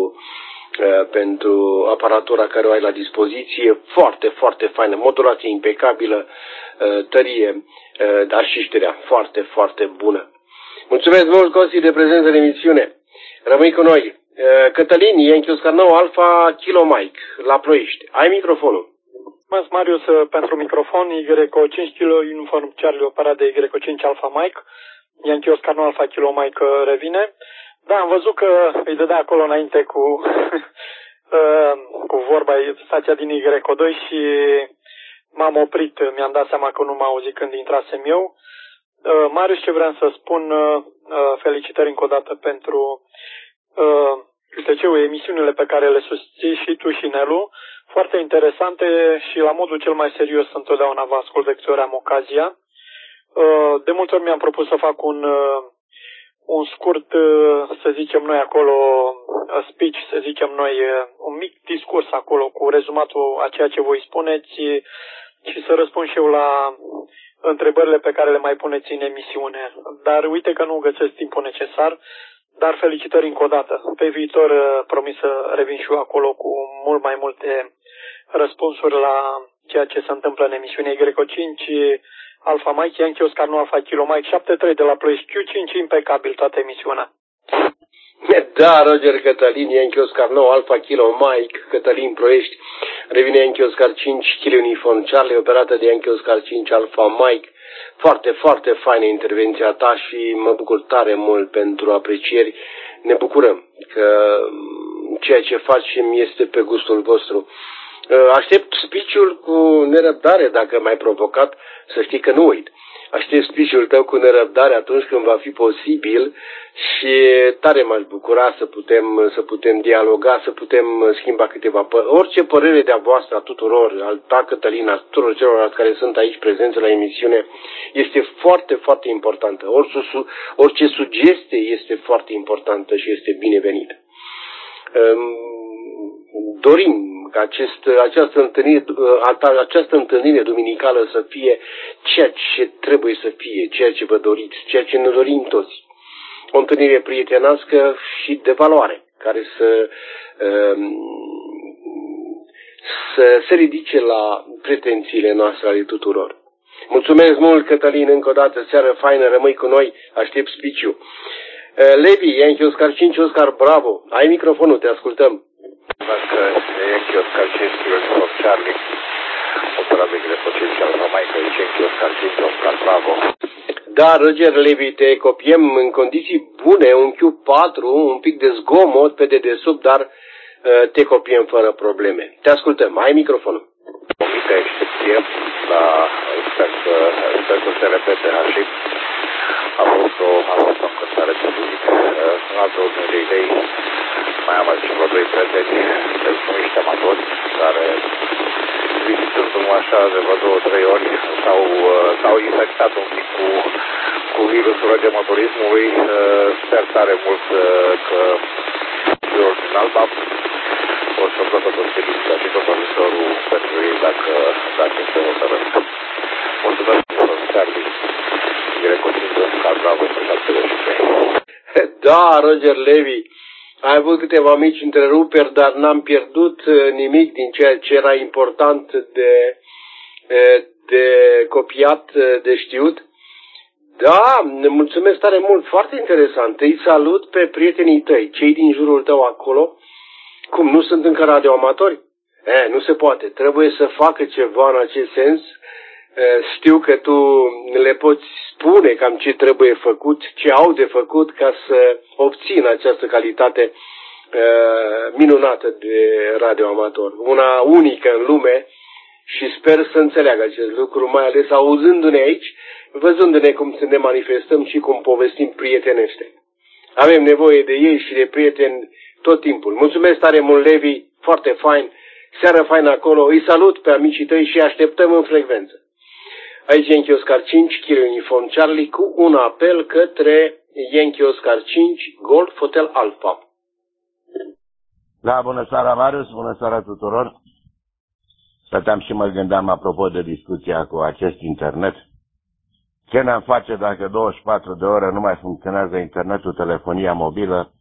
pentru aparatura care o ai la dispoziție. Foarte, foarte faină. Modulație impecabilă, tărie, dar și știrea foarte, foarte bună. Mulțumesc mult, Costi, de prezență în emisiune. Rămâi cu noi. Cătălin, Yankee Oscar 9, Alpha Kilo Mike, la Ploiești. Ai microfonul. Mulțumesc, Marius, pentru microfon. Yco 5 kg, uniform Charlie, operat de Yco 5 Alpha Mike. Yankee Oscar 9, Alpha Kilo Mike revine. Da, am văzut că îi dădea acolo înainte cu vorba stația din Yco 2 și m-am oprit. Mi-am dat seama că nu m-a auzit când intrasem eu. Marius, ce vreau să spun, felicitări încă o dată pentru emisiunile pe care le susții și tu și Nelu, foarte interesante și la modul cel mai serios întotdeauna vă ascult de câte ori am ocazia. De multe ori mi-am propus să fac un scurt, să zicem noi acolo, speech, să zicem noi, un mic discurs acolo cu rezumatul a ceea ce voi spuneți și să răspund și eu la întrebările pe care le mai puneți în emisiune. Dar uite că nu găsesc timpul necesar, dar felicitări încă o dată. Pe viitor promit să revin și eu acolo cu mult mai multe răspunsuri la ceea ce se întâmplă în emisiunea Yco 5, Alpha Mike, Yankee Oscar 9, Alpha Kilo Mike, 73 de la Ploiești, Q5, impecabil toată emisiunea. Da, Roger Cătălin, Yankee Oscar 9, Alpha Kilo Mike, Cătălin Ploiești, revine Yankee Oscar 5, Kilo Uniform Charlie, operată de Yankee Oscar 5, Alpha Mike. Foarte, foarte faină intervenția ta și mă bucur tare mult pentru aprecieri. Ne bucurăm că ceea ce facem este pe gustul vostru. Aștept speech-ul cu nerăbdare, dacă m-ai provocat, să știi că nu uit. Aștept speech-ul tău cu nerăbdare atunci când va fi posibil și tare m-aș bucura să putem dialoga, să putem schimba câteva orice părere de-a voastră a tuturor, al ta, Cătălin, a tuturor celorlalți care sunt aici prezenți la emisiune, este foarte, foarte importantă. Orice sugestie este foarte importantă și este binevenită. Dorim ca această întâlnire duminicală să fie ceea ce trebuie să fie, ceea ce vă doriți, ceea ce ne dorim toți. O întâlnire prietenească și de valoare, care să se ridice la pretențiile noastre ale tuturor. Mulțumesc mult, Cătălin, încă o dată, seară faină, rămâi cu noi, aștept speech-ul. Levi, Yankee Oscar 5, Oscar Bravo, ai microfonul, te ascultăm. Yankee Oscar 5, Kilo Charlie, operat de Yco 5, Alpha Mike, Yankee Oscar 5, Oscar Bravo. Da, Roger Levi, te copiem în condiții bune, un Q4, un pic de zgomot pe dedesubt, dar te copiem fără probleme. Te ascultăm, ai microfonul. O mică excepție, sper să se repete așa. A fost o încântare de muzică, în altă ordine de idei, mai am aici vreo 2 prieteni, deci nu niște amatori, care vizitându-mă așa de vreo 2-3 ori, s-au infectat un pic cu virusul regematorismului. Sper tare mult că jurul din Alba o să plătă tot felicia și tot profesorul pentru ei dacă se hotărăsc. Mulțumesc pentru Charlie. Da, Roger Levi, ai avut câteva mici întreruperi, dar n-am pierdut nimic din ceea ce era important de copiat, de știut. Da, ne mulțumesc tare mult, foarte interesant. Îi salut pe prietenii tăi, cei din jurul tău acolo. Cum, nu sunt încă radioamatori? Nu se poate, trebuie să facă ceva în acest sens. Știu că tu le poți spune cam ce trebuie făcut, ce au de făcut ca să obțină această calitate minunată de radioamator. Una unică în lume și sper să înțeleagă acest lucru, mai ales auzându-ne aici, văzându-ne cum să ne manifestăm și cum povestim prietenește. Avem nevoie de ei și de prieteni tot timpul. Mulțumesc tare mult, Levi, foarte fain, seară faină acolo. Îi salut pe amicii tăi și așteptăm în frecvență. Aici Yankee Oscar 5, Kilo Uniform Charlie, cu un apel către Yankee Oscar 5, Golf Hotel Alpha. Da, bună seara, Marius, bună seara tuturor. Stăteam și mă gândeam apropo de discuția cu acest internet. Ce ne-am face dacă 24 de ore nu mai funcționează internetul, telefonia mobilă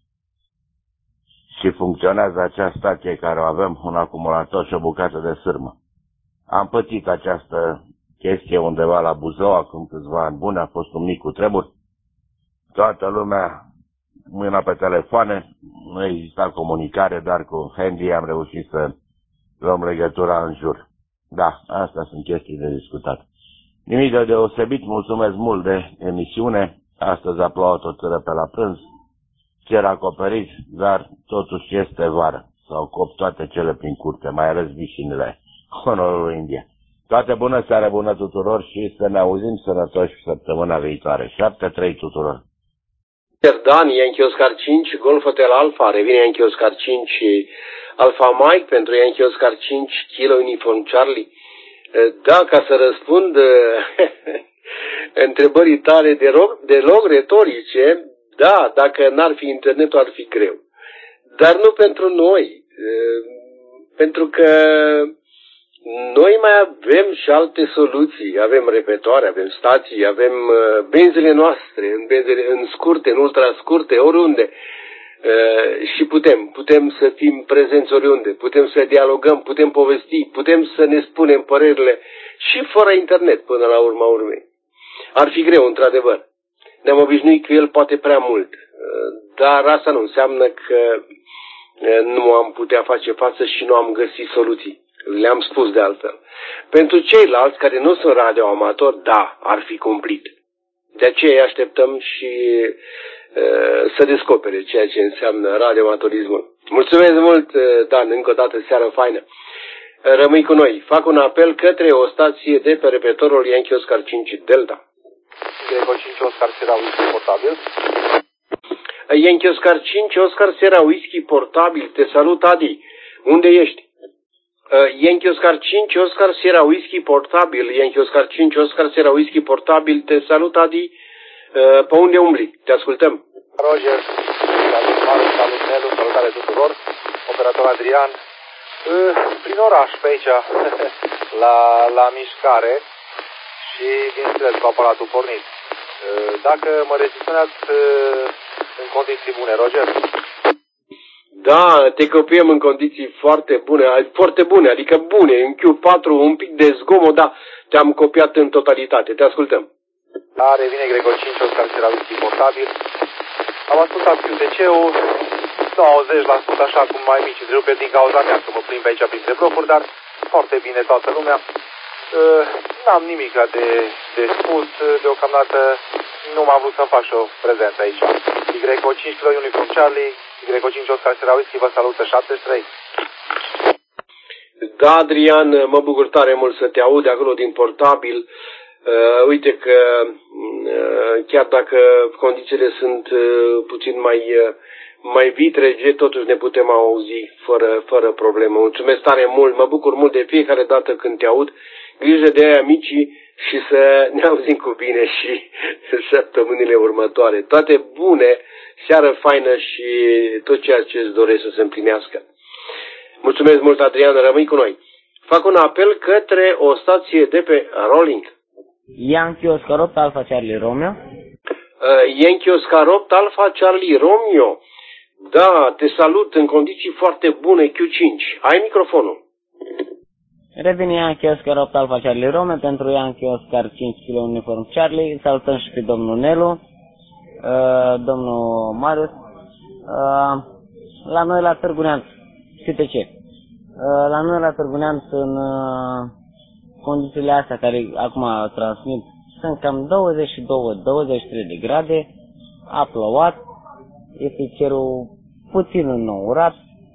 și funcționează acea stație care o avem, un acumulator și o bucată de sârmă? Am pățit această chestie undeva la Buzău, acum câțiva ani buni, a fost un mic cutremur. Toată lumea mâna pe telefoane, nu exista comunicare, dar cu handy am reușit să luăm legătura în jur. Da, astea sunt chestii de discutat. Nimic de deosebit, mulțumesc mult de emisiune. Astăzi a plouat o țără pe la prânz, cer acoperit, dar totuși este vară. S-au copt toate cele prin curte, mai ales vișinile Honorului India. Toate bună seara, bună tuturor și să ne auzim sănătoși săptămâna viitoare. 7-3 tuturor. Dan, Yankee Oscar 5, Golf Hotel Alpha, revine Yankee Oscar 5 Alpha Mike pentru Yankee Oscar 5, Kilo Uniform Charlie. Da, ca să răspund întrebării tale deloc retorice, da, dacă n-ar fi internetul ar fi greu. Dar nu pentru noi, pentru că noi mai avem și alte soluții. Avem repetoare, avem stații, avem benzile noastre, în scurte, în ultrascurte, oriunde. Și putem să fim prezenți oriunde, putem să dialogăm, putem povesti, putem să ne spunem părerile și fără internet până la urma urmei. Ar fi greu, într-adevăr. Ne-am obișnuit cu el poate prea mult, dar asta nu înseamnă că nu am putea face față și nu am găsit soluții. Le-am spus de altfel. Pentru ceilalți care nu sunt radioamatori, da, ar fi cumplit. De aceea îi așteptăm și să descopere ceea ce înseamnă radioamatorismul. Mulțumesc mult, Dan, încă o dată seară faină. Rămâi cu noi. Fac un apel către o stație de pe repetorul Yankee Oscar 5 Delta. Greco 5 Oscar Sierra Whisky portabil. Yankee Oscar 5 Oscar Sierra Whisky portabil. Te salut, Adi. Unde ești? Yankee Oscar 5 Oscar Sierra Whisky portabil. Yankee Oscar 5 Oscar Sierra Whisky portabil. Te salut, Adi. Pe unde umbli? Te ascultăm. Roger, salut Nelu, salutare tuturor. Operator Adrian. Prin oraș pe aici, la mișcare și bineînțeles cu aparatul pornit. Dacă mă registrați în condiții bune, Roger? Da, te copiem în condiții foarte bune, adică bune, în Q4, un pic de zgomot, da, te-am copiat în totalitate, te ascultăm. Da, revine Greco 5, Oscar Sierra Whisky portabil. Am ascultat QTC-ul, 90% așa cum mai mici întrerupe din cauza mea, că mă plimb aici printre blocuri, dar foarte bine toată lumea. N-am nimic de spus, deocamdată nu m-am vrut să-mi fac și o prezență aici. Greco 5 Kilo Uniform Charlie, Greco 5 Oscar Sierra Whisky, vă salută 73. Da, Adrian, mă bucur tare mult să te aud de acolo din portabil. Uite că chiar dacă condițiile sunt puțin mai vitrege, totuși ne putem auzi fără problemă. Mulțumesc tare mult, mă bucur mult de fiecare dată când te aud. Grijă de aia micii și să ne auzim cu bine și săptămânile următoare. Toate bune, seară faină și tot ceea ce îți doresc să se împlinească. Mulțumesc mult, Adrian, rămâi cu noi. Fac un apel către o stație de pe Rolling. Yankee Oscar 8 Alpha Charlie Romeo. Yankee Oscar 8 Alpha Charlie Romeo. Da, te salut în condiții foarte bune, Q5. Ai microfonul. Revine Yankee Oscar 8 Alpha Charlie Romeo pentru Yankee Oscar 5 kg uniform Charlie. Salutăm și pe domnul Nelu, domnul Marius. La noi la Târgu Neamț, CTC. La noi la Târgu Neamț, în condițiile astea care acum transmit, sunt cam 22-23 de grade, a plouat, este cerul puțin înnourat.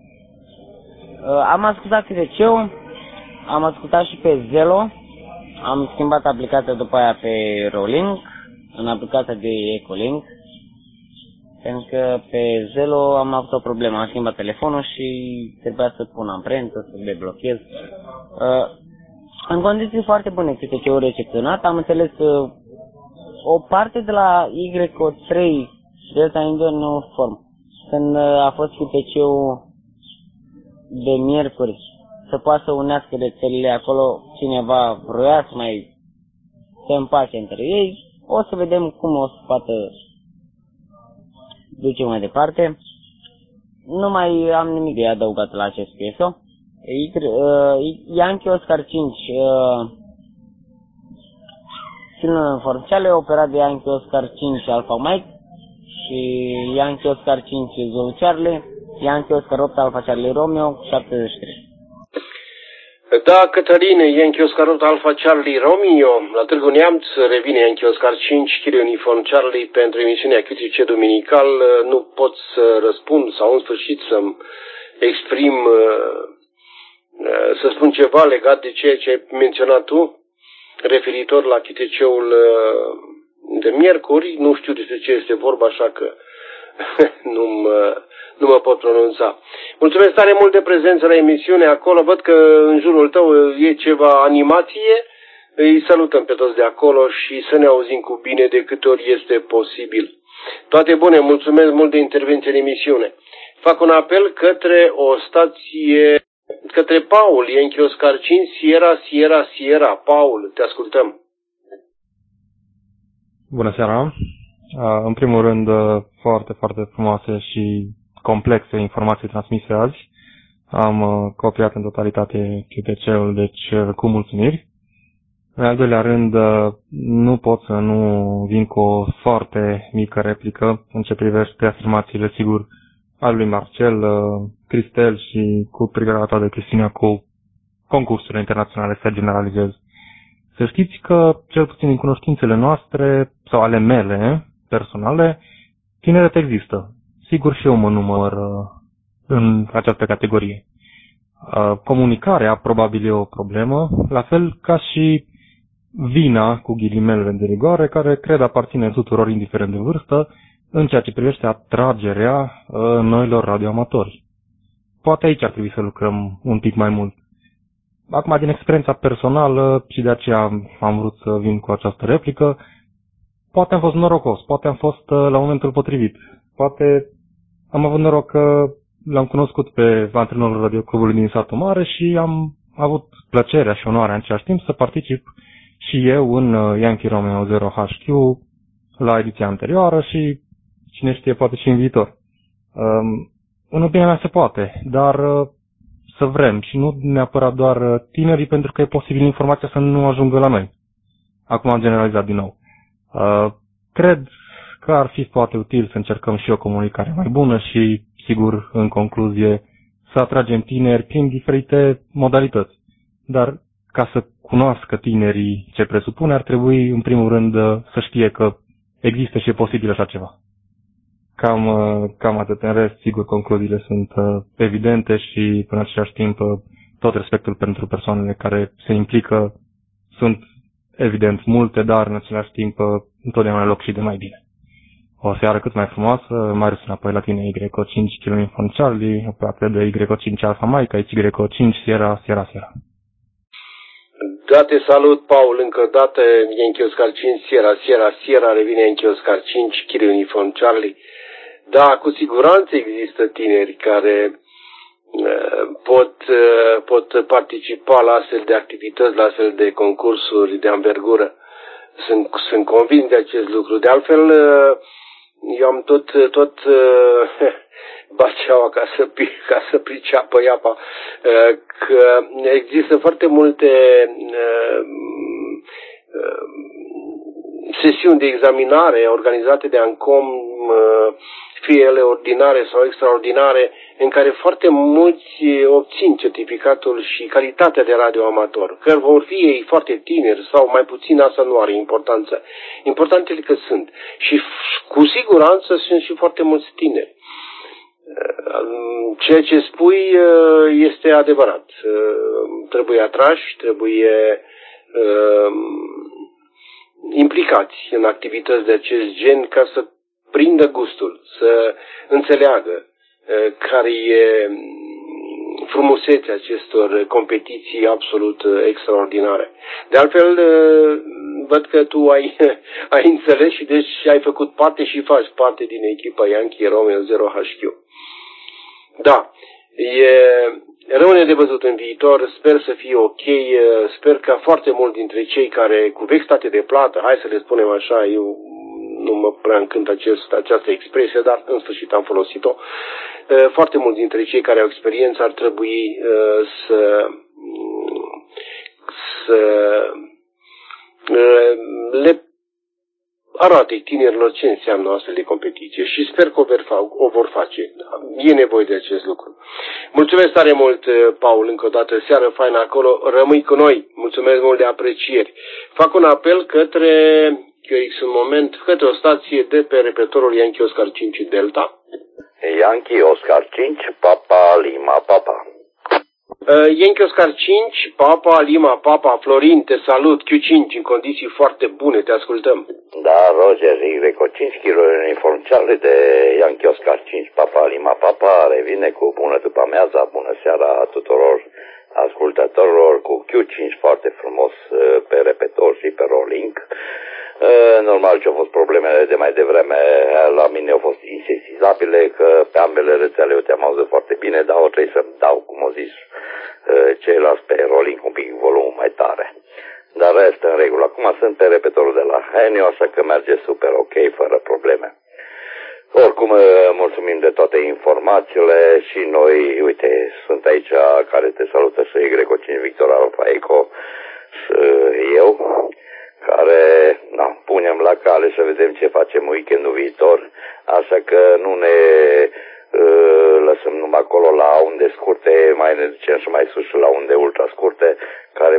Am ascultat CTC-ul, am ascultat și pe Zelo, am schimbat aplicația după aia pe Rolink, în aplicația de Ecolink, pentru că pe Zelo am avut o problemă, am schimbat telefonul și trebuia să pun amprentă, să deblochez. În condiții foarte bune, CTC-ul recepționat, am înțeles că o parte de la YO3 Delta Indian Uniform, când a fost CTC-ul de miercuri, să poată să unească rețelele acolo, cineva vroia să mai se împace între ei, o să vedem cum o să poată duce mai departe. Nu mai am nimic de adăugat la acest PSO. Yankee Oscar 5 film forțiale operat de Yankee Oscar 5 Alpha Mike și Yankee Oscar 5 Zulu Charlie, Yankee Oscar 8 Alpha Charlie Romeo 73. Da, Cătăline, Yankee Oscar 8 Alpha Charlie Romeo, la Târgu Neamț revine Yankee Oscar 5 kg uniform Charlie pentru emisiunea QTC Dominical. Nu pot să răspund sau în sfârșit să-mi exprim, să spun ceva legat de ceea ce ai menționat tu, referitor la QTC-ul de miercuri. Nu știu despre ce este vorba, așa că nu mă pot pronunța. Mulțumesc tare mult de prezență la emisiune acolo. Văd că în jurul tău e ceva animație. Îi salutăm pe toți de acolo și să ne auzim cu bine de câte ori este posibil. Toate bune, mulțumesc mult de intervenție în emisiune. Fac un apel către o stație, către Paul, Yankee Oscar 5, Sierra. Paul, te ascultăm. Bună seara! În primul rând, foarte, foarte frumoase și complexe informații transmise azi. Am copiat în totalitate QTC-ul, deci cu mulțumiri. În al doilea rând, nu pot să nu vin cu o foarte mică replică în ce privește afirmațiile, sigur, al lui Marcel, Cristel și cu privire la toate chestiunea cu concursurile internaționale, să generalizez. Să știți că, cel puțin din cunoștințele noastre, sau ale mele, personale, tineret există. Sigur și eu mă număr în această categorie. Comunicarea probabil e o problemă, la fel ca și vina, cu ghilimele de rigoare, care cred aparține tuturor, indiferent de vârstă, în ceea ce privește atragerea noilor radioamatori. Poate aici ar trebui să lucrăm un pic mai mult. Acum, din experiența personală, și de aceea am vrut să vin cu această replică, poate am fost norocos, poate am fost la momentul potrivit, poate am avut noroc că l-am cunoscut pe antrenorul radioclubului din Satul Mare și am avut plăcerea și onoarea în același timp să particip și eu în Yankee Romeo 0 HQ la ediția anterioară și cine știe, poate și în viitor. În opinia mea se poate, dar să vrem și nu neapărat doar tinerii, pentru că e posibil informația să nu ajungă la noi. Acum am generalizat din nou. Cred că ar fi poate util să încercăm și o comunicare mai bună și, sigur, în concluzie, să atragem tineri prin diferite modalități. Dar ca să cunoască tinerii ce presupune, ar trebui, în primul rând, să știe că există și e posibil așa ceva. Cam atât. În rest, sigur, concluziile sunt evidente și, în același timp, tot respectul pentru persoanele care se implică sunt, evident, multe, dar, în același timp, întotdeauna loc și de mai bine. O seară cât mai frumoasă, Marius înapoi la tine, YO5 kg uniform Charlie, aproape de YO5 Alpha Mike, aici YO5 Sierra. Da, te salut, Paul, încă o dată, Yankee Oscar 5 Sierra, revine Yankee Oscar 5 kg uniform Charlie. Da, cu siguranță există tineri care pot participa la astfel de activități, la astfel de concursuri de anvergură. Sunt convins de acest lucru. De altfel, eu am tot Baceaua ca să priceapă iapa, că există foarte multe sesiuni de examinare organizate de ANCOM, fie ele ordinare sau extraordinare, în care foarte mulți obțin certificatul și calitatea de radioamator. Că vor fi ei foarte tineri sau mai puțin, asta nu are importanță. Important e că sunt. Și cu siguranță sunt și foarte mulți tineri. Ceea ce spui este adevărat. Trebuie atrași, trebuie implicați în activități de acest gen ca să prindă gustul, să înțeleagă care e frumusețea acestor competiții absolut extraordinare. De altfel, văd că tu ai înțeles și deci ai făcut parte și faci parte din echipa Yankee Romeo 0HQ. Da, rămâne de văzut în viitor, sper să fie ok, sper că foarte mulți dintre cei care cu vechi state de plată, hai să le spunem așa, eu nu mă prea încânt această expresie, dar în sfârșit am folosit-o, foarte mulți dintre cei care au experiență ar trebui să le arate tinerilor ce înseamnă astfel de competiție și sper că o vor face. E nevoie de acest lucru. Mulțumesc tare mult, Paul, încă o dată. Seară faină acolo. Rămâi cu noi. Mulțumesc mult de aprecieri. Fac un apel către o stație de pe repetorul Yankee Oscar 5 Delta. Yankee Oscar 5, Papa Lima Papa. Yankee Oscar 5, Papa Lima Papa. Florin, te salut. Q5 în condiții foarte bune. Te ascultăm. Da, Roger, Greco 5 kg uniform Charlie de Yankee Oscar 5, Papa Lima Papa revine cu bună după amiaza, bună seara tuturor ascultătorilor, cu Q5 foarte frumos pe repetor și pe rolling. Normal ce au fost problemele de mai devreme, la mine au fost insesizabile, că pe ambele rețele eu te-am auzit foarte bine, dar o trebuie să-mi dau, cum au zis ceilalți, pe rolling un pic volumul mai tare. Dar rest în regulă. Acum sunt pe repetorul de la Henio, așa că merge super ok, fără probleme. Oricum, mulțumim de toate informațiile și noi, uite, sunt aici care te salută și Greco 5 Victor Alfa Eco și eu, care punem la cale să vedem ce facem weekendul viitor, așa că nu ne lăsăm numai acolo la unde scurte, mai ne ducem și mai sus și la unde ultra scurte, care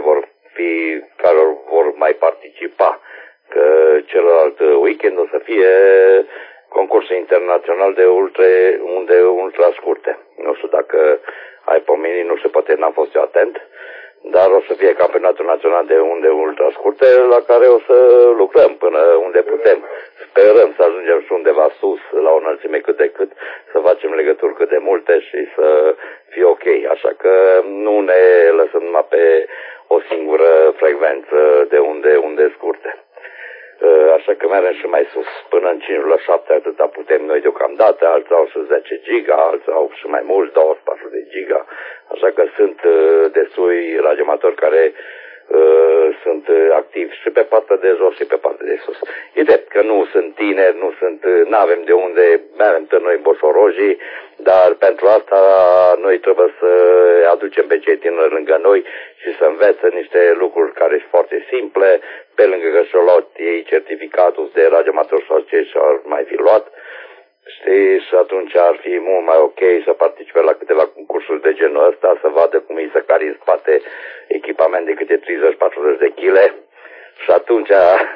vor mai participa. Că celălalt weekend o să fie concursul internațional de unde ultra scurte. Nu știu dacă ai pomenit, nu știu, poate n-am fost eu atent, dar o să fie campionatul național de unde ultra scurte, la care o să lucrăm până unde putem. Sperăm să ajungem și undeva sus, la o înălțime cât de cât, să facem legături cât de multe și să fie ok. Așa că nu ne lăsăm numai pe o singură frecvență de unde scurte. Așa că mergem și mai sus, până în 5/7, atâta putem noi deocamdată, alții au și 10 giga, alții au și mai mult, 24 de giga, așa că sunt destui radioamatori care sunt activi și pe partea de jos și pe partea de sus. E drept că nu sunt tineri, nu avem de unde, mergem noi boșorojii, dar pentru asta noi trebuie să aducem pe cei tineri lângă noi și să învețe niște lucruri care sunt foarte simple, pe lângă că și-au luat ei certificatul de radioamator sau ce și-au mai fi luat. Știi, și atunci ar fi mult mai ok să participe la câteva concursuri de genul ăsta, să vadă cum îi să cari în spate echipament de câte 30-40 de kg și atunci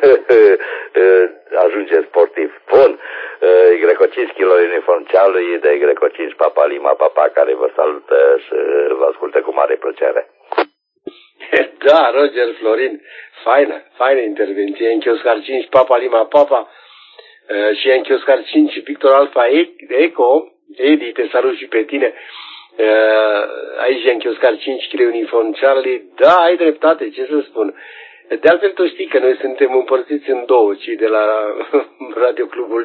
ajunge sportiv. Bun, Greco 5 kg uniform Charlie de Greco 5 Papa Lima Papa, care vă salută și vă ascultă cu mare plăcere. Da, Roger, Florin, faină intervenție. Yankee Oscar 5 Papa Lima Papa și Yankee Oscar 5 Victor Alfa Eco. Edi, te salut și pe tine. Aici Yankee Oscar 5 kg uniform Charlie. Da, ai dreptate, ce să spun. De altfel, tu știi că noi suntem împărțiți în două, cei de la radioclubul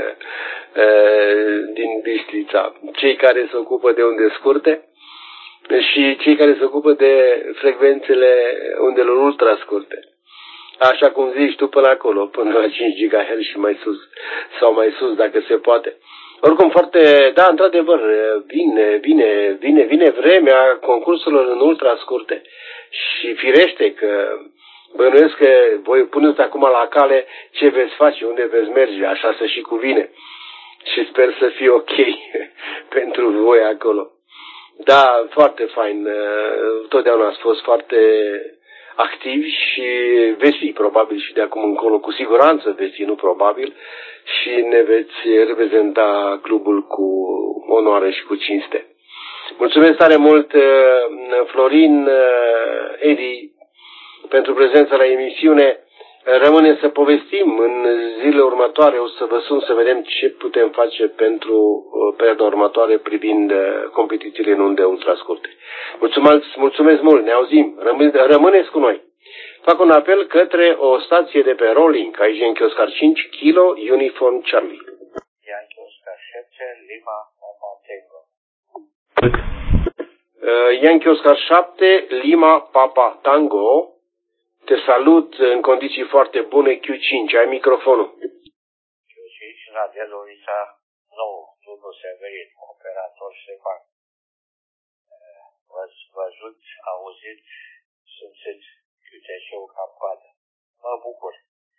din Bistrița, cei care se ocupă de unde scurte și cei care se ocupă de frecvențele undelor ultra scurte. Așa cum zici tu, până acolo, până la 5 GHz și mai sus, sau mai sus dacă se poate. Oricum foarte, da, într-adevăr, vine vremea concursurilor în ultra scurte. Și firește că bănuiesc că voi puneți acum la cale ce veți face, unde veți merge, așa să și cuvine. Și sper să fie ok pentru voi acolo. Da, foarte fain. Totdeauna ați fost foarte activi și veți fi probabil și de acum încolo, cu siguranță veți fi, nu probabil, și ne veți reprezenta clubul cu onoare și cu cinste. Mulțumesc tare mult, Florin, Edi, pentru prezența la emisiune. Rămâne să povestim în zilele următoare, o să vă sun să vedem ce putem face pentru perioada următoare privind competițiile în unde ultra scurte. Mulțumesc mult, ne auzim, rămâneți cu noi. Fac un apel către o stație de pe Rolling, aici Yankee Oscar 5, Kilo, Uniform Charlie. Yankee Oscar 7, Lima, Papa Tango. Yankee Oscar 7, Lima, Papa Tango. Te salut în condiții foarte bune, Q5, ai microfonul. Q5, la Deloisa 9, Turnu Severin, operator Ștefan. Văzut, auzit, simțit Q-ul cap-coadă. Mă bucur.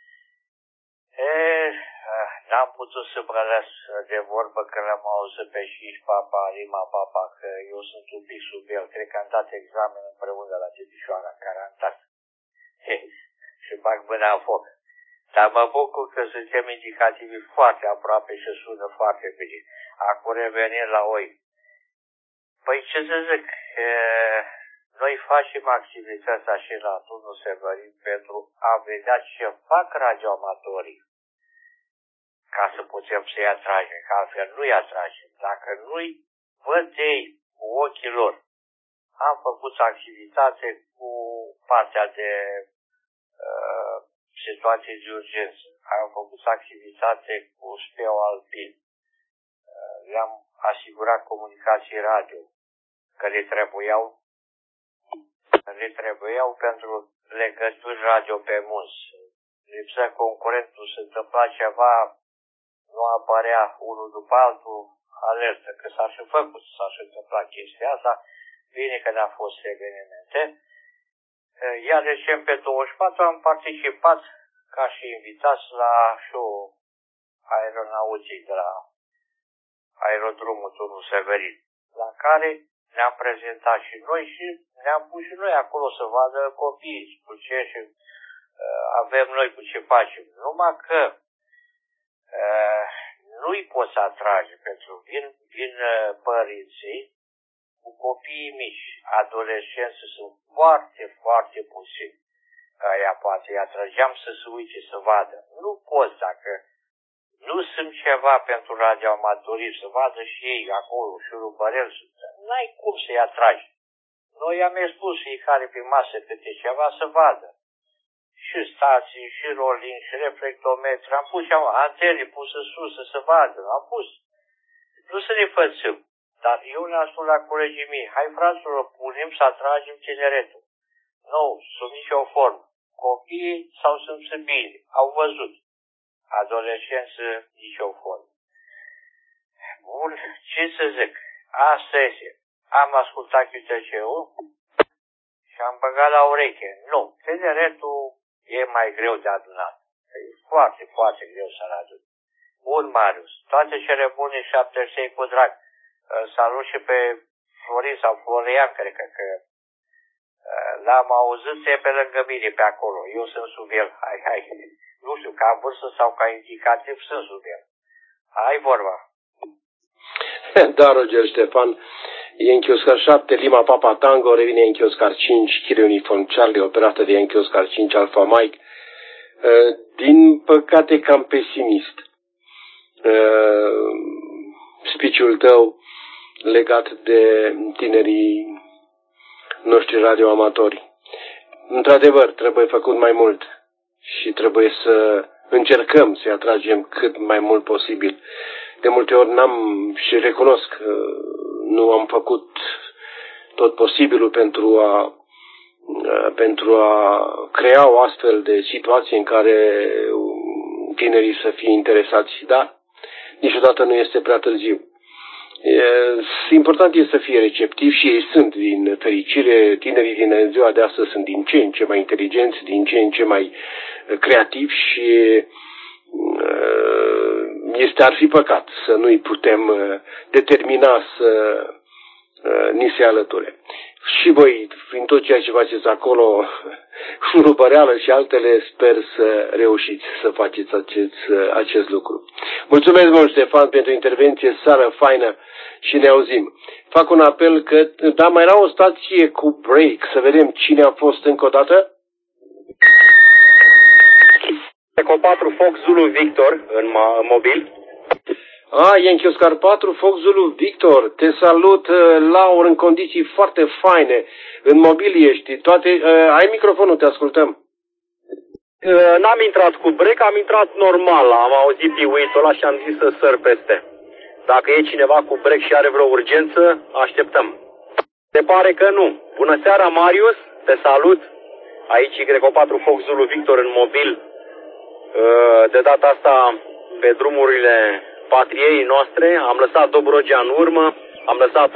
N-am putut să prălesc de vorbă că l-am auzit pe Șiș Papa, Lima Papa, că eu sunt un pic sub el. Cred că am dat examen împreună la Timișoara, garantat. Și bag mâna în foc. Dar mă bucur că suntem indicativi foarte aproape și sună foarte bine. Acum revenim la oi. Păi ce să zic, noi facem activitatea și la Turnul Severin pentru a vedea ce fac radioamatorii ca să putem să-i atragem, că altfel nu-i atragem. Dacă nu-i văd ei cu ochii lor, am făcut activitate cu partea de situații de urgență. Am făcut activitate cu speu alpin. Le-am asigurat comunicații radio, că le trebuiau pentru legături radio pe munți. Lipsea concurentul, se întâmpla ceva, nu apărea unul după altul, alertă, că s-a și făcut, s-a și întâmplat chestia asta. Bine că n-a fost evenimente. Iar decembrie 24 am participat ca și invitați la show aeronautic de la aerodromul Turnul Severin, la care ne-am prezentat și noi și ne-am pus și noi acolo să vadă copiii cu ce și avem noi cu ce facem. Numai că nu-i poți atrage pentru vin părinții cu copiii mici, adolescenți sunt foarte, foarte puțini. Aia poate îi atrăgeam să se uite, să vadă. Nu poți dacă nu sunt ceva pentru radioamatorii, să vadă și ei acolo, și rubărel, n-ai cum să-i atragi. Noi am expus fiecare pe masă câte ceva să vadă. Și stații, și rolling, și reflectometri, am pus antene puse sus să se vadă, am pus. Nu să ne fățăm. Dar eu le-am spus la colegii mei, hai fraților, punem să atragem tineretul. Nu, sub nicio formă. Copiii s-au simțit bine, au văzut. Adolescenți, nicio formă. Bun, ce să zic? Asta este. Am ascultat QTC-ul și am băgat la ureche. Nu, tineretul e mai greu de adunat. E foarte, foarte greu să-l adun. Bun, Marius, toate cele bune 76 cu drag. Salut și pe Florin sau Florian, cred că l-am auzit, e pe lângă mine pe acolo. Eu sunt sub el. Hai. Nu știu, ca vârstă sau ca indicativ sunt sub el. Hai vorba. Da, Roger Ștefan. Yankee Oscar 7, Lima Papa Tango, revine Yankee Oscar 5, Kilo Uniform Charlie, operată de Yankee Oscar 5, Alpha Mike. Din păcate cam pesimist. Speech-ul tău legat de tinerii noștri radioamatori. Într-adevăr, trebuie făcut mai mult și trebuie să încercăm să-i atragem cât mai mult posibil. De multe ori n-am și recunosc că nu am făcut tot posibilul pentru a crea o astfel de situație în care tinerii să fie interesați. Dar niciodată nu este prea târziu. Important este să fie receptiv și ei sunt, din fericire, tinerii din ziua de astăzi sunt din ce în ce mai inteligenți, din ce în ce mai creativi și ar fi păcat să nu-i putem determina să ni se alăture. Și voi, prin tot ceea ce faceți acolo, șurubăreală și altele, sper să reușiți să faceți acest lucru. Mulțumesc mult, Ștefan, pentru intervenție, seară faină și ne auzim. Fac un apel că, da, mai era o stație cu break, să vedem cine a fost încă o dată. Eco 4 Fox Zulu Victor în mobil. Yankee Oscar 4, Fox Zulu Victor, te salut, Laur, în condiții foarte faine, în mobil ești, ai microfonul, te ascultăm. N-am intrat cu break, am intrat normal, am auzit piuitul ăla și am zis să săr peste. Dacă e cineva cu break și are vreo urgență, așteptăm. Se pare că nu. Bună seara, Marius, te salut, aici Greco 4 Fox Zulu Victor în mobil, de data asta pe drumurile patriei noastre, am lăsat Dobrogea în urmă, am lăsat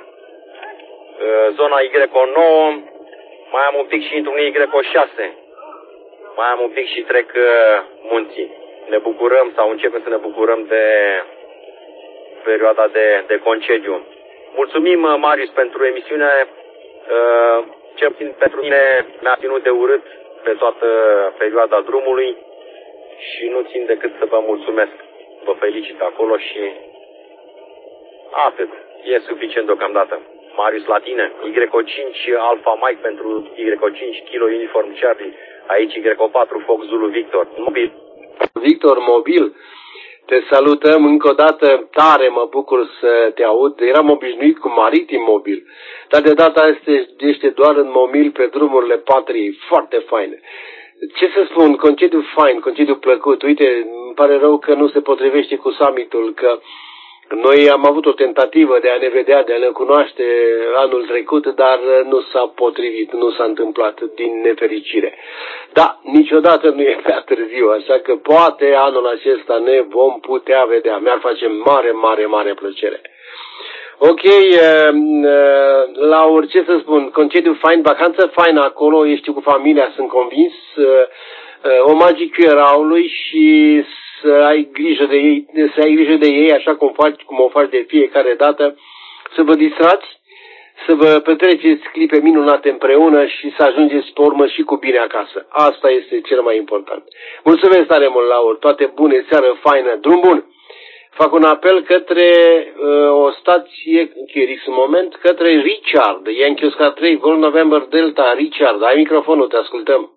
zona Y9, mai am un pic și intru în Y6, mai am un pic și trec munții. Ne bucurăm sau începem să ne bucurăm de perioada de concediu. Mulțumim, Marius, pentru emisiune, cel puțin pentru mine mi-a ținut de urât pe toată perioada drumului și nu țin decât să vă mulțumesc. Vă felicit acolo și atât. E suficient deocamdată. Marius la tine. Y5 Alpha Mike pentru Y5 Kilo Uniform Charlie. Aici Y4 Fox Zulu Victor. Mobil. Victor, mobil. Te salutăm încă o dată. Tare mă bucur să te aud. Eram obișnuit cu Maritim Mobil. Dar de data asta ești doar în mobil pe drumurile patriei. Foarte faine. Ce să spun, concediu fain, concediu plăcut. Uite, îmi pare rău că nu se potrivește cu summitul, că noi am avut o tentativă de a ne vedea, de a ne cunoaște anul trecut, dar nu s-a potrivit, nu s-a întâmplat, din nefericire. Da, niciodată nu e prea târziu, așa că poate anul acesta ne vom putea vedea. Mi-ar face mare, mare, mare plăcere. Ok, Laur, ce să spun, concediu fain, vacanță faină acolo, ești cu familia, sunt convins, omagii Chieraului și să ai grijă de ei, așa cum o faci de fiecare dată, să vă distrați, să vă petreceți clipe minunate împreună și să ajungeți pe urmă și cu bine acasă. Asta este cel mai important. Mulțumesc tare mult, Laur, toate bune, seară faină, drum bun! Fac un apel către o stație, Chirix, un moment, către Richard, Yankee Oscar 3, Golf November Delta, Richard, ai microfonul, te ascultăm.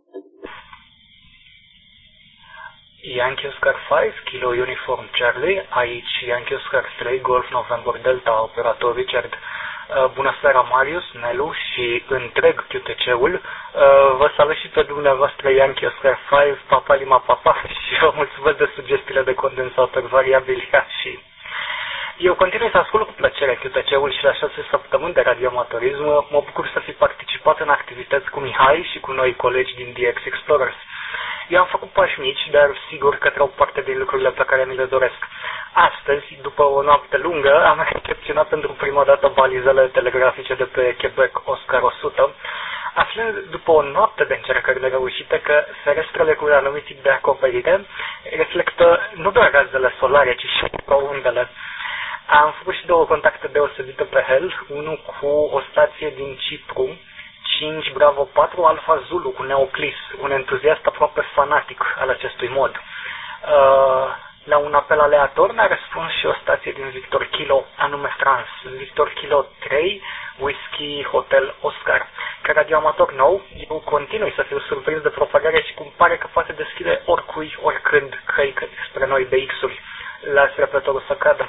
Yankee Oscar 5, Kilo Uniform Charlie, aici Yankee Oscar 3, Golf November Delta, operator Richard. Bună seara, Marius, Nelu și întreg QTC-ul. Vă salut și pe dumneavoastră, Yankee Oscar 5, Papa Lima Papa, și vă mulțumesc de sugestiile de condensator variabili și eu continui să ascult cu plăcere QTC-ul și la 6 săptămâni de radioamatorism mă bucur să fi participat în activități cu Mihai și cu noi colegi din DX Explorers. Eu am făcut pași mici, dar sigur că trec parte din lucrurile pe care mi le doresc. Astăzi, după o noapte lungă, am recepționat pentru prima dată balizele telegrafice de pe Quebec Oscar 100, aflând după o noapte de încercări nereușite că ferestrele cu un anumit tip de acoperire reflectă nu doar razele solare, ci și undele. Am făcut și două contacte deosebite pe HEL, unul cu o stație din Cipru, 5 Bravo 4 Alpha Zulu cu Neoclis, un entuziast aproape fanatic al acestui mod. La un apel aleator mi-a răspuns și o stație din Victor Kilo, anume France, Victor Kilo 3, Whisky Hotel Oscar. Ca radioamator nou, eu continui să fiu surprins de propagare și cum pare că poate deschide oricui, oricând, căi spre noi BX-uri. Las repletorul să cadă.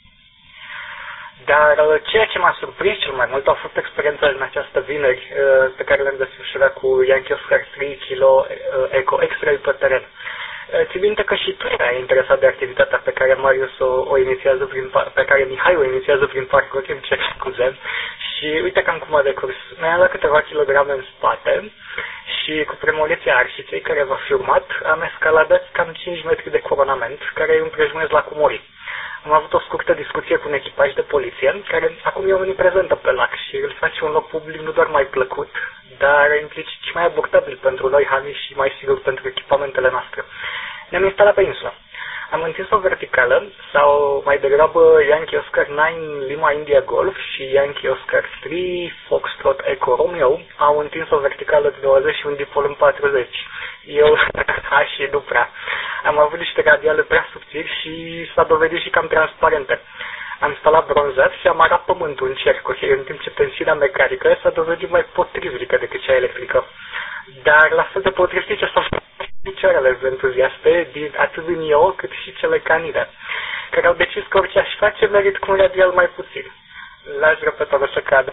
Dar ceea ce m-a surprins cel mai mult au fost experiențele în această vineri pe care le-am desfășurat cu Yankee Oscar 3 Kilo Eco X-Ray pe teren. Ții minte că și tu erai interesat de activitatea pe care pe care Mihai o inițiază prin parcuri, îmi cer scuze, și uite cam cum a decurs. Mi-am luat câteva kilograme în spate și cu premoleția arșiței care va fi urmat am escaladat cam 5 metri de coronament care îi împrejmuiesc la Cumori. Am avut o scurtă discuție cu un echipaj de poliție, care acum e unii prezentă pe lac și îl face un loc public nu doar mai plăcut, dar implicit și mai abordabil pentru noi, Hani, și mai sigur pentru echipamentele noastre. Ne-am instalat pe insulă. Am întins o verticală, sau mai degrabă Yankee Oscar 9 Lima India Golf și Yankee Oscar 3 Foxtrot Echo Romeo au întins o verticală de 20 și un dipol în 40. Eu, și nu prea. Am avut niște radiale prea subțiri și s-a dovedit și cam transparente. Am instalat bronzat și am arat pământul în cercuri, în timp ce tensiunea mecanică s-a dovedit mai potrivnică decât cea electrică. Dar la fel de potrivnice s-au picioarele entuziaste, atât din eu cât și cele canine, care au decis că orice aș face merit cu un radial mai puțin. Las răpătorul să cadă.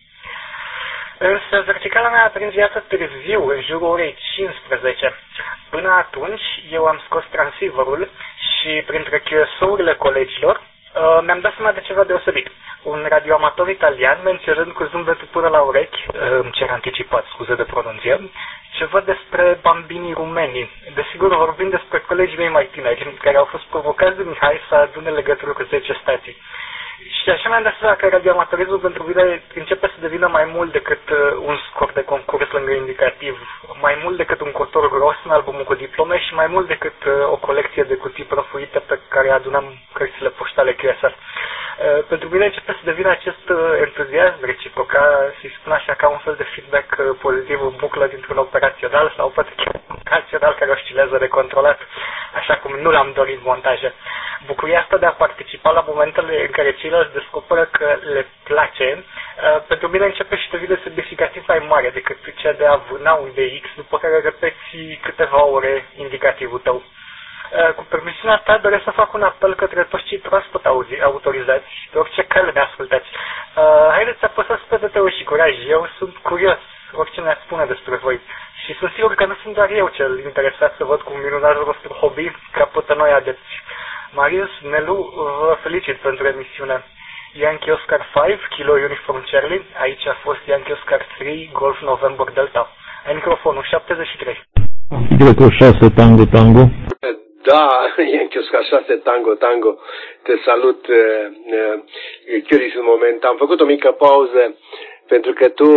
Însă verticala mea a prins viață târziu, în jurul orei 15. Până atunci, eu am scos transceiverul și printre QSO-urile colegilor, mi-am dat seama de ceva deosebit. Un radioamator italian menționând cu zâmbetul până la urechi, îmi cer anticipat, scuze de pronunție, ceva despre bambinii rumeni. Desigur vorbim despre colegii mei mai tineri, care au fost provocați de Mihai să adune legătură cu 10 stații. Și așa mi-am dat seama că radioamatorismul pentru mine începe să devină mai mult decât un scor de concurs lângă indicativ, mai mult decât un cotor gros în albumul cu diplome și mai mult decât o colecție de cutii prăfuite pe care adunam cărțile poștale QSL. Pentru mine începe să devină acest entuziasm reciproc, să-i spun așa, ca un fel de feedback pozitiv în buclă dintr-un operațional sau poate chiar un operațional care oscilează necontrolat, așa cum nu l-am dorit montaje. Bucuria asta de a participa la momentele în care ceilalți descoperă că le place, pentru mine începe și devine semnificativ mai mare decât cea de a vâna un DX, după care repeți câteva ore indicativul tău. Cu permisiunea ta doresc să fac un apel către toți cei proaspăt autorizați, de orice cale ne ascultați. Haideți să apăsați pe DT-ul și curaj, eu sunt curios orice ne spune despre voi. Și sunt sigur că nu sunt doar eu cel interesat să văd cum minunatul vostru hobby capătă noi adepți. Marius, Nelu, vă felicit pentru emisiune. Yankee Oscar 5, Kilo Uniform Charlie, aici a fost Yankee Oscar 3, Golf November Delta. Ai microfonul 73. Greco 6, Tango, Tango. Da, Yankee Oscar 6, Tango, Tango. Te salut, Curis, în moment. Am făcut o mică pauză pentru că tu...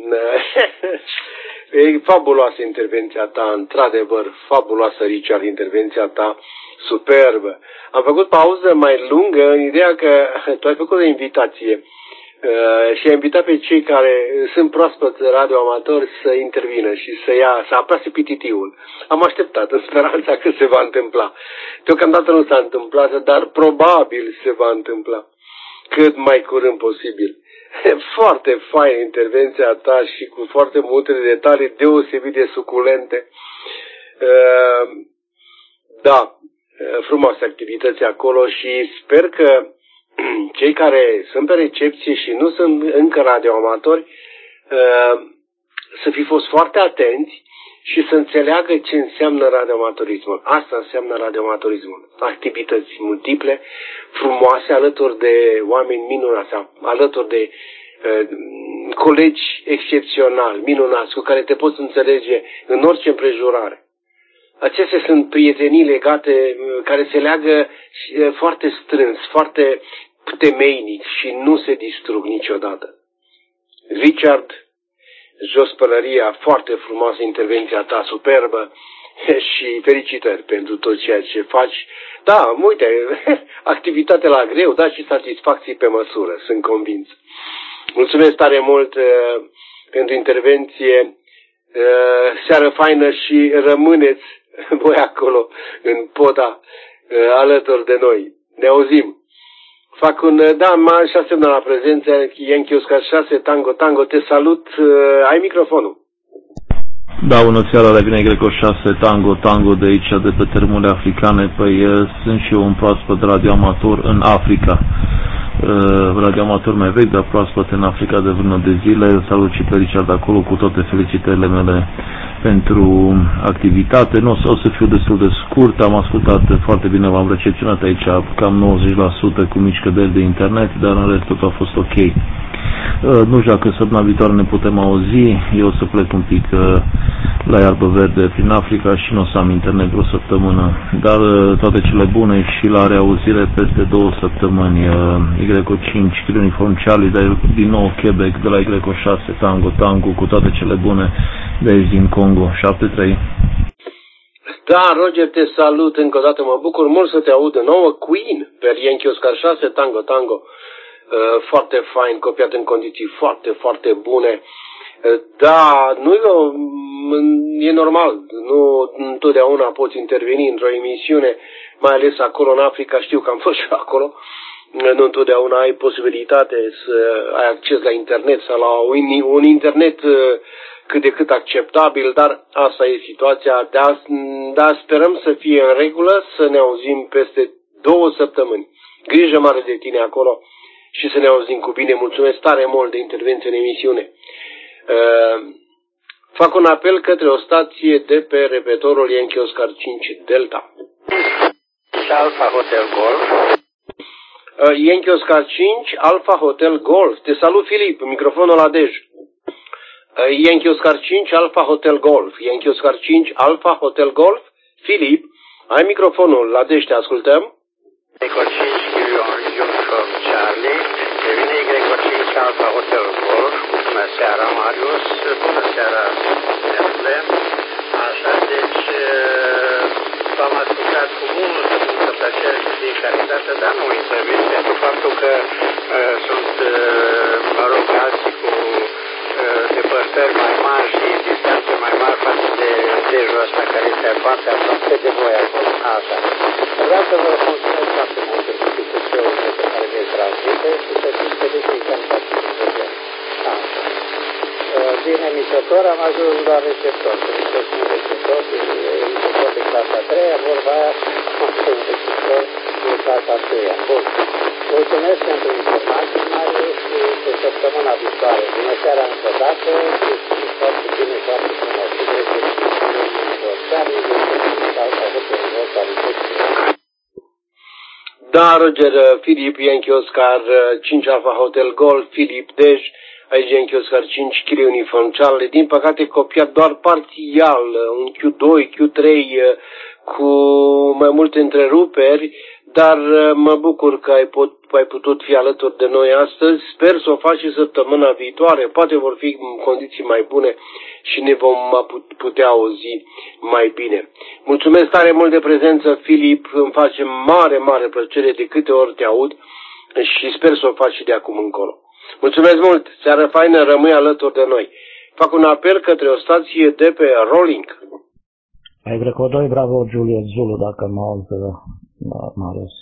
E fabuloasă intervenția ta, într-adevăr, fabuloasă, Richard, intervenția ta, superbă. Am făcut pauză mai lungă în ideea că tu ai făcut o invitație și ai invitat pe cei care sunt proaspăt radioamatori să intervină și să aprase PTT-ul. Am așteptat în speranța că se va întâmpla. Deocamdată nu s-a întâmplat, dar probabil se va întâmpla cât mai curând posibil. Foarte faină intervenția ta și cu foarte multe detalii deosebit de suculente. Da, frumoase activități acolo și sper că cei care sunt pe recepție și nu sunt încă radioamatori să fi fost foarte atenți și să înțeleagă ce înseamnă radioamatorismul. Asta înseamnă radioamatorismul. Activități multiple, frumoase, alături de oameni minunați, alături de colegi excepționali, minunați, cu care te poți înțelege în orice împrejurare. Acestea sunt prietenii legate, care se leagă foarte strâns, foarte temeinic și nu se distrug niciodată. Richard, jos pălăria, foarte frumoasă intervenția ta, superbă și felicitări pentru tot ceea ce faci. Da, uite, activitate la greu, dar și satisfacții pe măsură, sunt convins. Mulțumesc tare mult pentru intervenție, seară faină și rămâneți voi acolo în poda alături de noi. Ne auzim. Fac un, da, și asemnă la prezență, Yankee Oscar 6, Tango, Tango, te salut, ai microfonul. Da, bună seara, la bine Greco 6, Tango, Tango de aici, de pe teremurile africane. Păi sunt și eu un proaspăt radioamator în Africa. Radioamator mai vechi, dar proaspăt în Africa de vreo de zile. Salut și pe Richard acolo cu toate felicitările mele pentru activitate. Nu o să fiu destul de scurt, am ascultat foarte bine, v-am recepționat aici cam 90% cu mici căderi de internet, dar în rest tot a fost ok. Nu știu dacă săptămâna viitoare ne putem auzi, eu o să plec un pic la iarbă verde prin Africa și nu o să am internet vreo săptămână, dar toate cele bune și la reauzire peste 2 săptămâni. Y5 Uniform Charlie, dar din nou Quebec, de la Y6 Tango Tango, cu toate cele bune de aici din Congo, 7-3. Da, Roger, te salut încă o dată, mă bucur mult să te aud în nouă. Queen, pe Yankee Oscar 6, Tango Tango, foarte fain, copiat în condiții foarte, foarte bune. Da, e normal, nu întotdeauna poți interveni într-o emisiune, mai ales acolo în Africa, știu că am fost și acolo, nu întotdeauna ai posibilitate să ai acces la internet sau la un internet cât de cât acceptabil, dar asta e situația. Dar sperăm să fie în regulă, să ne auzim peste 2 săptămâni. Grijă mare de tine acolo și să ne auzim cu bine. Mulțumesc tare mult de intervenție în emisiune. Fac un apel către o stație de pe repetorul Yankee Oscar 5 Delta. Alfa Hotel Golf. Yankee Oscar 5 Alfa Hotel Golf. Te salut, Filip, microfonul la Dej. Yankee Oscar 5 Alfa Hotel Golf. Yankee Oscar 5 Alfa Hotel Golf. Filip, ai microfonul la Dej, te ascultăm. Eco 5 Uniform Charlie. Devine Eco 5 Alfa Hotel Golf. Bună seara, Marius. Bună seara, Nestle. Așa, deci v-am ascultat cu multă plăcere și fiecare dată, dar nu intervin pentru faptul că sunt, mă rog, alții cu depărtări mai mari și distanțe mai mari față de dejul ăsta care este foarte aproape de voi acolo. Așa. Vreau să vă mulțumesc foarte mult pentru discuțiile pe care le transmite și să fiți felici în candidatul. Așa. Din emițător am ajuns la receptor. Pentru că receptor de clasa 3, vorba aia, sunt receptor de clasa 3. Bun. Mulțumesc pentru informații, Marius, și pe săptămâna viitoare. Bună seara încă o dată și foarte bine, foarte frumos. Și de Da, Roger, Filip, Yankee Oscar 5 Alfa Hotel Golf, Filip Dej, aici Yankee Oscar 5 Kilo Uniform Charlie. Din păcate copiat doar parțial, un Q2, Q3 cu mai multe întreruperi, dar mă bucur că ai putut fi alături de noi astăzi. Sper să o faci și săptămâna viitoare. Poate vor fi condiții mai bune și ne vom putea auzi mai bine. Mulțumesc tare mult de prezență, Filip. Îmi face mare, mare plăcere de câte ori te aud și sper să o faci și de acum încolo. Mulțumesc mult. Seară faină, rămâi alături de noi. Fac un apel către o stație de pe Rolling. Ai Greco 2, Bravo, Juliet Zulu, dacă mă auzi, Marius.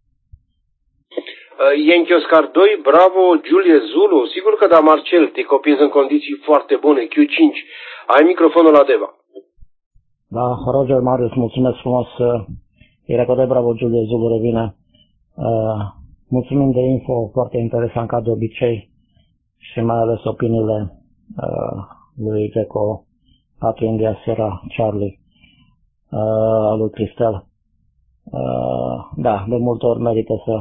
Yankee Oscar 2, Bravo, Juliet Zulu. Sigur că da, Marcel, te copiezi în condiții foarte bune. Q5, ai microfonul la Deva. Da, Roger, Marius, mulțumesc frumos. Greco 2, Bravo, Juliet Zulu revine. Mulțumim de info, foarte interesant ca de obicei și mai ales opiniile lui Greco 4 India Sierra Charlie, lui Cristel. Da, de multe ori merită să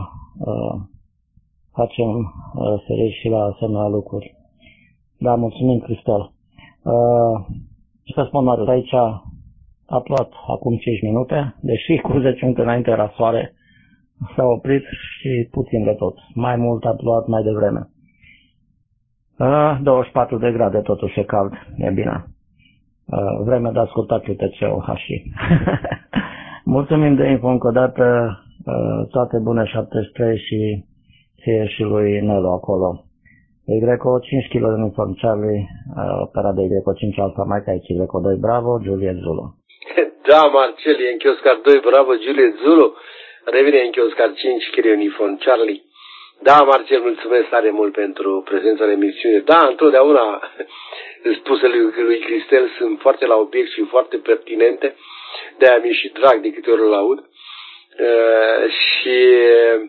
facem serii și la asemenea lucruri. Da, mulțumim, Cristel. Ce să spun, Marius, aici a plouat acum 5 minute, deși cu 10 minute înainte era soare, s-a oprit și puțin de tot. Mai mult a plouat mai devreme. 24 de grade, totuși e cald, e bine. Vreme de ascultat UTC-ul HI. Mulțumim de info încă o dată, toate bune 73 și ție și lui Nelo acolo. Greco 5 kg Uniform Charlie, opera de Greco 5 Alfa Mike, aici Greco 2 Bravo, Juliet Zulu. Da, Marcel, Yankee Oscar 2 Bravo, Juliet Zulu. Revine Yankee Oscar 5 kg Uniform Charlie. Da, Marcel, mulțumesc tare mult pentru prezența în emisiune. Da, întotdeauna spusele lui Cristel sunt foarte la obiect și foarte pertinente. De-aia mi-e și drag de câte ori îl aud. Și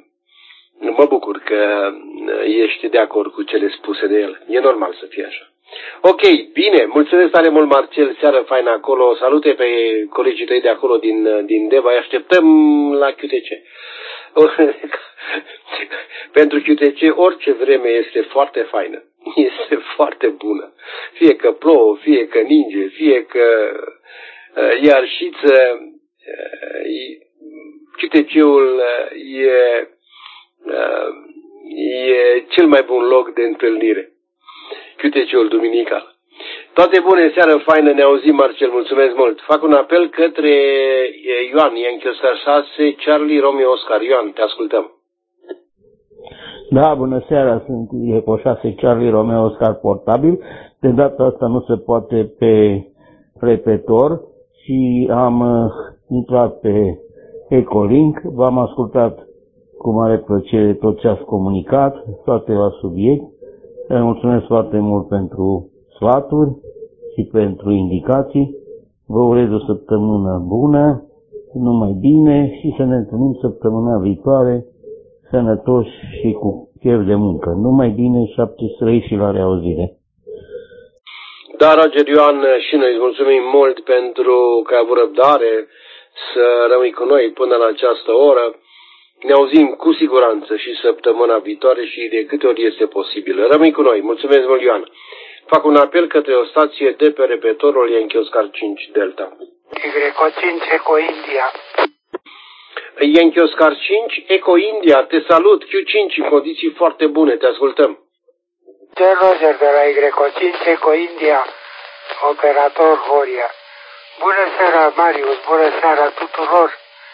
mă bucur că ești de acord cu cele spuse de el. E normal să fie așa. Ok, bine, mulțumesc tare mult, Marcel, seară faină acolo, salute pe colegii tăi de acolo din Deva, îi așteptăm la QTC. Pentru QTC orice vreme este foarte faină, este foarte bună, fie că plouă, fie că ninge, fie că e arșiță, QTC-ul e cel mai bun loc de întâlnire. QTC-ul duminical. Toate bune, seară faină, ne auzim, Marcel, mulțumesc mult. Fac un apel către Ioan, Yankee Oscar 6, Charlie Romeo Oscar. Ioan, te ascultăm. Da, bună seara, sunt Eco 6, Charlie Romeo Oscar portabil. De data asta nu se poate pe repetor și am intrat pe Ecolink, v-am ascultat cu mare plăcere tot ce ați comunicat, toate la subiect. Mulțumesc foarte mult pentru sfaturi și pentru indicații. Vă urez o săptămână bună, numai bine și să ne întâlnim săptămâna viitoare, sănătoși și cu chef de muncă. Numai bine, 17 și la reauzire. Da, Roger Ioan, și noi îți mulțumim mult pentru că ai avut răbdare să rămâi cu noi până la această oră. Ne auzim cu siguranță și săptămâna viitoare și de câte ori este posibil. Rămâi cu noi. Mulțumesc mult, Ioan. Fac un apel către o stație de pe repetorul Yankee Oscar 5 Delta. Eco 5 Eco India. Yankee Oscar 5 Eco India. Te salut. Q5 în condiții foarte bune. Te ascultăm. Roger de la Eco 5 Eco India, operator Horia. Bună seara, Marius. Bună seara tuturor.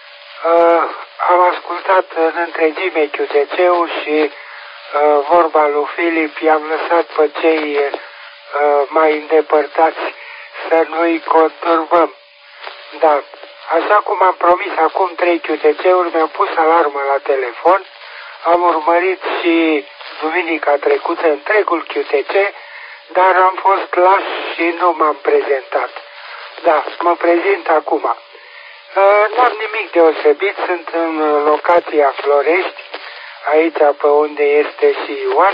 Am ascultat în întregime QTC-ul și vorba lui Filip, i-am lăsat pe cei mai îndepărtați să nu-i conturbăm. Da, așa cum am promis acum 3 QTC-uri, mi-am pus alarmă la telefon, am urmărit și duminica trecută întregul QTC, dar am fost las și nu m-am prezentat. Da, mă prezint acum. N-am nimic deosebit, sunt în locația Florești, aici pe unde este și Ioan.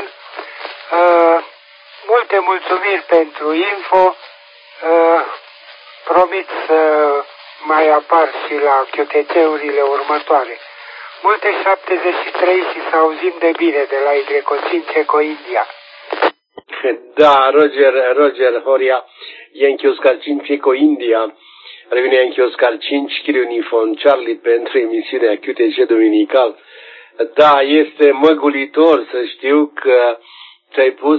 Multe mulțumiri pentru info, promit să mai apar și la QTC-urile următoare. Multe 73 și să auzim de bine de la Y5 Eco India. Da, Roger Horia, Yankee Oscar 5 Eco India. Revine Yankee Oscar 5, Kilo Uniform Charlie pentru emisiunea QTC Dominical. Da, este măgulitor să știu că ți-ai pus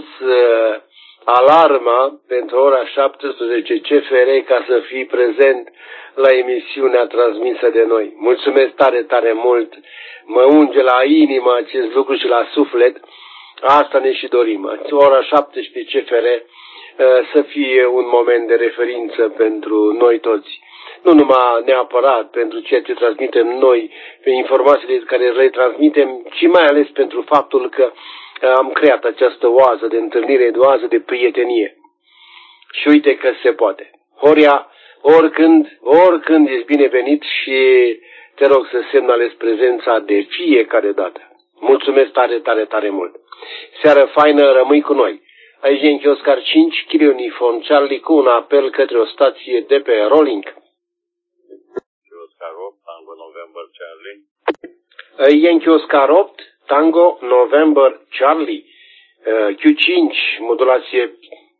alarma pentru ora 17 CFR ca să fii prezent la emisiunea transmisă de noi. Mulțumesc tare, tare mult. Mă unge la inimă acest lucru și la suflet. Asta ne și dorim. Ora 17 CFR să fie un moment de referință pentru noi toți. Nu numai neapărat pentru ceea ce transmitem noi, pe informațiile care le transmitem, ci mai ales pentru faptul că am creat această oază de întâlnire, de oază de prietenie. Și uite că se poate. Horia, oricând ești binevenit și te rog să semnalezi prezența de fiecare dată. Mulțumesc tare, tare, tare mult. Seară faină, rămâi cu noi. Aici e Yankee Oscar 5, Kilo Uniform Charlie, cu un apel către o stație de pe Rolling. Oscar 8, Tango November Charlie. Yankee Oscar 8, Tango November Charlie. Q5, modulație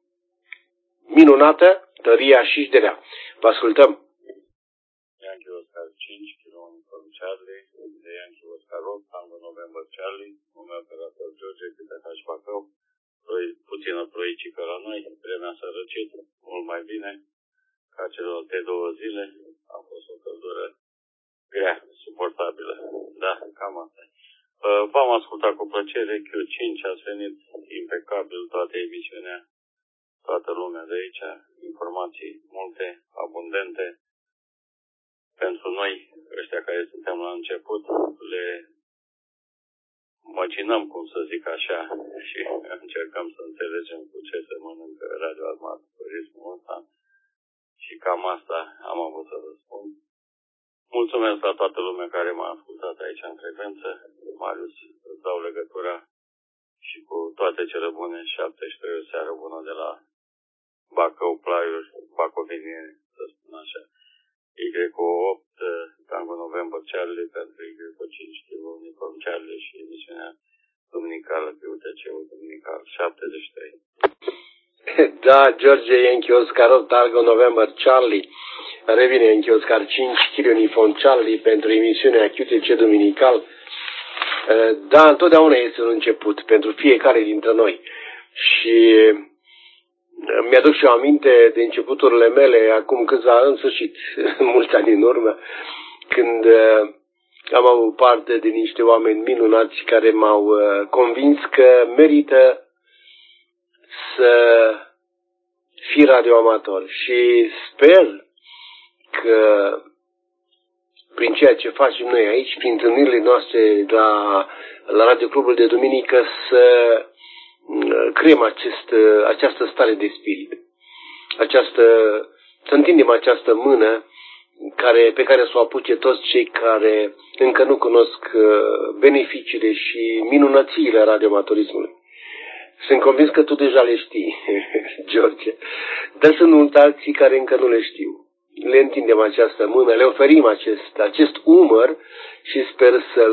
minunată, tăria și șderea. Vă ascultăm. Yankee Oscar 5, Kilo Uniform Charlie, de Yankee Oscar 8, Tango November Charlie, numele operator George, câte faci Bacău, puțină ploicică la noi, vremea s-a răcit mult mai bine ca celelalte 2 zile, a fost o căldură grea, suportabilă, da, cam asta. V-am ascultat cu plăcere, Q5, ați venit impecabil toată emisiunea, toată lumea de aici, informații multe, abundente. Pentru noi, ăștia care suntem la început, le măcinăm, cum să zic așa, și încercăm să înțelegem cu ce se mănâncă radioamatorismul ăsta. Și cam asta am avut să vă spun. Mulțumesc la toată lumea care m-a ascultat aici în frecvență. Marius, îți dau legătura și cu toate cele bune, 73 o seară bună de la Bacău, Plaiul, Bacovine, să spun așa. Y8, Tango November Charlie pentru Y5 Kilo Uniform Charlie și emisiunea duminicală pe UTC-ul duminical 73. Da, George Yankee Oscar 8 Tango November Charlie revine Yankee Oscar 5 Kilo Uniform Charlie pentru emisiunea QTC duminical. Da, întotdeauna este un început pentru fiecare dintre noi și mi-aduc și eu aminte de începuturile mele acum câțiva, în sfârșit, mulți ani în urmă, când am avut parte de niște oameni minunați care m-au convins că merită să fii radioamator și sper că prin ceea ce facem noi aici, prin întâlnirile noastre la Radio Clubul de Duminică, să creăm această stare de spirit, să întindem această mână pe care să o apuce toți cei care încă nu cunosc beneficiile și minunățiile radioamatorismului. Sunt convins că tu deja le știi, George, dar sunt mulți alții care încă nu le știu. Le întindem această mână, le oferim acest umăr și sper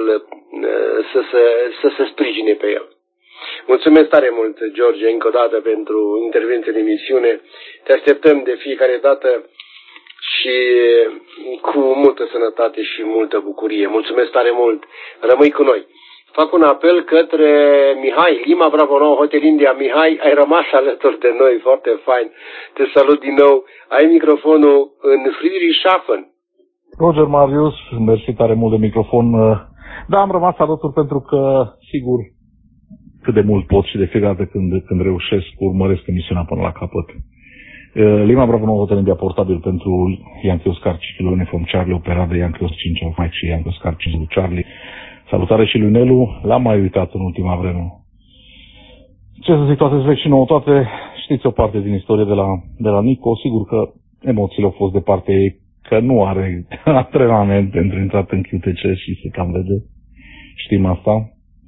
să se sprijine pe el. Mulțumesc tare mult, George, încă o dată pentru intervenție în emisiune. Te așteptăm de fiecare dată și cu multă sănătate și multă bucurie. Mulțumesc tare mult. Rămâi cu noi. Fac un apel către Mihai, Lima Bravo 9, Hotel India. Mihai, ai rămas alături de noi, foarte fain. Te salut din nou. Ai microfonul în Friedrichshafen. Roger Marius, mersi tare mult de microfon. Da, am rămas alături pentru că, sigur, cât de mult pot și de fiecare dată când reușesc, urmăresc emisiunea până la capăt. Lima Bravo 9 Hotel India portabil pentru Yankee Oscar 5 Kilo Uniform Charlie, operat de Yankee Oscar 5 of Mike și Yankee Oscar 5 lui Charlie. Salutare și lui Nelu, l-am mai uitat în ultima vreme. Ce să zic, toate vechi și nouătate, știți o parte din istorie de la Nico, sigur că emoțiile au fost de partea ei, că nu are antrenament pentru intrat în QTC și se cam vede. Știm asta.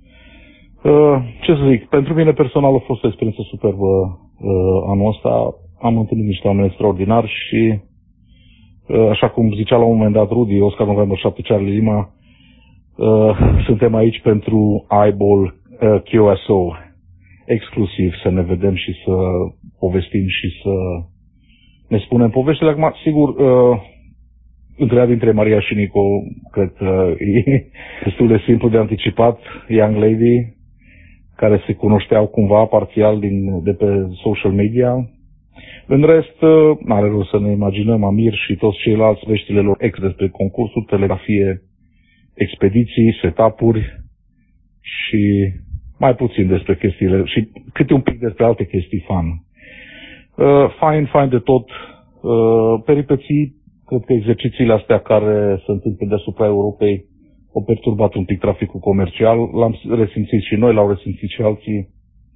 Ce să zic, pentru mine personal a fost o experiență superbă anul ăsta. Am întâlnit niște oameni extraordinari și, așa cum zicea la un moment dat Rudy, Oscar November 7 Charlie Lima, suntem aici pentru Eyeball QSO, exclusiv să ne vedem și să povestim și să ne spunem poveștile. Acum, sigur, întâlnirea dintre Maria și Nico, cred că e destul de simplu de anticipat. Young Lady, care se cunoșteau cumva parțial de pe social media. În rest, n-are rost să ne imaginăm Amir și toți ceilalți veștile lor ex despre concursuri, telegrafie, expediții, setup-uri și mai puțin despre chestiile și câte un pic despre alte chestii fun. Fain de tot. Peripeții, cred că exercițiile astea care se întâmplă deasupra Europei au perturbat un pic traficul comercial. L-am resimțit și noi, l-au resimțit și alții.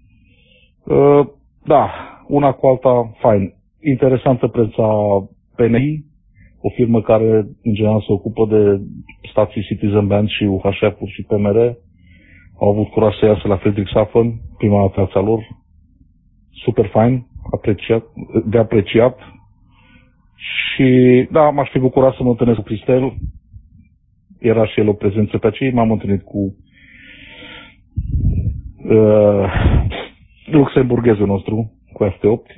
Da, una cu alta, fain. Interesantă prezența PNI, o firmă care în general se ocupă de stații Citizen Band și UHF-uri și PMR. Au avut curaj să iasă la Friedrichshafen, prima piața lor. Super fain, de apreciat. Și da, m-aș fi bucurat să mă întâlnesc cu Cristel. Era și el o prezență pe aceea. M-am întâlnit cu luxemburghezul nostru, cu FT8.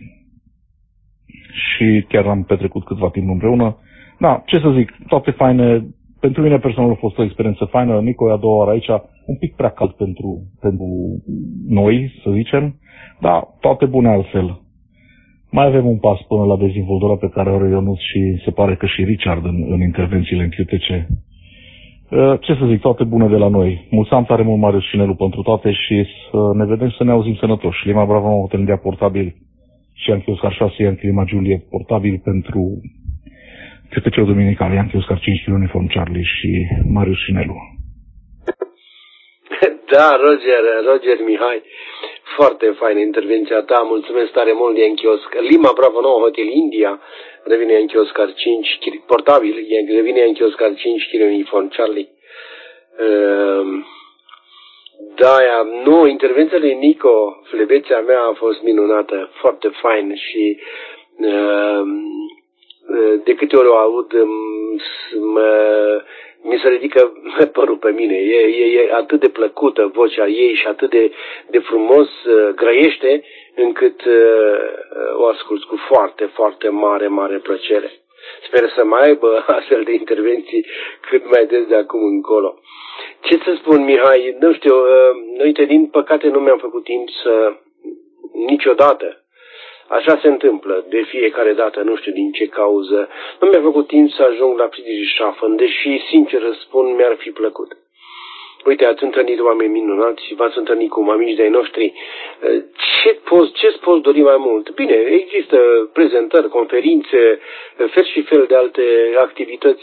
Și chiar am petrecut câtva timp împreună. Da, ce să zic, toate faine. Pentru mine personal a fost o experiență faină. Nico e a doua oară aici, un pic prea cald pentru noi, să zicem. Da, toate bune altfel. Mai avem un pas până la dezvoltarea pe care o are Ionuț și se pare că și Richard în intervențiile în QTC. Ce să zic, toate bune de la noi. Mulțumim tare mult, Marius și Nelu, pentru toate și să ne vedem, să ne auzim sănătoși. Lima Bravo, Hotel India portabil și Yankee Oscar 6, Yankee Lima Juliet portabil pentru QTC-ul duminical, Yankee Oscar 5 Uniform Charlie și Marius și Nelu. Da, Roger Mihai, foarte faină intervenția ta, mulțumesc tare mult, Yankee Oscar. Lima Bravo 9 Hotel India, revine Yankee Oscar 5, portabil, revine Yankee Oscar 5 Uniform Charlie. Da, nu, intervenția lui Nico, flebețea mea a fost minunată, foarte fain și de câte ori o aud mi se ridică părul pe mine. E atât de plăcută vocea ei și atât de frumos grăiește încât o ascult cu foarte, foarte mare plăcere. Sper să mai aibă astfel de intervenții cât mai des de acum încolo. Ce să spun, Mihai? Nu știu, uite, din păcate nu mi-am făcut timp niciodată. Așa se întâmplă de fiecare dată, nu știu din ce cauză. Nu mi-a făcut timp să ajung la Friedrichshafen, deși, sincer răspund, mi-ar fi plăcut. Uite, ați întâlnit oameni minunați, v-ați întâlnit cu amici de-ai noștri. Ce-ți poți dori mai mult? Bine, există prezentări, conferințe, fel și fel de alte activități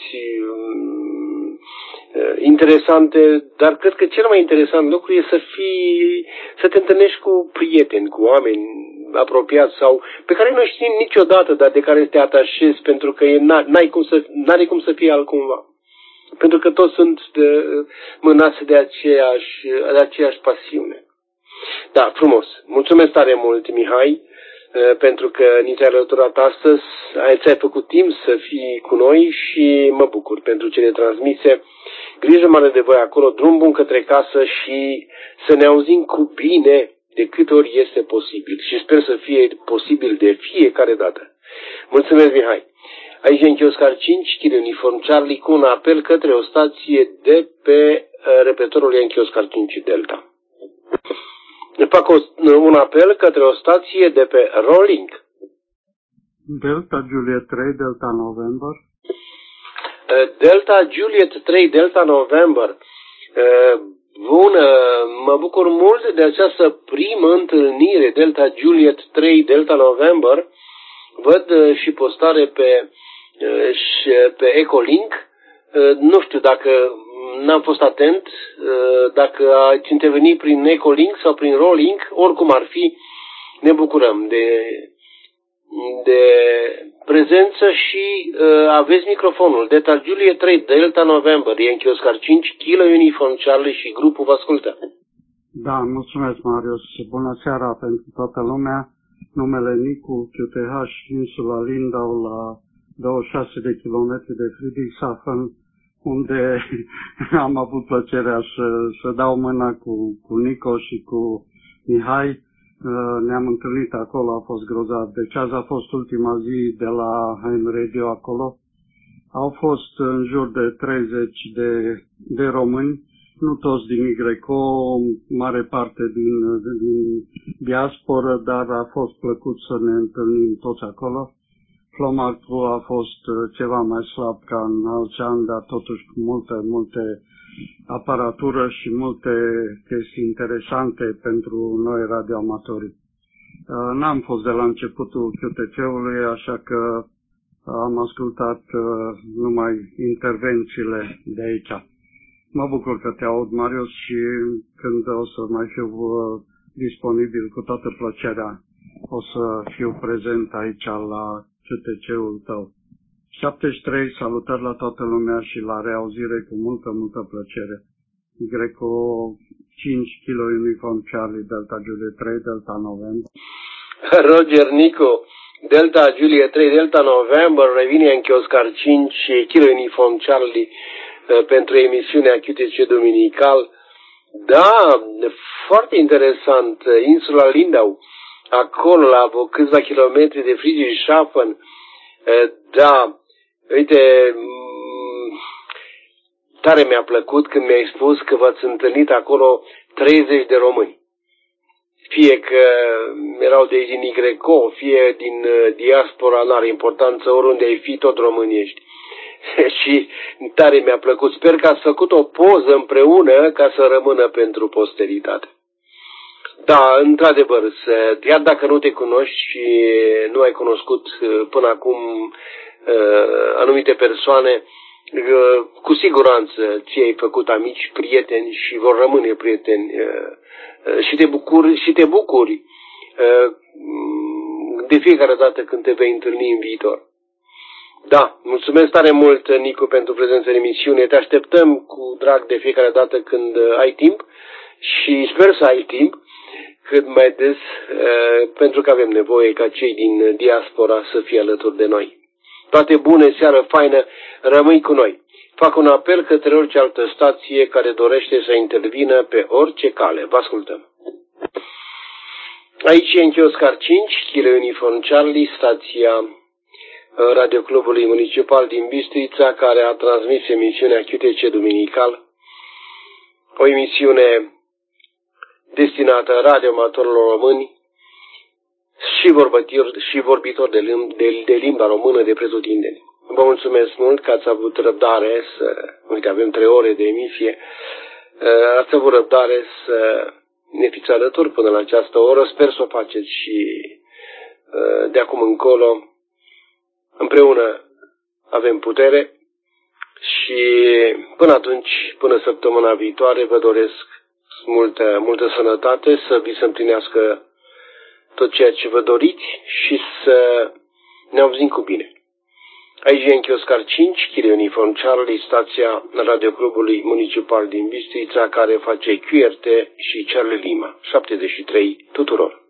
interesante, dar cred că cel mai interesant lucru e să te întâlnești cu prieteni, cu oameni apropiați sau pe care nu știi niciodată, dar de care te atașezi pentru că n-are cum să fie altcumva. Pentru că toți sunt mânați de aceeași pasiune. Da, frumos. Mulțumesc tare mult, Mihai, pentru că ni te-ai alăturat astăzi, ți-ai făcut timp să fii cu noi și mă bucur pentru cele transmise. Grijă mare de voi acolo, drum bun către casă și să ne auzim cu bine de câte ori este posibil. Și sper să fie posibil de fiecare dată. Mulțumesc, Mihai. Aici e Enchi Oscar 5, Chile Uniform Charlie, cu un apel către o stație de pe repetorul Enchi Oscar 5 Delta. Fac un apel către o stație de pe Rolling. Delta Juliet 3, Delta November. Delta Juliet 3, Delta November. Bună, mă bucur mult de această primă întâlnire, Delta Juliet 3, Delta November. Văd și postare pe Ecolink. Nu știu dacă n-am fost atent, dacă ați intervenit prin Ecolink sau prin Rolink, oricum ar fi, ne bucurăm de prezență și aveți microfonul. Delta Juliet 3, Delta November, Enchi Oscar 5, Kilo Uniform Charlie și grupul vă ascultă. Da, mulțumesc, Marius. Bună seara pentru toată lumea. Numele Nicu, QTH, insula Lindau, la 26 de kilometri de Friedrichshafen, unde am avut plăcerea să dau mâna cu Nico și cu Mihai. Ne-am întâlnit acolo, a fost grozav. Deci azi a fost ultima zi de la AM Radio acolo. Au fost în jur de 30 de români, nu toți din Igreco, mare parte din diasporă, dar a fost plăcut să ne întâlnim toți acolo. Flomacul a fost ceva mai slab ca în alți ani, dar totuși cu multe aparatură și multe chestii interesante pentru noi radioamatorii. N-am fost de la începutul QTC-ului, așa că am ascultat numai intervențiile de aici. Mă bucur că te aud, Marius, și când o să mai fiu disponibil, cu toată plăcerea, o să fiu prezent aici la QTC-ul tău. 73, salutări la toată lumea și la reauzire cu multă plăcere. Greco 5 Kilo Uniform Charlie, Delta Juliet 3, Delta November. Roger Nico, Delta Juliet 3, Delta November, revine Enchi Oscar 5 Kilo Uniform Charlie pentru emisiunea QTC Dominical. Da, foarte interesant, insula Lindau, acolo la câțiva kilometri de Friedrichshafen. Da, uite, tare mi-a plăcut când mi-ai spus că v-ați întâlnit acolo 30 de români. Fie că erau de din Igreco, fie din diaspora, n-are importanță, oriunde ai fi, tot români ești. Și tare mi-a plăcut. Sper că ați făcut o poză împreună ca să rămână pentru posteritate. Da, într-adevăr, chiar dacă nu te cunoști și nu ai cunoscut până acum anumite persoane, cu siguranță ți-ai făcut amici, prieteni și vor rămâne prieteni și te bucuri de fiecare dată când te vei întâlni în viitor. Da, mulțumesc tare mult, Nicu, pentru prezența în emisiune. Te așteptăm cu drag de fiecare dată când ai timp și sper să ai timp cât mai des, pentru că avem nevoie ca cei din diaspora să fie alături de noi. Toate bune, seară faină, rămâi cu noi. Fac un apel către orice altă stație care dorește să intervină pe orice cale. Vă ascultăm. Aici e închei Oscar 5, Kilo Uniform Charlie, stația Radioclubului Municipal din Bistrița, care a transmis emisiunea QTC Duminical, o emisiune destinată radioamatorilor români și vorbitori de limba română de pretutindeni. Vă mulțumesc mult că ați avut răbdare uite, avem 3 ore de emisie, ați avut răbdare să ne fiți alături până la această oră. Sper să o faceți și de acum încolo. Împreună avem putere și până atunci, până săptămâna viitoare, vă doresc multă sănătate, să vi se împlinească tot ceea ce vă doriți și să ne auzim cu bine. Aici e închei Oscar 5, Kilo Uniform Charlie, stația Radioclubului Municipal din Bistrița, care face QRT și Charlie Lima. 73 tuturor!